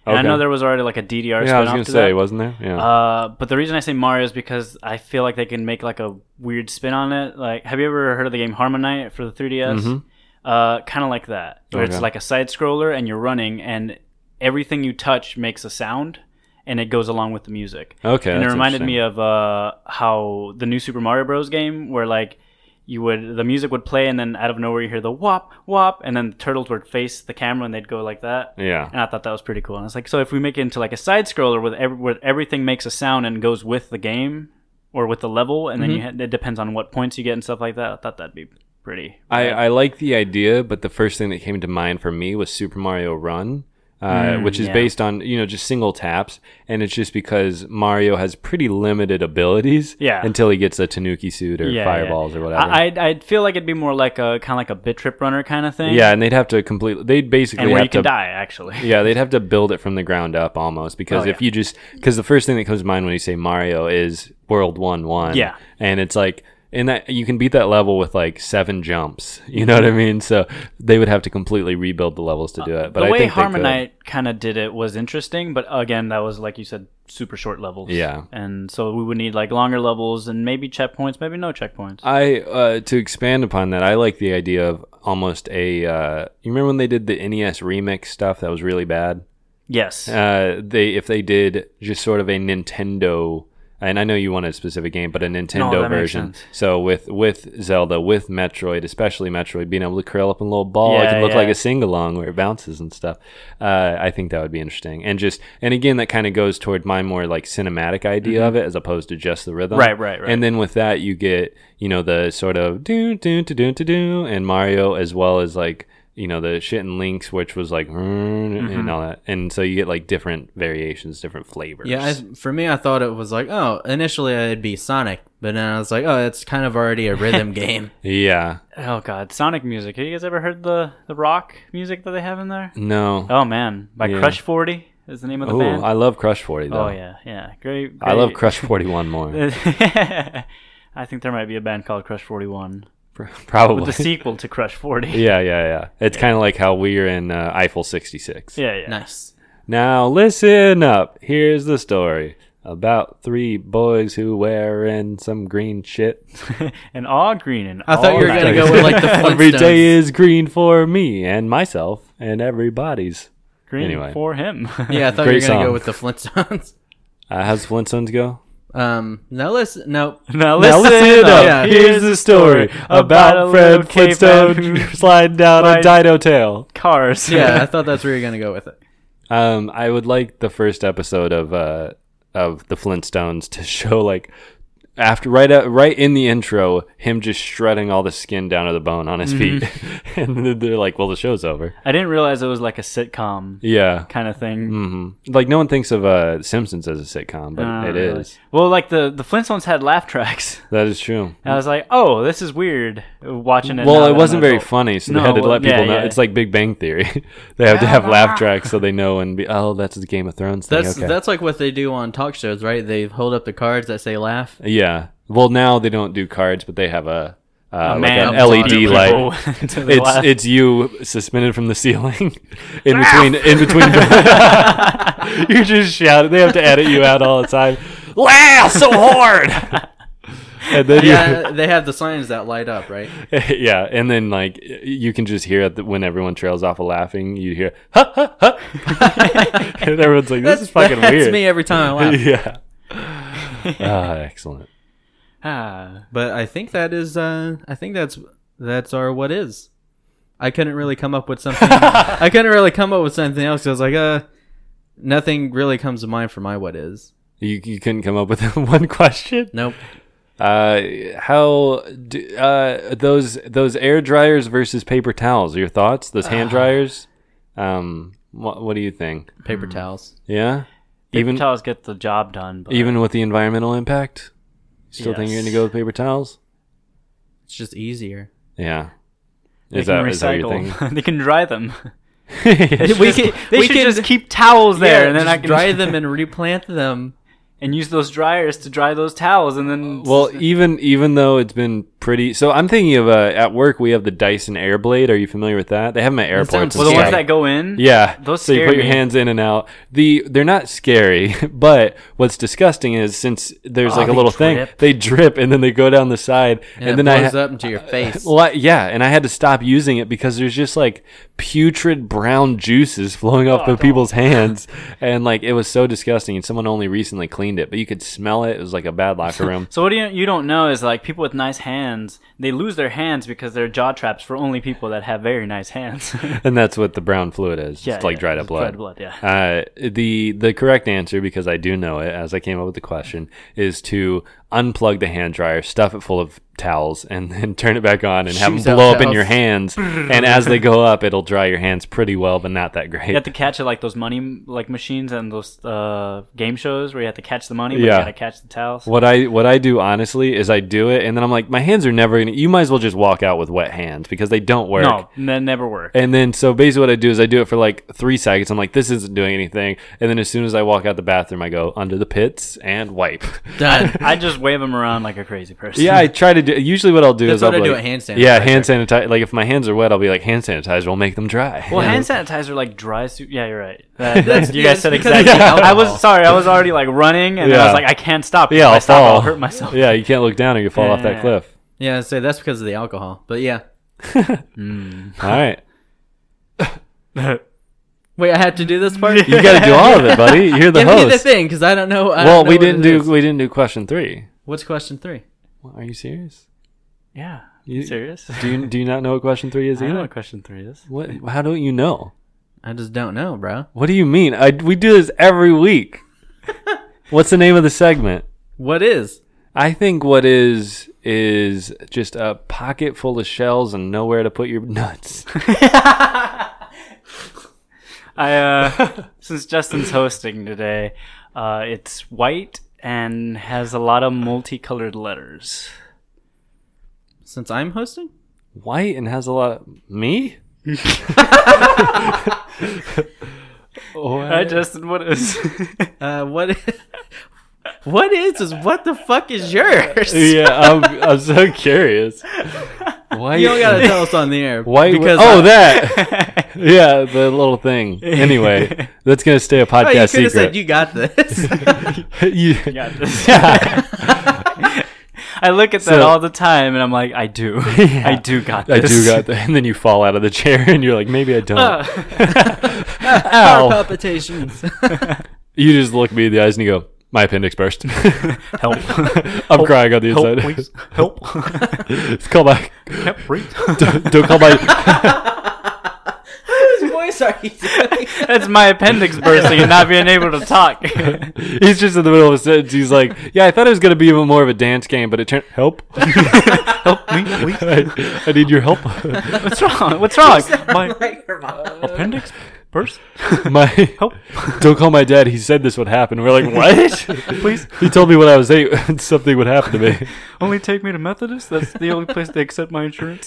And I Okay. know there was already like a D D R Yeah, I was spin-off gonna to say, that. wasn't there? Yeah. Uh, but the reason I say Mario is because I feel like they can make like a weird spin on it. Like, have you ever heard of the game Harmonite for the three D S? Mhm. Uh, kind of like that, where Okay. it's like a side scroller and you're running, and everything you touch makes a sound, and it goes along with the music. Okay, and it that's reminded me interesting. of uh, how the new Super Mario Bros. Game, where like you would the music would play, and then out of nowhere you hear the whop whop, and then the turtles would face the camera and they'd go like that. Yeah. And I thought that was pretty cool. And I was like, so if we make it into like a side scroller with every, where everything makes a sound and goes with the game or with the level, and then you ha- it depends on what points you get and stuff like that. I thought that'd be pretty. I, rad. I like the idea, but the first thing that came to mind for me was Super Mario Run, uh, Mm, which is yeah. based on, you know, just single taps. And it's just because Mario has pretty limited abilities Yeah. until he gets a Tanuki suit or Yeah, fireballs yeah. or whatever. I, I'd, I'd feel like it'd be more like a kind of like a bit trip runner kind of thing. yeah, and they'd have to completely, they'd basically and where have you can to die actually. Yeah, they'd have to build it from the ground up almost because Oh, if yeah. you just because the first thing that comes to mind when you say Mario is World One One. Yeah. and it's like in that you can beat that level with like seven jumps. You know what I mean? So they would have to completely rebuild the levels to do it. But the I way think they could. Harmonite kind of did it was interesting, but again, that was like you said, super short levels. Yeah. and so we would need like longer levels and maybe checkpoints, maybe no checkpoints. I uh, to expand upon that, I like the idea of almost a. Uh, you remember when they did the N E S remix stuff that was really bad? yes. Uh, they if they did just sort of a Nintendo, and I know you want a specific game, but a Nintendo that makes version. sense. So with with Zelda, with Metroid, especially Metroid, being able to curl up in a little ball, it Yeah, can look yeah. like a sing along where it bounces and stuff. Uh, I think that would be interesting, and just and again, that kind of goes toward my more like cinematic idea of it as opposed to just the rhythm. Mm-hmm. Right, right, right. And then with that, you get you know the sort of do do do do do do and Mario as well as like. You know, the shit in Link's, which was like, Mm-hmm. and all that. And so you get like different variations, different flavors. Yeah, I, for me, I thought it was like, oh, initially it'd be Sonic, but then I was like, oh, it's kind of already a rhythm game. yeah. Oh god, Sonic music. Have you guys ever heard the the rock music that they have in there? No. Oh man, by Yeah. Crush forty is the name of the Oh, band. I love Crush forty, though. oh yeah, yeah, great, I love great. Crush forty-one more. I think there might be a band called Crush forty-one, Probably. with the sequel to Crush forty. yeah, yeah, yeah. It's kind of like how we're in uh, Eiffel sixty-six. yeah, yeah. Nice. Now, listen up. Here's the story about three boys who wearing some green shit. And all green and I thought all you were gonna nice. go with like the Every Flintstones. day is green for me and myself and everybody's. green anyway. for him. Yeah, I thought Great you were gonna song. go with the Flintstones. Uh, how's Flintstones go? Um, no, listen, no. Now Now listen, listen up. up. Yeah. Here's the story about a Fred little caveman Flintstone who sliding down a rides dino tail. cars. Yeah, I thought that's where you're gonna go with it. Um, I would like the first episode of uh of the Flintstones to show like after right at, right in the intro him just shredding all the skin down to the bone on his feet, and then they're like, "Well, the show's over." I didn't realize it was like a sitcom Yeah. kind of thing. hmm Like no one thinks of uh, Simpsons as a sitcom, but Uh, it really. is. Well, like the the Flintstones had laugh tracks. That is true. And I was like, oh, this is weird watching it. now Well, that it I'm wasn't an very adult. funny, so No, they had to well, let people yeah, know. yeah. It's like Big Bang Theory. They have to have laugh tracks so they know and be, oh, that's the Game of Thrones thing. That's okay. that's like what they do on talk shows, right? They hold up the cards that say laugh. Yeah. Well, now they don't do cards, but they have a, uh, A like man an L E D talking to light. people until they It's laugh. it's you suspended from the ceiling in between in between. You're just shouting. They have to edit you out all the time. Laugh so hard. And then Yeah, they have the signs that light up, right? you, yeah, and then like you can just hear it when everyone trails off of laughing. You hear ha ha ha, and everyone's like, "This is fucking that's weird." me every time I laugh. yeah. Ah, excellent. Ah, But I think that is, uh, I think that's that's our what is. I couldn't really come up with something. I couldn't really come up with something else. 'Cause I was like, uh, nothing really comes to mind for my what is. You you couldn't come up with one question. Nope. Uh, how do, uh those those air dryers versus paper towels? Your thoughts? Those hand dryers? Um, what what do you think? Paper towels. Yeah, paper even towels get the job done. But even with the environmental impact, still think you're Yes. gonna go with paper towels? It's just easier. Yeah. they Is can that is that your recycle. thing? They can dry them. Yeah, We can, They we should can just keep towels there, yeah, and then just I can dry them and replant them and use those dryers to dry those towels, and then Well, even even though it's been pretty, so I'm thinking of uh, at work we have the Dyson Airblade. Are you familiar with that? They have them at airports. sounds and well, the stuff. ones that go in. Yeah, Those so you scare put your me. hands in and out. The they're not scary, but what's disgusting is since there's Oh, like a they little thing, drip. they drip and then they go down the side, And, and it then I blows ha- up into your face. Well, I- yeah, and I had to stop using it because there's just like putrid brown juices flowing off Oh, of people's hands, and like it was so disgusting. And someone only recently cleaned it, but you could smell it. It was like a bad locker room. So what do you you don't know is like people with nice hands, they lose their hands because they're jaw traps for only people that have very nice hands. And that's what the brown fluid is. Yeah, it's like yeah, dried it's up blood. dried blood, yeah. Uh, the the correct answer, because I do know it as I came up with the question, is to unplug the hand dryer, stuff it full of towels, and then turn it back on and have Shoots them out blow up in towels. your hands. And as they go up, it'll dry your hands pretty well, but not that great. You have to catch it like those money like machines and those uh, game shows where you have to catch the money, but Yeah. you gotta catch the towels. What I what I do honestly is I do it, and then I'm like, my hands are never gonna. You might as well just walk out with wet hands because they don't work. No, that never work. And then so basically what I do is I do it for like three seconds. I'm like, this isn't doing anything. And then as soon as I walk out the bathroom, I go under the pits and wipe. Done. I just wave them around like a crazy person. Yeah, I try to do. Usually, what I'll do That's is what I'll I be do like, with hand sanitizer. Yeah, hand sanitizer. Like if my hands are wet, I'll be like, hand sanitizer will make them dry. Well, Yeah. hand sanitizer like dries. Su- yeah, you're right. That, that's, you Yeah, guys it's said because of exactly. the I alcohol. was sorry. I was already like running, and then I Yeah. was like, I can't stop. Yeah, if I I'll stop, fall. I'll hurt myself. Yeah, you can't look down or you fall off that Yeah. cliff. Yeah, so that's because of the alcohol. But yeah. All right, Wait, I have to do this part? you got to do all of it, buddy. You're the Give me the host. thing, because I don't know. I Well, don't know we what didn't it do is. we didn't do question three. What's question three? Well, are you serious? Yeah. You, Serious? Do you do you not know what question three is I know either? what question three is. What? How don't you know? I just don't know, bro. What do you mean? I we do this every week. What's the name of the segment? What is? I think what is is just a pocket full of shells and nowhere to put your nuts. I uh, since Justin's hosting today, uh, it's white and has a lot of multicolored letters. Since I'm hosting? White and has a lot of me. Hi, Justin. What is? Uh, what? Is, what is? Is what the fuck is yours? Yeah, I'm I'm so curious. White. You don't gotta tell us on the air. White. because oh, I- that. Yeah, the little thing. Anyway, that's gonna stay a Oh, you podcast could have secret. said you got this. You- Got this. yeah. I look at that So- all the time, and I'm like, I do, I do got I this. do got that. And then you fall out of the chair and you're like, maybe I don't. Uh, Heart Ow. palpitations. You just look me in the eyes and you go, my appendix burst. help! I'm Help. crying on the Help, inside. please. Help! It's call back. Can't breathe. Don't, don't call my. Whose voice are you doing? That's my appendix bursting and not being able to talk. He's just in the middle of a sentence. He's like, yeah, I thought it was going to be even more of a dance game, but it turned. Help. Help me, please. I, I need your help. What's wrong? What's wrong? My Like your mom. appendix burst. My. Help! Don't call my dad. He said this would happen. We're like, what? Please. He told me when I was eight something would happen to me. Only take me to Methodist. That's the only place they accept my insurance.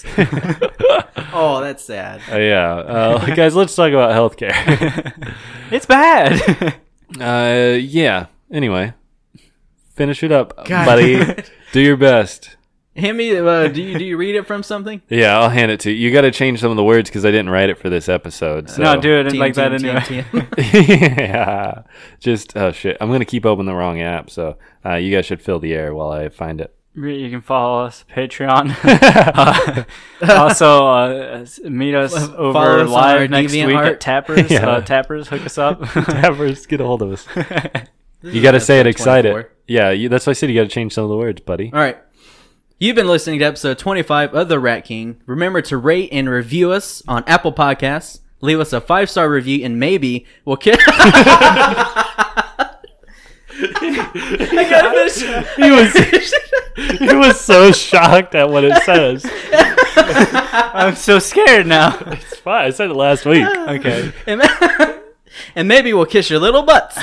Oh, that's sad. Uh, yeah. Uh, guys, let's talk about healthcare. It's bad. Uh, yeah. Anyway, finish it up, God. buddy. Do your best. Hand me. Uh, do you do you read it from something? Yeah, I'll hand it to you. You got to change some of the words because I didn't write it for this episode. So. No, do it like Team, that team, anyway. team, team. Yeah. Just oh shit. I'm gonna keep open the wrong app, so uh, you guys should fill the air while I find it. You can follow us Patreon. uh, also, uh, meet us Follow over us on our live next DeviantArt. week at Tappers. Yeah. Uh, Tappers, hook us up. Tappers, get a hold of us. This You is got to say it episode excited. twenty-four. Yeah, you, that's why I said you got to change some of the words, buddy. All right. You've been listening to episode twenty-five of The Rat King. Remember to rate and review us on Apple Podcasts. Leave us a five-star review, and maybe we'll kill. I gotta finish. He was he was so shocked at what it says. I'm so scared now. It's fine. I said it last week. Okay. and, and maybe we'll kiss your little butts.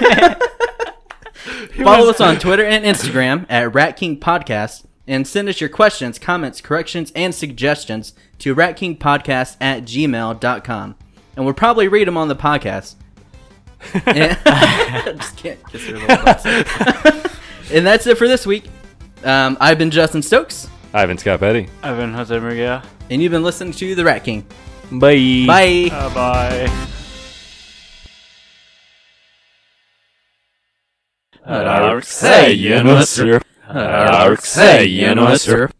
Follow us on Twitter and Instagram at Rat King Podcast, and send us your questions, comments, corrections, and suggestions to ratkingpodcast at gmail dot com. And we'll probably read them on the podcast. And, just can't kiss her little butts. And that's it for this week. Um, I've been Justin Stokes, Ivan Scott Petty. I've been Jose Murguia. and you've been listening to The Rat King. Bye. Bye. Uh, bye. Arksay, you know, sir. Arksay, you know, sir.